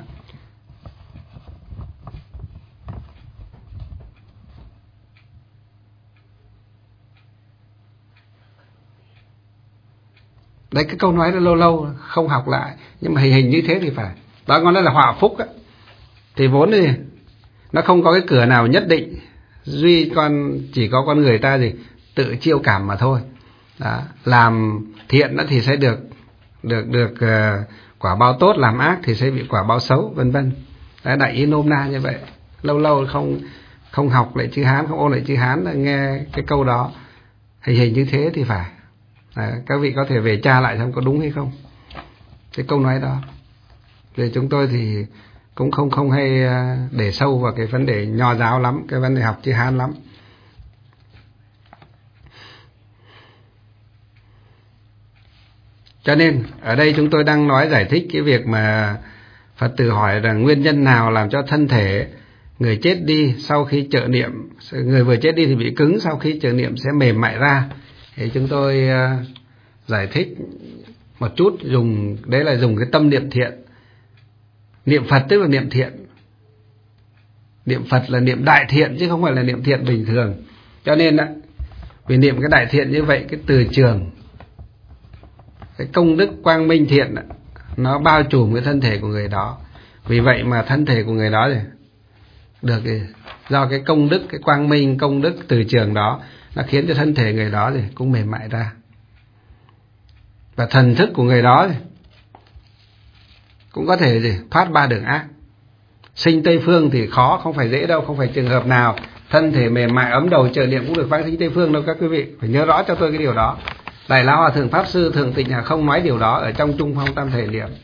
Speaker 1: Đấy, cái câu nói đó lâu lâu không học lại, nhưng mà hình hình như thế thì phải. Đó, nó nói là họa phúc á, thì vốn thì nó không có cái cửa nào nhất định, duy con chỉ có con người ta gì tự chiêu cảm mà thôi. Đó. Làm thiện đó thì sẽ được được được uh, quả báo tốt, làm ác thì sẽ bị quả báo xấu, vân vân. Đấy, đại ý nôm na như vậy. Lâu lâu không không học lại chữ Hán, không ôn lại chữ Hán là nghe cái câu đó hình hình như thế thì phải. Đấy, các vị có thể về tra lại xem có đúng hay không cái câu nói đó. Thì chúng tôi thì cũng không không hay để sâu vào cái vấn đề nho giáo lắm, cái vấn đề học chữ Hán lắm. Cho nên ở đây chúng tôi đang nói giải thích cái việc mà Phật tử hỏi rằng nguyên nhân nào làm cho thân thể người chết đi sau khi trợ niệm, người vừa chết đi thì bị cứng, sau khi trợ niệm sẽ mềm mại ra. Thì chúng tôi uh, giải thích một chút, dùng đấy là dùng cái tâm niệm thiện. Niệm Phật tức là niệm thiện. Niệm Phật là niệm đại thiện chứ không phải là niệm thiện bình thường. Cho nên á, vì niệm cái đại thiện như vậy, cái từ trường, cái công đức quang minh thiện á, nó bao trùm cái thân thể của người đó. Vì vậy mà thân thể của người đó thì được thì do cái công đức, cái quang minh, công đức từ trường đó, nó khiến cho thân thể người đó thì cũng mềm mại ra. Và thần thức của người đó thì cũng có thể gì thoát ba đường ác. Sinh Tây Phương thì khó, không phải dễ đâu, không phải trường hợp nào thân thể mềm mại ấm đầu trợ niệm cũng được vãng sinh Tây Phương đâu các quý vị. Phải nhớ rõ cho tôi cái điều đó. Đại Lão Hòa Thượng Pháp Sư Thường Tịnh Hà không nói điều đó ở trong Trung Phong Tam Thể Niệm.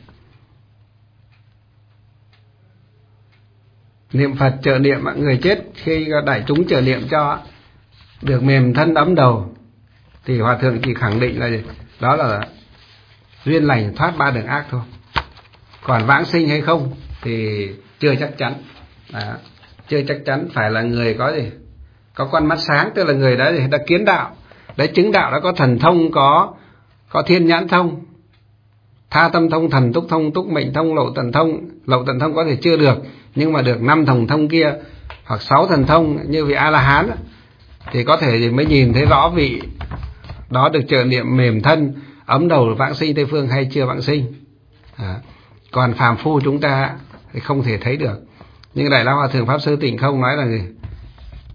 Speaker 1: Niệm Phật trợ niệm, người chết khi đại chúng trợ niệm cho được mềm thân ấm đầu thì Hòa Thượng chỉ khẳng định là gì? Đó là duyên lành thoát ba đường ác thôi. Còn vãng sinh hay không thì chưa chắc chắn. Đó. Chưa chắc chắn, phải là người có gì có con mắt sáng, tức là người đã gì đã kiến đạo, đấy, chứng đạo, đã có thần thông, có có thiên nhãn thông, tha tâm thông, thần túc thông, túc mệnh thông, lậu tần thông. Lậu tần thông có thể chưa được, nhưng mà được năm thần thông kia hoặc sáu thần thông như vị A La Hán thì có thể thì mới nhìn thấy rõ vị đó được trợ niệm mềm thân ấm đầu vãng sinh Tây Phương hay chưa vãng sinh. À. Còn phàm phu chúng ta thì không thể thấy được. Nhưng Đại Lão Hòa Thượng Pháp Sư Tịnh Không nói là gì?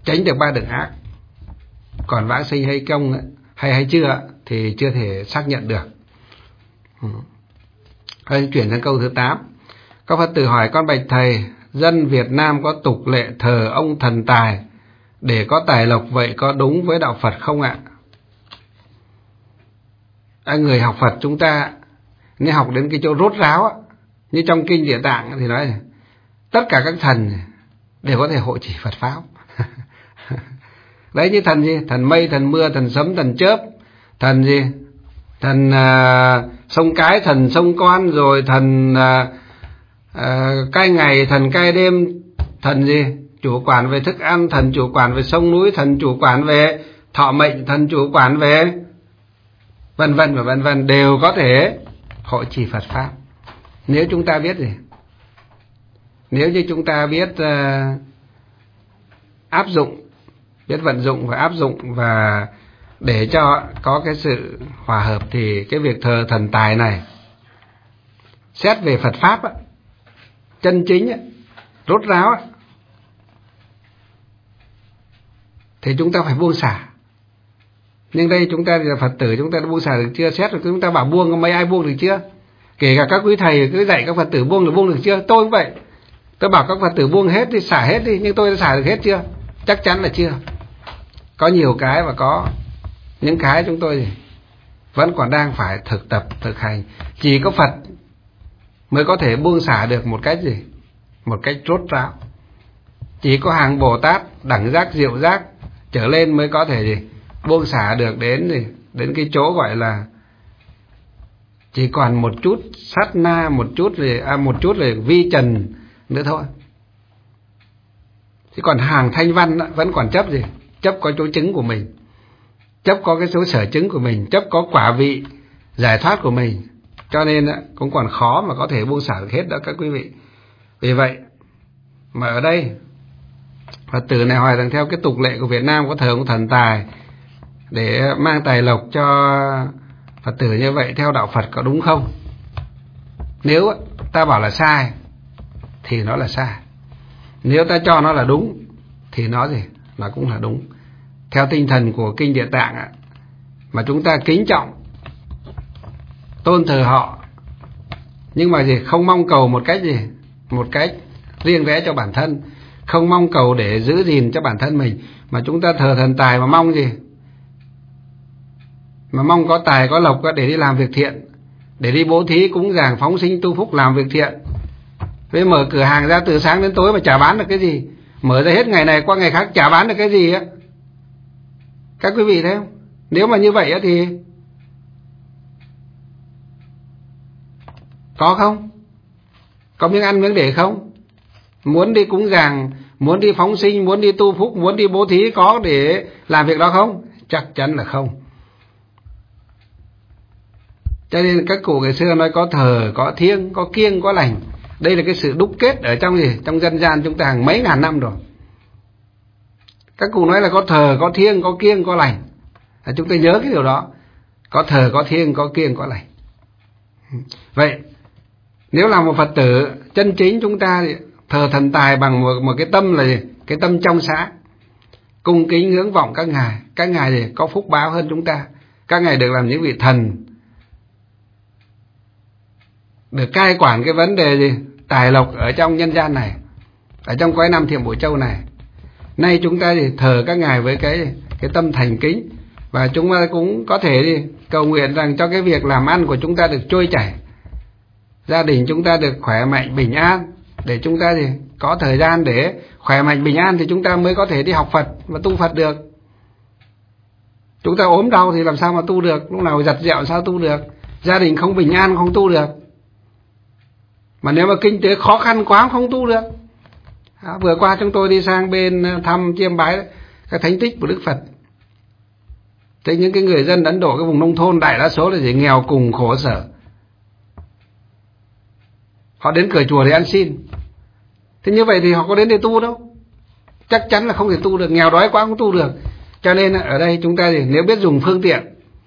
Speaker 1: tránh được ba đường ác. Còn vãng sinh hay công hay hay chưa thì chưa thể xác nhận được. Thôi, chuyển sang câu thứ tám. Các Phật tử hỏi: con bạch thầy, dân Việt Nam có tục lệ thờ ông thần tài để có tài lộc, vậy có đúng với đạo Phật không ạ? À, người học Phật chúng ta nếu học đến cái chỗ rốt ráo á, như trong kinh Địa Tạng thì nói tất cả các thần đều có thể hộ trì Phật pháp. Đấy, như thần gì? Thần mây, thần mưa, thần sấm, thần chớp, thần gì? Thần à, sông cái, thần sông con, rồi thần à, à, cai ngày, thần cai đêm, thần gì? Chủ quản về thức ăn, thần chủ quản về sông núi, thần chủ quản về thọ mệnh, thần chủ quản về vân vân và vân vân, đều có thể hộ trì Phật pháp. Nếu chúng ta biết gì? Nếu như chúng ta biết uh, áp dụng, biết vận dụng và áp dụng và để cho có cái sự hòa hợp, thì cái việc thờ thần tài này xét về Phật pháp á, chân chính á, rốt ráo á, thì chúng ta phải buông xả. Nhưng đây chúng ta là Phật tử, chúng ta đã buông xả được chưa? Xét rồi chúng ta bảo buông, có mấy ai buông được chưa? Kể cả các quý thầy cứ dạy các Phật tử buông được buông được chưa? Tôi cũng vậy, tôi bảo các Phật tử buông hết đi, xả hết đi, nhưng tôi đã xả được hết chưa? Chắc chắn là chưa. Có nhiều cái và có những cái chúng tôi vẫn còn đang phải thực tập, thực hành. Chỉ có Phật mới có thể buông xả được một cách gì? Một cách rốt ráo. Chỉ có hàng Bồ Tát đẳng giác, diệu giác trở lên mới có thể gì? Buông xả được đến gì? Đến cái chỗ gọi là chỉ còn một chút sát na, một chút về à, một chút về vi trần nữa thôi. Chỉ còn hàng thanh văn vẫn còn chấp gì? Chấp có chỗ chứng của mình, chấp có cái số sở chứng của mình, chấp có quả vị giải thoát của mình. Cho nên cũng còn khó mà có thể buông xả được hết đó các quý vị. Vì vậy mà ở đây Phật tử này hỏi rằng theo cái tục lệ của Việt Nam có thờ ông thần tài để mang tài lộc cho Phật tử như vậy, theo đạo Phật có đúng không? Nếu ta bảo là sai thì nó là sai. Nếu ta cho nó là đúng thì nó gì? Nó cũng là đúng. Theo tinh thần của kinh Địa Tạng ạ, mà chúng ta kính trọng tôn thờ họ, nhưng mà gì? Không mong cầu một cách gì? Một cách riêng rẽ cho bản thân, không mong cầu để giữ gìn cho bản thân mình, mà chúng ta thờ thần tài mà mong gì? Mà mong có tài có lộc để đi làm việc thiện, để đi bố thí cúng dường phóng sinh tu phúc làm việc thiện. Với mở cửa hàng ra từ sáng đến tối mà chả bán được cái gì, mở ra hết ngày này qua ngày khác chả bán được cái gì á. Các quý vị thấy không? Nếu mà như vậy á thì có không? Có miếng ăn miếng để không? Muốn đi cúng dường, muốn đi phóng sinh, muốn đi tu phúc, muốn đi bố thí có để làm việc đó không? Chắc chắn là không. Cho nên các cụ ngày xưa nói có thờ, có thiêng, có kiêng, có lành. Đây là cái sự đúc kết ở trong gì? Trong dân gian chúng ta hàng mấy ngàn năm rồi. Các cụ nói là có thờ, có thiêng, có kiêng, có lành. À, chúng ta nhớ cái điều đó. Có thờ, có thiêng, có kiêng, có lành. Vậy nếu là một Phật tử chân chính, chúng ta thờ thần tài bằng một, một cái tâm là gì? Cái tâm trong sáng, cung kính hướng vọng các ngài. Các ngài gì? Có phúc báo hơn chúng ta. Các ngài được làm những vị thần, được cai quản cái vấn đề gì? Tài lộc ở trong nhân gian này, ở trong cõi Nam Thiểm Bộ Châu này. Nay chúng ta thì thờ các ngài với cái cái tâm thành kính, và chúng ta cũng có thể đi cầu nguyện rằng cho cái việc làm ăn của chúng ta được trôi chảy, gia đình chúng ta được khỏe mạnh bình an, để chúng ta thì có thời gian để khỏe mạnh bình an thì chúng ta mới có thể đi học Phật và tu Phật được. Chúng ta ốm đau thì làm sao mà tu được, lúc nào giặt dẹo sao tu được, gia đình không bình an không tu được. Mà nếu mà kinh tế khó khăn quá không tu được. À, vừa qua chúng tôi đi sang bên thăm chiêm bái các thánh tích của Đức Phật. Thế những cái người dân Ấn Độ, cái vùng nông thôn đại đa số là gì? Nghèo cùng khổ sở. Họ đến cửa chùa để ăn xin. Thế như vậy thì họ có đến để tu đâu. Chắc chắn là không thể tu được, nghèo đói quá không tu được. Cho nên ở đây chúng ta thì nếu biết dùng phương tiện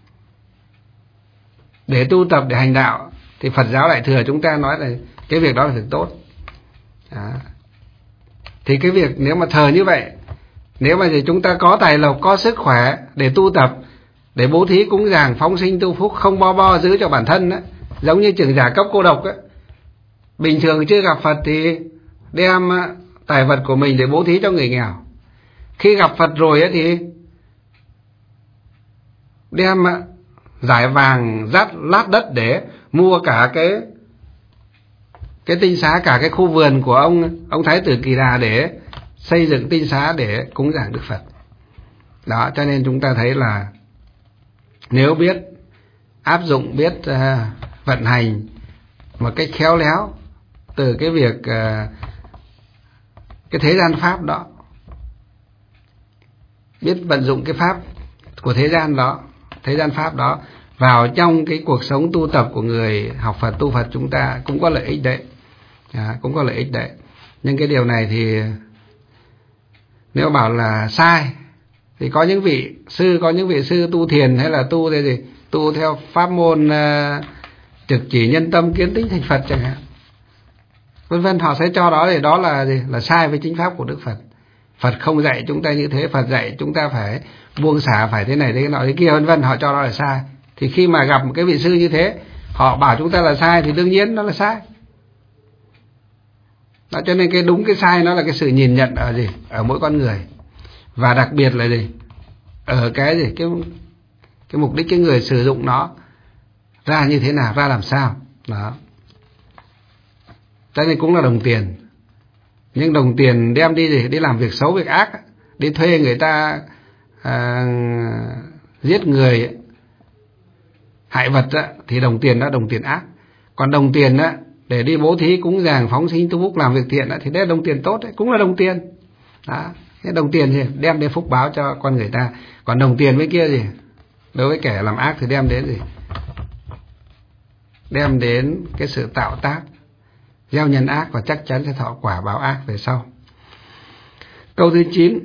Speaker 1: để tu tập, để hành đạo, thì Phật giáo Đại Thừa chúng ta nói là cái việc đó là việc tốt. Đó. Thì cái việc nếu mà thờ như vậy Nếu mà gì chúng ta có tài lộc, có sức khỏe để tu tập, để bố thí cúng dường, phóng sinh tu phúc, không bo bo giữ cho bản thân á, giống như trưởng giả cốc cô độc á, bình thường chưa gặp Phật thì đem tài vật của mình để bố thí cho người nghèo. Khi gặp Phật rồi á thì đem giải vàng rát lát đất để mua cả cái cái tinh xá, cả cái khu vườn của ông ông Thái tử Kỳ Đà để xây dựng tinh xá để cúng dường Đức Phật. Đó, cho nên chúng ta thấy là nếu biết áp dụng, biết uh, vận hành một cách khéo léo từ cái việc uh, cái thế gian pháp đó, biết vận dụng cái pháp của thế gian đó, thế gian pháp đó vào trong cái cuộc sống tu tập của người học Phật, tu Phật, chúng ta cũng có lợi ích đấy, à, cũng có lợi ích đấy. Nhưng cái điều này thì nếu bảo là sai thì có những vị sư, có những vị sư tu thiền hay là tu thế gì, tu theo pháp môn uh, trực chỉ nhân tâm kiến tính thành Phật chẳng hạn, vân vân, họ sẽ cho đó thì đó là gì, là sai với chính pháp của Đức Phật. Phật không dạy chúng ta như thế, Phật dạy chúng ta phải buông xả, phải thế này thế nọ thế kia, vân vân, họ cho đó là sai. Thì khi mà gặp một cái vị sư như thế, họ bảo chúng ta là sai thì đương nhiên nó là sai. Đó, cho nên cái đúng cái sai nó là cái sự nhìn nhận ở gì, ở mỗi con người, và đặc biệt là gì, ở cái gì, cái cái mục đích cái người sử dụng nó ra như thế nào, ra làm sao. Đó, cho nên cũng là đồng tiền, nhưng đồng tiền đem đi gì, đi làm việc xấu việc ác, đi thuê người ta à, giết người, hại vật á, thì đồng tiền đó đồng tiền ác. Còn đồng tiền á, để đi bố thí cúng dường, phóng sinh tu phúc, làm việc thiện á, thì đấy là đồng tiền tốt đấy, cũng là đồng tiền. Đó, cái đồng tiền thì đem đến phúc báo cho con người ta. Còn đồng tiền với kia gì, đối với kẻ làm ác thì đem đến gì, đem đến cái sự tạo tác, gieo nhân ác, và chắc chắn sẽ thọ quả báo ác về sau. Câu thứ chín,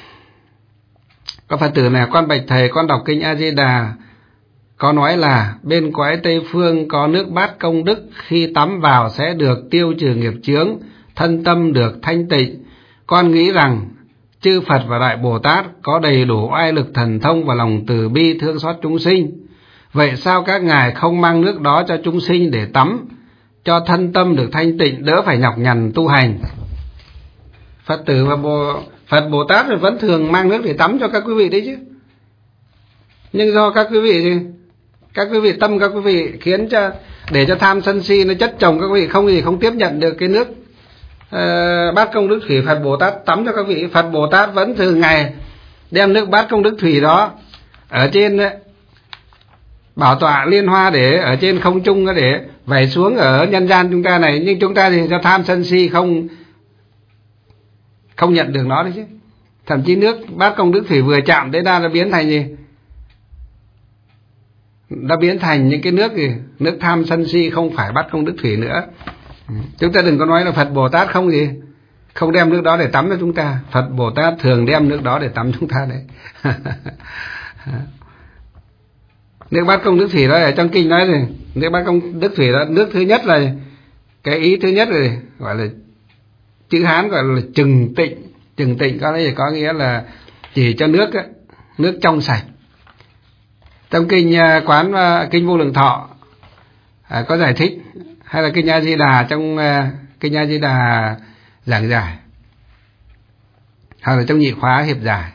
Speaker 1: có Phật tử này: con bạch thầy, con đọc kinh A Di Đà có nói là bên cõi Tây Phương có nước bát công đức, khi tắm vào sẽ được tiêu trừ nghiệp chướng, thân tâm được thanh tịnh. Con nghĩ rằng chư Phật và Đại Bồ Tát có đầy đủ oai lực thần thông và lòng từ bi thương xót chúng sinh. Vậy sao các ngài không mang nước đó cho chúng sinh để tắm, cho thân tâm được thanh tịnh, đỡ phải nhọc nhằn tu hành? Phật tử và Bồ, Phật Bồ Tát vẫn thường mang nước để tắm cho các quý vị đấy chứ. Nhưng do các quý vị thì các quý vị tâm các quý vị khiến cho để cho tham sân si nó chất chồng, các quý vị không gì không tiếp nhận được cái nước uh, bát công đức thủy Phật Bồ Tát tắm cho các vị. Phật Bồ Tát vẫn thường ngày đem nước bát công đức thủy đó ở trên bảo tọa liên hoa, để ở trên không trung để vẩy xuống ở nhân gian chúng ta này. Nhưng chúng ta thì do tham sân si không không nhận được nó đấy chứ. Thậm chí nước bát công đức thủy vừa chạm tới ra nó biến thành gì, đã biến thành những cái nước gì, nước tham sân si, không phải bát công đức thủy nữa. Chúng ta đừng có nói là Phật Bồ Tát không gì, không đem nước đó để tắm cho chúng ta. Phật Bồ Tát thường đem nước đó để tắm chúng ta đấy. Nước bát công đức thủy đó ở trong kinh nói rồi, nước bát công đức thủy đó, nước thứ nhất là cái ý thứ nhất là gọi là chữ Hán gọi là trừng tịnh. Trừng tịnh có đấy, có nghĩa là chỉ cho nước ấy, nước trong sạch. Trong kinh quán kinh Vô Lượng Thọ à, có giải thích, hay là kinh A Di Đà, trong kinh A Di Đà giảng giải, hay là trong nhị khóa hiệp giải,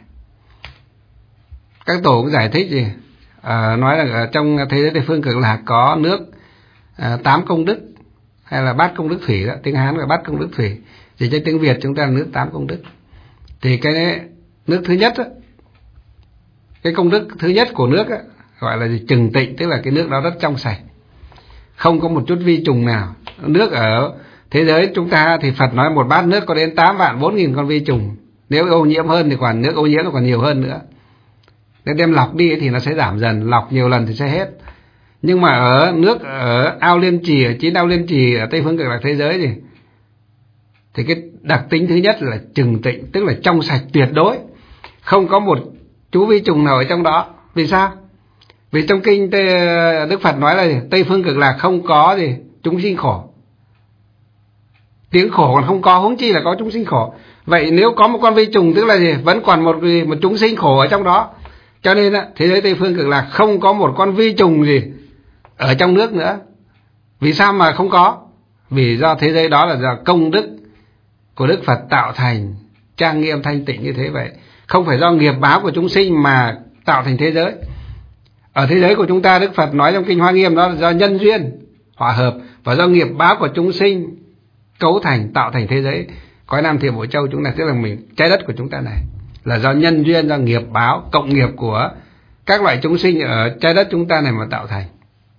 Speaker 1: các tổ cũng giải thích gì à, nói là ở trong thế giới Tây Phương Cực Lạc có nước à, tám công đức, hay là bát công đức thủy đó, tiếng Hán là bát công đức thủy, chỉ trên tiếng Việt chúng ta là nước tám công đức. Thì cái nước thứ nhất đó, cái công đức thứ nhất của nước đó, gọi là gì? Trừng tịnh, tức là cái nước đó rất trong sạch, không có một chút vi trùng nào. Nước ở thế giới chúng ta thì Phật nói một bát nước có đến tám vạn bốn nghìn con vi trùng. Nếu ô nhiễm hơn thì còn nước ô nhiễm nó còn nhiều hơn nữa. Nếu đem lọc đi thì nó sẽ giảm dần, lọc nhiều lần thì sẽ hết. Nhưng mà ở nước ở ao Liên Trì, ở chín ao Liên Trì ở Tây Phương Cực Lạc thế giới thì thì cái đặc tính thứ nhất là trừng tịnh, tức là trong sạch tuyệt đối, không có một chú vi trùng nào ở trong đó. Vì sao? Vì trong kinh Đức Phật nói là Tây Phương Cực Lạc không có gì chúng sinh khổ. Tiếng khổ còn không có, huống chi là có chúng sinh khổ. Vậy nếu có một con vi trùng tức là gì? Vẫn còn một một chúng sinh khổ ở trong đó. Cho nên á, thế giới Tây Phương Cực Lạc không có một con vi trùng gì ở trong nước nữa. Vì sao mà không có? Vì do thế giới đó là do công đức của Đức Phật tạo thành, trang nghiêm thanh tịnh như thế vậy. Không phải do nghiệp báo của chúng sinh mà tạo thành thế giới. Ở thế giới của chúng ta, Đức Phật nói trong Kinh Hoa Nghiêm đó là do nhân duyên hòa hợp và do nghiệp báo của chúng sinh cấu thành, tạo thành thế giới cõi Nam Thiểm Bộ Châu chúng ta, tức là mình trái đất của chúng ta này là do nhân duyên, do nghiệp báo cộng nghiệp của các loại chúng sinh ở trái đất chúng ta này mà tạo thành.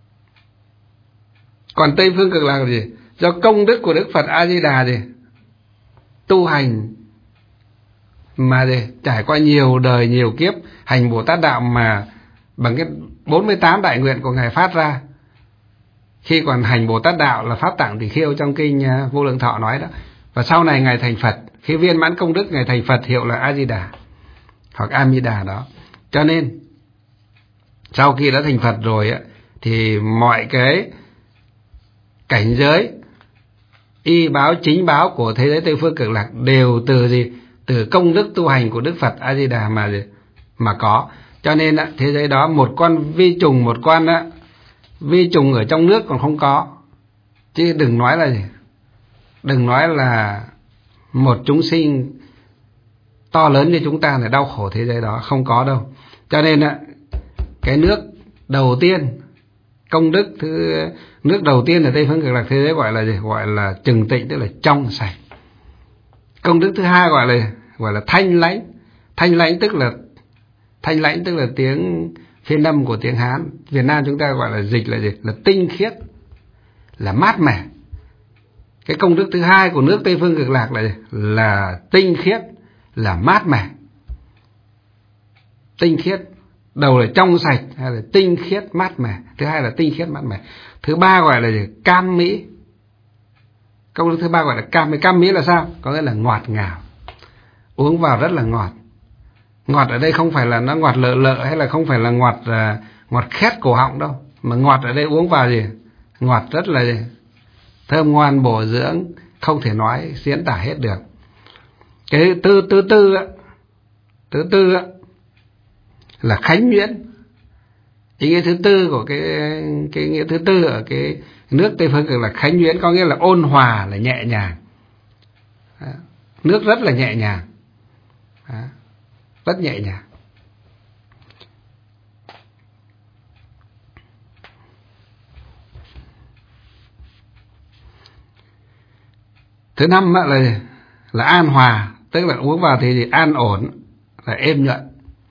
Speaker 1: Còn Tây Phương Cực Lạc là gì? Do công đức của Đức Phật A Di Đà gì? Tu hành mà gì? Trải qua nhiều đời nhiều kiếp hành Bồ Tát đạo mà bằng cái bốn mươi tám đại nguyện của Ngài phát ra. Khi còn hành Bồ Tát đạo là Pháp Tạng Tỷ Khiêu trong kinh Vô Lượng Thọ nói đó. Và sau này Ngài thành Phật, khi viên mãn công đức Ngài thành Phật hiệu là A Di Đà hoặc A Mi Đà đó. Cho nên sau khi đã thành Phật rồi á, thì mọi cái cảnh giới y báo chính báo của thế giới Tây Phương Cực Lạc đều từ gì? Từ công đức tu hành của Đức Phật A Di Đà mà mà có. Cho nên á, thế giới đó một con vi trùng, một con á, vi trùng ở trong nước còn không có. Chứ đừng nói là gì? Đừng nói là một chúng sinh to lớn như chúng ta là đau khổ thế giới đó, không có đâu. Cho nên á, cái nước đầu tiên, công đức thứ nước đầu tiên ở Tây Phương Cực Lạc thế giới gọi là gì? Gọi là trừng tịnh, tức là trong sạch. Công đức thứ hai gọi là gọi là thanh lãnh. Thanh lãnh tức là thanh lãnh tức là tiếng phiên âm của tiếng Hán. Việt Nam chúng ta gọi là dịch là gì? Là tinh khiết, là mát mẻ. Cái công đức thứ hai của nước Tây Phương Cực Lạc là gì? Là tinh khiết, là mát mẻ. Tinh khiết, đầu là trong sạch hay là tinh khiết mát mẻ. Thứ hai là tinh khiết mát mẻ. Thứ ba gọi là gì? Cam mỹ. Công đức thứ ba gọi là cam mỹ. Cam mỹ là sao? Có nghĩa là ngọt ngào, uống vào rất là ngọt. Ngọt ở đây không phải là nó ngọt lợ lợ hay là không phải là ngọt uh, ngọt khét cổ họng đâu, mà ngọt ở đây uống vào gì? Ngọt rất là gì? Thơm ngoan bổ dưỡng, không thể nói diễn tả hết được. Cái thứ thứ tư á, thứ tư á là khánh nhuyễn. Ý nghĩa thứ tư của cái cái nghĩa thứ tư ở cái nước Tây Phương Cực là khánh nhuyễn, có nghĩa là ôn hòa, là nhẹ nhàng. Đó. Nước rất là nhẹ nhàng. Đó. Rất nhẹ nhàng. Thứ năm là là an hòa, tức là uống vào thì gì? An ổn, là êm nhuận.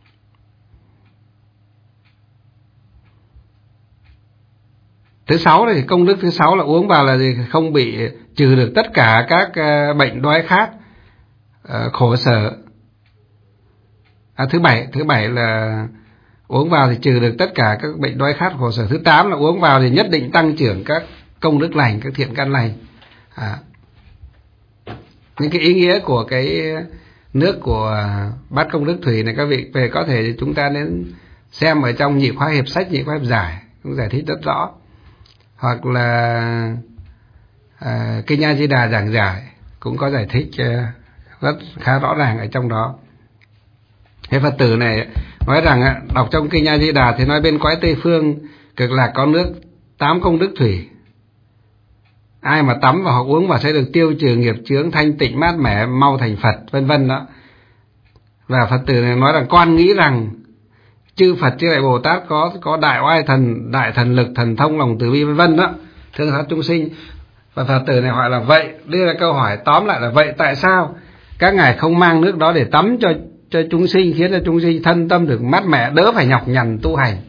Speaker 1: Thứ sáu thì công đức thứ sáu là uống vào là gì? Không bị trừ được tất cả các bệnh đói khát, khổ sở. À, thứ bảy thứ bảy là uống vào thì trừ được tất cả các bệnh đói khát khổ sở. Thứ tám là uống vào thì nhất định tăng trưởng các công đức lành, các thiện căn lành. À, những cái ý nghĩa của cái nước của bát công đức thủy này các vị về có thể chúng ta đến xem ở trong nhị khóa hiệp sách, nhị khóa hiệp giải cũng giải thích rất rõ, hoặc là à, Kinh A Di Đà giảng giải cũng có giải thích rất khá rõ ràng ở trong đó. Thế Phật tử này nói rằng đọc trong Kinh A Di Đà thì nói bên cõi Tây Phương Cực Lạc có nước tám công đức thủy, ai mà tắm và hoặc uống vào sẽ được tiêu trừ nghiệp chướng, thanh tịnh mát mẻ, mau thành Phật, vân vân đó. Và Phật tử này nói rằng con nghĩ rằng chư Phật chư Đại Bồ Tát có có đại oai thần, đại thần lực, thần thông, lòng từ bi vân vân đó, thương xót chúng sinh. Và Phật tử này hỏi là vậy, đưa ra câu hỏi tóm lại là vậy tại sao các ngài không mang nước đó để tắm cho cho chúng sinh, khiến cho chúng sinh thân tâm được mát mẻ, đỡ phải nhọc nhằn tu hành?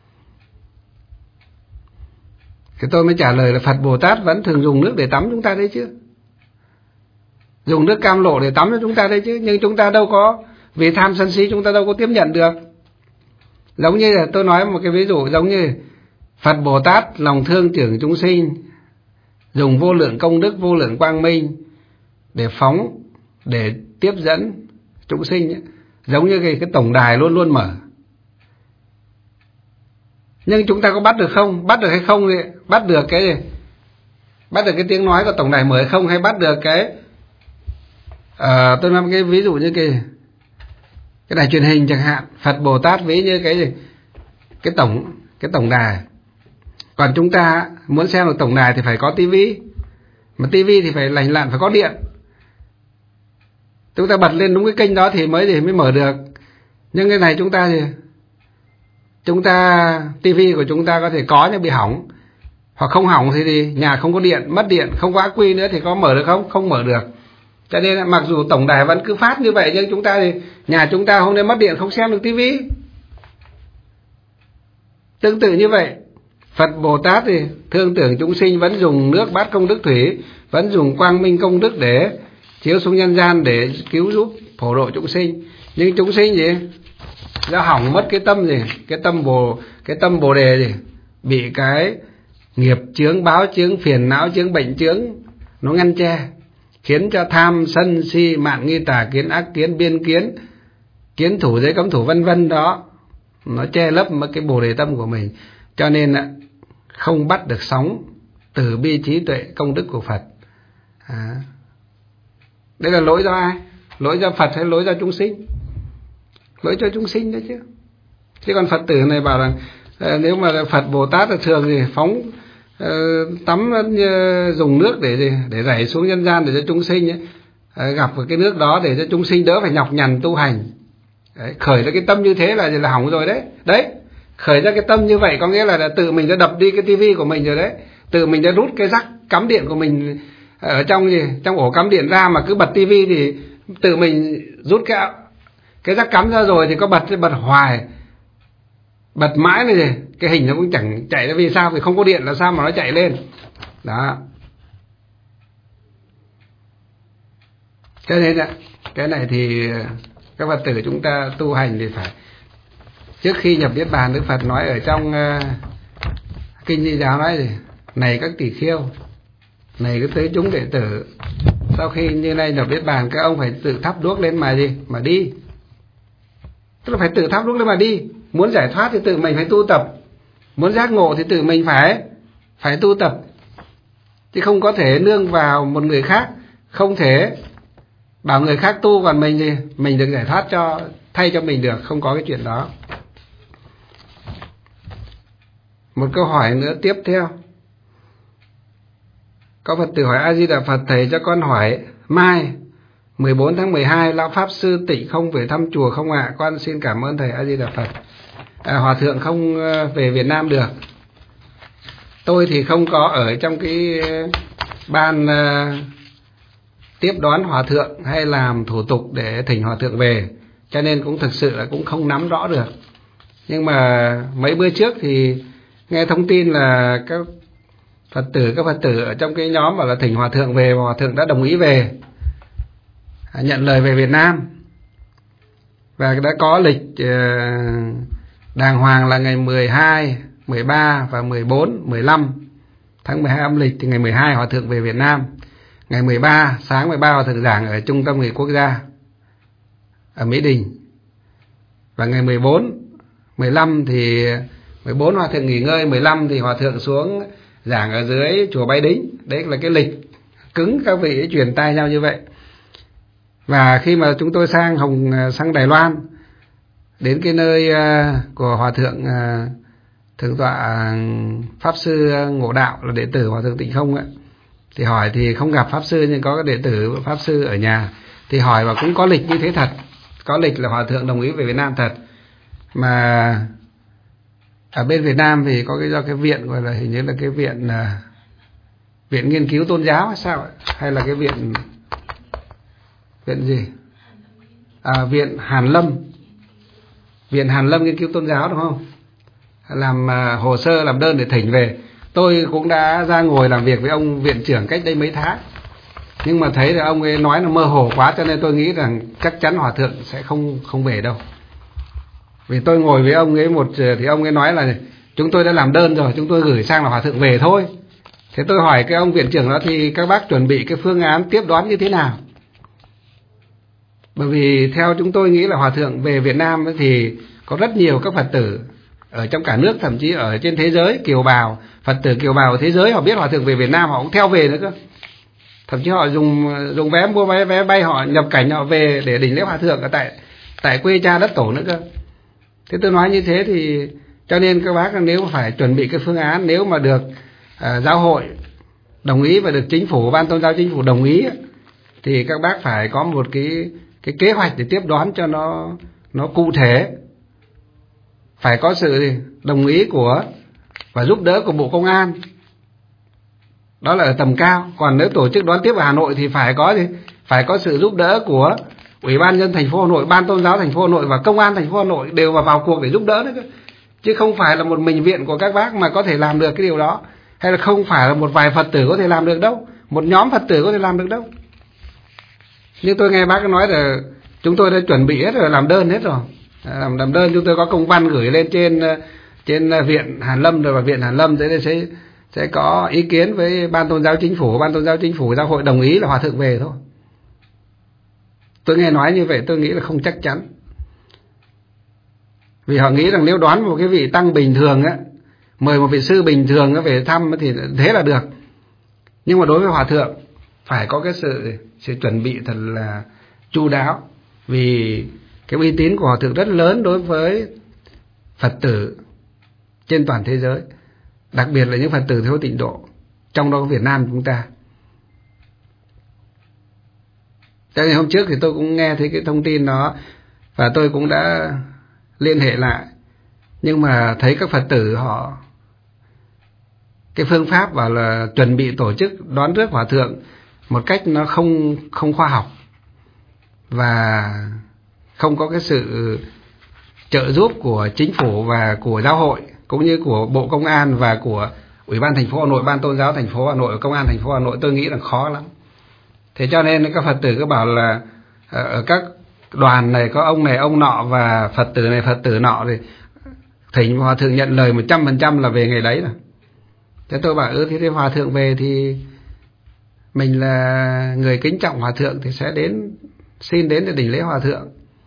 Speaker 1: Thì tôi mới trả lời là Phật Bồ Tát vẫn thường dùng nước để tắm chúng ta đấy chứ, dùng nước cam lộ để tắm cho chúng ta đấy chứ, nhưng chúng ta đâu có, vì tham sân si chúng ta đâu có tiếp nhận được. Giống như là tôi nói một cái ví dụ, giống như Phật Bồ Tát lòng thương tưởng chúng sinh, dùng vô lượng công đức, vô lượng quang minh để phóng, để tiếp dẫn chúng sinh ấy. Giống như cái, cái tổng đài luôn luôn mở. Nhưng chúng ta có bắt được không? Bắt được hay không? Thì bắt được cái gì? Bắt được cái tiếng nói của tổng đài mới không, hay bắt được cái à, tôi nói cái ví dụ như cái cái đài truyền hình chẳng hạn, Phật Bồ Tát ví như cái gì, cái tổng cái tổng đài. Còn chúng ta muốn xem được tổng đài thì phải có tivi, mà tivi thì phải lành lặn, phải có điện. Chúng ta bật lên đúng cái kênh đó thì mới thì mới mở được. Nhưng cái này chúng ta thì chúng ta tivi của chúng ta có thể có nhưng bị hỏng, hoặc không hỏng thì, thì nhà không có điện, mất điện, không có ắc quy nữa thì có mở được không? Không mở được. Cho nên mặc dù tổng đài vẫn cứ phát như vậy, nhưng chúng ta thì nhà chúng ta hôm nay mất điện không xem được tivi. Tương tự như vậy, Phật Bồ Tát thì thương tưởng chúng sinh, vẫn dùng nước bát công đức thủy, vẫn dùng quang minh công đức để chiếu xuống nhân gian để cứu giúp phổ độ chúng sinh. Nhưng chúng sinh gì ra hỏng mất cái tâm gì, cái tâm bồ cái tâm bồ đề gì, bị cái nghiệp chướng, báo chướng, phiền não chướng, bệnh chướng nó ngăn che, khiến cho tham sân si mạn nghi tà kiến, ác kiến, biên kiến, kiến thủ giới cấm thủ vân vân đó, nó che lấp mất cái bồ đề tâm của mình. Cho nên không bắt được sóng từ bi trí tuệ công đức của Phật. À, đây là lỗi do ai? Lỗi do Phật hay lỗi do chúng sinh? Lỗi cho chúng sinh đấy chứ. Chứ còn Phật tử này bảo rằng nếu mà Phật Bồ Tát là thường thì phóng uh, tắm uh, dùng nước để gì? Để rảy xuống nhân gian để cho chúng sinh ấy, uh, gặp cái nước đó để cho chúng sinh đỡ phải nhọc nhằn tu hành. Đấy, khởi ra cái tâm như thế là là hỏng rồi đấy. Đấy, khởi ra cái tâm như vậy có nghĩa là, là tự mình đã đập đi cái tivi của mình rồi đấy. Tự mình đã rút cái rắc cắm điện của mình ở trong gì, trong ổ cắm điện ra, mà cứ bật tivi thì tự mình rút cái cái rắc cắm ra rồi thì có bật bật hoài, bật mãi này gì, cái hình nó cũng chẳng chạy ra. Vì sao? Vì không có điện là sao mà nó chạy lên đó. Cho nên là cái này thì các Phật tử chúng ta tu hành thì phải, trước khi nhập niết bàn, Đức Phật nói ở trong uh, kinh Di Giáo nói gì, này các tỷ khiêu, này cái tới chúng đệ tử, sau khi như này nhập niết bàn các ông phải tự thắp đuốc lên mà gì mà đi. Tức là phải tự thắp đuốc lên mà đi. Muốn giải thoát thì tự mình phải tu tập, muốn giác ngộ thì tự mình phải phải tu tập, chứ không có thể nương vào một người khác. Không thể bảo người khác tu còn mình thì mình được giải thoát cho thay cho mình được, không có cái chuyện đó. Một câu hỏi nữa tiếp theo. Có Phật tử hỏi: A Di Đà Phật, thầy cho con hỏi, mai mười bốn tháng mười hai lão pháp sư Tịnh không về thăm chùa không ạ? À? Con xin cảm ơn thầy. A Di Đà Phật. À, hòa thượng không về Việt Nam được. Tôi thì không có ở trong cái ban uh, tiếp đón hòa thượng hay làm thủ tục để thỉnh hòa thượng về, cho nên cũng thực sự là cũng không nắm rõ được. Nhưng mà mấy bữa trước thì nghe thông tin là các Phật tử các Phật tử ở trong cái nhóm bảo là thỉnh hòa thượng về, và hòa thượng đã đồng ý về, nhận lời về Việt Nam, và đã có lịch uh, đàng hoàng là ngày mười hai, mười ba và mười bốn, mười lăm tháng mười hai âm lịch. Thì ngày mười hai hòa thượng về Việt Nam, ngày mười ba sáng mười ba hòa thượng giảng ở Trung tâm Người Quốc gia ở Mỹ Đình, và ngày mười bốn, mười lăm thì mười bốn hòa thượng nghỉ ngơi, mười lăm thì hòa thượng xuống giảng ở dưới chùa Bái Đính. Đấy là cái lịch cứng, các vị ấy truyền tai nhau như vậy. Và khi mà chúng tôi sang Hồng sang Đài Loan, đến cái nơi uh, của hòa thượng uh, thượng tọa uh, pháp sư Ngộ Đạo, là đệ tử hòa thượng Tịnh Không ấy, thì hỏi thì không gặp pháp sư, nhưng có cái đệ tử pháp sư ở nhà, thì hỏi và cũng có lịch như thế thật, có lịch là hòa thượng đồng ý về Việt Nam thật. Mà ở bên Việt Nam thì có cái do cái viện gọi là hình như là cái viện uh, viện nghiên cứu tôn giáo hay sao ấy? Hay là cái viện viện gì à, viện Hàn Lâm, viện Hàn Lâm nghiên cứu tôn giáo đúng không, làm uh, hồ sơ làm đơn để thỉnh về. Tôi cũng đã ra ngồi làm việc với ông viện trưởng cách đây mấy tháng, nhưng mà thấy là ông ấy nói là mơ hồ quá, cho nên tôi nghĩ rằng chắc chắn hòa thượng sẽ không không về đâu. Vì tôi ngồi với ông ấy một thì ông ấy nói là chúng tôi đã làm đơn rồi, chúng tôi gửi sang là hòa thượng về thôi. Thế tôi hỏi cái ông viện trưởng đó thì các bác chuẩn bị cái phương án tiếp đón như thế nào? Bởi vì theo chúng tôi nghĩ là hòa thượng về Việt Nam thì có rất nhiều các Phật tử ở trong cả nước, thậm chí ở trên thế giới, kiều bào, Phật tử kiều bào ở thế giới họ biết hòa thượng về Việt Nam họ cũng theo về nữa cơ. Thậm chí họ dùng dùng vé mua vé vé bay họ nhập cảnh họ về để đỉnh lễ hòa thượng ở tại tại quê cha đất tổ nữa cơ. Thế tôi nói như thế thì cho nên các bác nếu phải chuẩn bị cái phương án, nếu mà được à, giáo hội đồng ý và được chính phủ, ban tôn giáo chính phủ đồng ý thì các bác phải có một cái cái kế hoạch để tiếp đón cho nó nó cụ thể, phải có sự đồng ý của và giúp đỡ của Bộ Công an, đó là ở tầm cao. Còn nếu tổ chức đón tiếp ở Hà Nội thì phải có gì phải có sự giúp đỡ của Ủy ban nhân thành phố Hà Nội, ban tôn giáo thành phố Hà Nội và công an thành phố Hà Nội đều vào, vào cuộc để giúp đỡ đấy, chứ không phải là một mình viện của các bác mà có thể làm được cái điều đó, hay là không phải là một vài Phật tử có thể làm được đâu, một nhóm Phật tử có thể làm được đâu. Nhưng tôi nghe bác nói là chúng tôi đã chuẩn bị hết rồi, làm đơn hết rồi, làm, làm đơn chúng tôi có công văn gửi lên trên trên viện Hàn Lâm rồi, và viện Hàn Lâm sẽ sẽ sẽ có ý kiến với ban tôn giáo chính phủ, ban tôn giáo chính phủ giáo hội đồng ý là hòa thượng về thôi. Tôi nghe nói như vậy tôi nghĩ là không chắc chắn, vì họ nghĩ rằng nếu đón một cái vị tăng bình thường á, mời một vị sư bình thường á về thăm thì thế là được. Nhưng mà đối với hòa thượng phải có cái sự sự chuẩn bị thật là chu đáo, vì cái uy tín của hòa thượng rất lớn đối với Phật tử trên toàn thế giới, đặc biệt là những Phật tử theo tịnh độ, trong đó có Việt Nam chúng ta. Cho nên hôm trước thì tôi cũng nghe thấy cái thông tin đó và tôi cũng đã liên hệ lại, nhưng mà thấy các Phật tử họ cái phương pháp bảo là chuẩn bị tổ chức đón rước hòa thượng một cách nó không không khoa học và không có cái sự trợ giúp của chính phủ và của giáo hội, cũng như của Bộ Công an và của Ủy ban thành phố Hà Nội, ban tôn giáo thành phố Hà Nội, công an thành phố Hà Nội, tôi nghĩ là khó lắm. Thế cho nên các Phật tử cứ bảo là ở các đoàn này có ông này ông nọ và Phật tử này Phật tử nọ, thì thỉnh hòa thượng nhận lời một trăm phần trăm là về ngày đấy rồi. Thế tôi bảo ừ thế hòa thượng về thì mình là người kính trọng hòa thượng thì sẽ đến, xin đến để đỉnh lễ hòa thượng.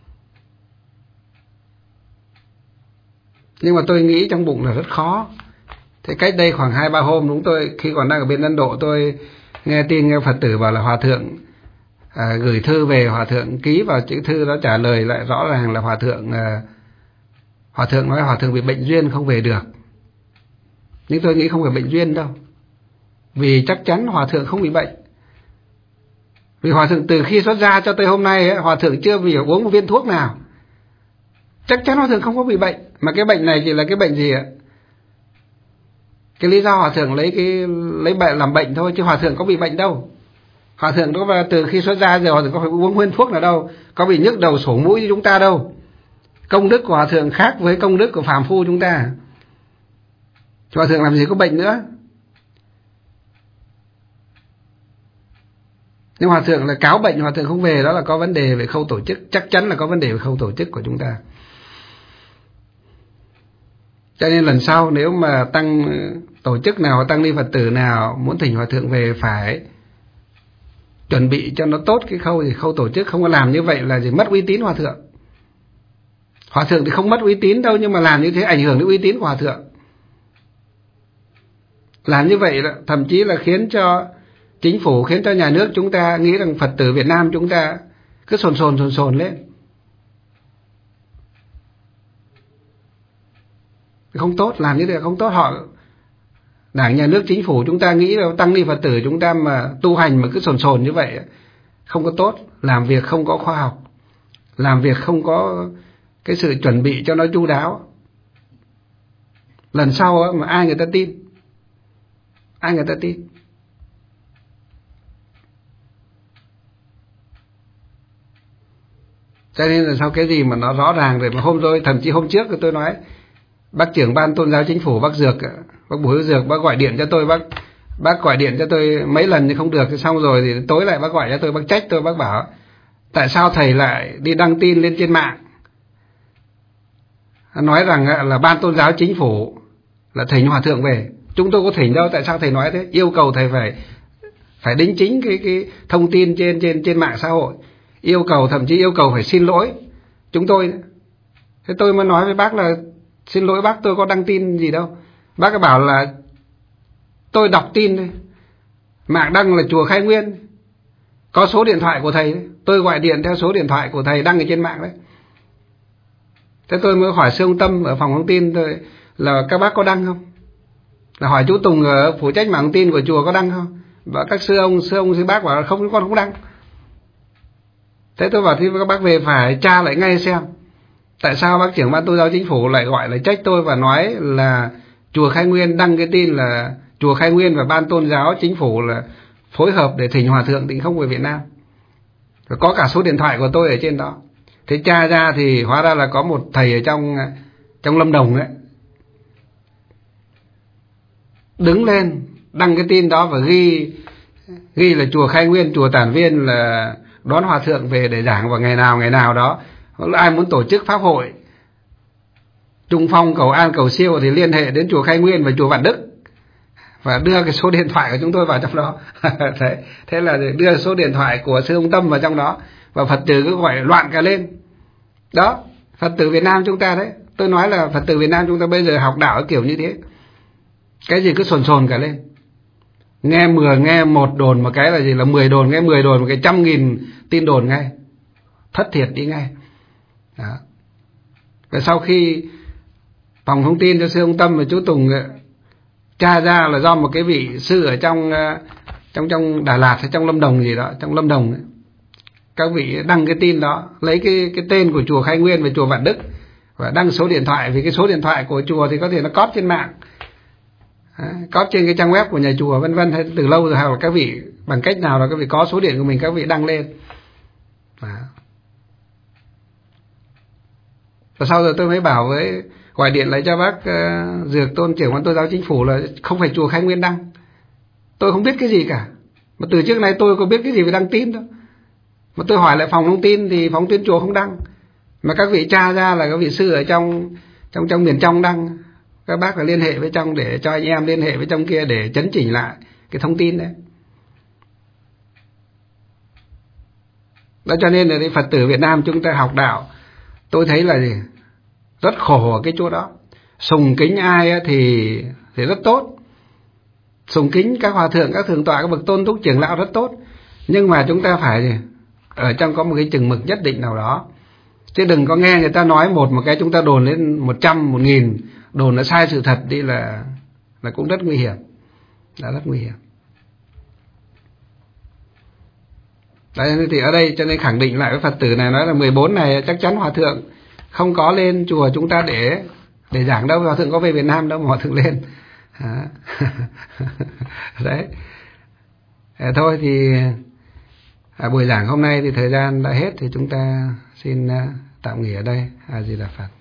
Speaker 1: Nhưng mà tôi nghĩ trong bụng là rất khó. Thế cách đây khoảng hai ba hôm đúng tôi khi còn đang ở bên Ấn Độ, tôi nghe tin nghe Phật tử bảo là hòa thượng à, gửi thư về, hòa thượng ký vào chữ thư đó trả lời lại rõ ràng là hòa thượng à, hòa thượng nói hòa thượng bị bệnh duyên không về được. Nhưng tôi nghĩ không phải bệnh duyên đâu, vì chắc chắn hòa thượng không bị bệnh. Vì hòa thượng từ khi xuất gia cho tới hôm nay ấy, hòa thượng chưa vì uống một viên thuốc nào, chắc chắn hòa thượng không có bị bệnh. Mà cái bệnh này chỉ là cái bệnh gì ạ? Cái lý do hòa thượng lấy cái lấy bệnh làm bệnh thôi, chứ hòa thượng có bị bệnh đâu. Hòa thượng đó và từ khi xuất gia giờ hòa thượng có phải uống viên thuốc nào đâu, có bị nhức đầu sổ mũi như chúng ta đâu. Công đức của hòa thượng khác với công đức của phàm phu chúng ta. Hòa thượng làm gì có bệnh nữa. Nhưng hòa thượng là cáo bệnh hòa thượng không về, đó là có vấn đề về khâu tổ chức, chắc chắn là có vấn đề về khâu tổ chức của chúng ta. Cho nên lần sau nếu mà tăng tổ chức nào, tăng ni Phật tử nào muốn thỉnh hòa thượng về phải chuẩn bị cho nó tốt cái khâu gì, khâu tổ chức. Không có làm như vậy là gì mất uy tín hòa thượng. Hòa thượng thì không mất uy tín đâu, nhưng mà làm như thế ảnh hưởng đến uy tín của hòa thượng. Làm như vậy thậm chí là khiến cho chính phủ, khiến cho nhà nước chúng ta nghĩ rằng Phật tử Việt Nam chúng ta cứ sồn sồn sồn sồn lên. Không tốt, làm như thế không tốt. Họ Đảng, nhà nước, chính phủ chúng ta nghĩ là tăng ni Phật tử chúng ta mà tu hành mà cứ sồn sồn như vậy không có tốt. Làm việc không có khoa học, làm việc không có cái sự chuẩn bị cho nó chu đáo. Lần sau mà ai người ta tin, ai người ta tin. Cho nên là sau cái gì mà nó rõ ràng rồi, mà hôm rồi thậm chí hôm trước tôi nói bác trưởng ban tôn giáo chính phủ bác Dược, bác Bùi Hữu Dược, bác gọi điện cho tôi, bác bác gọi điện cho tôi mấy lần nhưng không được, xong rồi thì tối lại bác gọi cho tôi, bác trách tôi, bác bảo tại sao thầy lại đi đăng tin lên trên mạng nói rằng là ban tôn giáo chính phủ là thỉnh hòa thượng về. Chúng tôi có thỉnh đâu, tại sao thầy nói thế? Yêu cầu thầy phải phải đính chính cái cái thông tin trên trên trên mạng xã hội, yêu cầu thậm chí yêu cầu phải xin lỗi chúng tôi. Thế tôi mới nói với bác là Xin lỗi bác, tôi có đăng tin gì đâu. Bác cứ bảo là tôi đọc tin thôi, mạng đăng là chùa Khai Nguyên, có số điện thoại của thầy đấy. Tôi gọi điện theo số điện thoại của thầy đăng ở trên mạng đấy. Thế tôi mới hỏi sư ông Tâm ở phòng thông tin tôi là các bác có đăng không, là hỏi chú Tùng ở phụ trách mạng thông tin của chùa có đăng không, và các sư ông sư ông sư bác bảo là không, con không đăng. Thế tôi bảo thì các bác về phải tra lại ngay xem tại sao bác trưởng ban tôn giáo chính phủ lại gọi là trách tôi và nói là chùa Khai Nguyên đăng cái tin là chùa Khai Nguyên và ban tôn giáo chính phủ là phối hợp để thỉnh hòa thượng Tịnh Không về Việt Nam, và có cả số điện thoại của tôi ở trên đó. Thế tra ra thì hóa ra là có một thầy ở trong trong Lâm Đồng đấy đứng lên đăng cái tin đó và ghi ghi là chùa Khai Nguyên, chùa Tản Viên là đón hòa thượng về để giảng vào ngày nào ngày nào đó. Ai muốn tổ chức pháp hội Trung Phong cầu an cầu siêu thì liên hệ đến chùa Khai Nguyên và chùa Vạn Đức và đưa cái số điện thoại của chúng tôi vào trong đó. Thế, thế là đưa số điện thoại của sư ông Tâm vào trong đó, và Phật tử cứ gọi loạn cả lên. Đó, Phật tử Việt Nam chúng ta đấy. Tôi nói là Phật tử Việt Nam chúng ta bây giờ học đạo kiểu như thế, cái gì cứ sồn sồn cả lên. Nghe mười nghe một đồn một cái là gì là mười đồn, nghe mười đồn một cái trăm nghìn tin đồn ngay, thất thiệt đi ngay. Đó. Và sau khi phòng thông tin cho sư ông Tâm và chú Tùng tra ra là do một cái vị sư ở trong trong trong Đà Lạt hay trong Lâm Đồng gì đó, trong Lâm Đồng ấy, các vị đăng cái tin đó, lấy cái cái tên của chùa Khai Nguyên và chùa Vạn Đức và đăng số điện thoại, vì cái số điện thoại của chùa thì có thể nó cóp trên mạng, cóp trên cái trang web của nhà chùa vân vân, hay từ lâu rồi, hoặc là các vị bằng cách nào là các vị có số điện của mình, các vị đăng lên. Đó. Và sau rồi tôi mới bảo với gọi điện lại cho bác uh, Dược Tôn trưởng ban tôn giáo chính phủ là không phải chùa Khai Nguyên đăng, tôi không biết cái gì cả, mà từ trước nay tôi có biết cái gì về đăng tin đâu. Mà tôi hỏi lại phòng thông tin thì phòng tin chùa không đăng, mà các vị tra ra là các vị sư ở trong trong trong miền trong đăng. Các bác phải liên hệ với trong để cho anh em liên hệ với trong kia để chấn chỉnh lại cái thông tin đấy. Đó cho nên là Phật tử Việt Nam chúng ta học đạo, tôi thấy là gì? Rất khổ ở cái chỗ đó. Sùng kính ai thì thì rất tốt, sùng kính các hòa thượng, các thượng tọa, các bậc tôn túc trưởng lão rất tốt, nhưng mà chúng ta phải gì? Ở trong có một cái chừng mực nhất định nào đó, chứ đừng có nghe người ta nói một một cái chúng ta đồn lên một trăm một nghìn, đồn nó sai sự thật đi là là cũng rất nguy hiểm, là rất nguy hiểm. Đấy, thì ở đây cho nên khẳng định lại với Phật tử này, nói là mười bốn này chắc chắn hòa thượng không có lên chùa chúng ta để để giảng đâu, hòa thượng có về Việt Nam đâu mà hòa thượng lên. Đấy. À, thôi thì à, buổi giảng hôm nay thì thời gian đã hết, thì chúng ta xin uh, tạm nghỉ ở đây. A Di Đà Phật.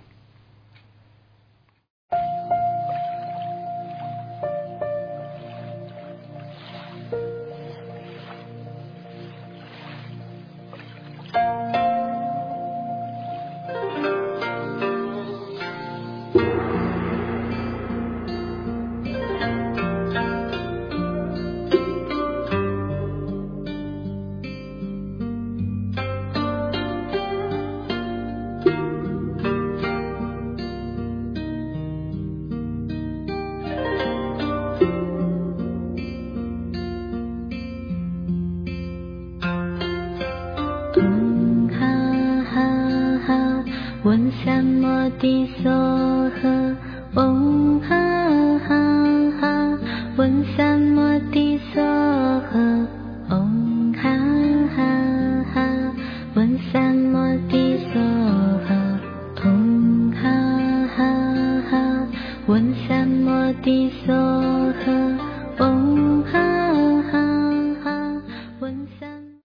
Speaker 2: One Samoti Soha Om Ha Ha Ha One Samoti Soha Om Ha Ha Ha One Samoti Soha Om Ha Ha Ha One Samoti Soha Om Ha Ha Ha One Sam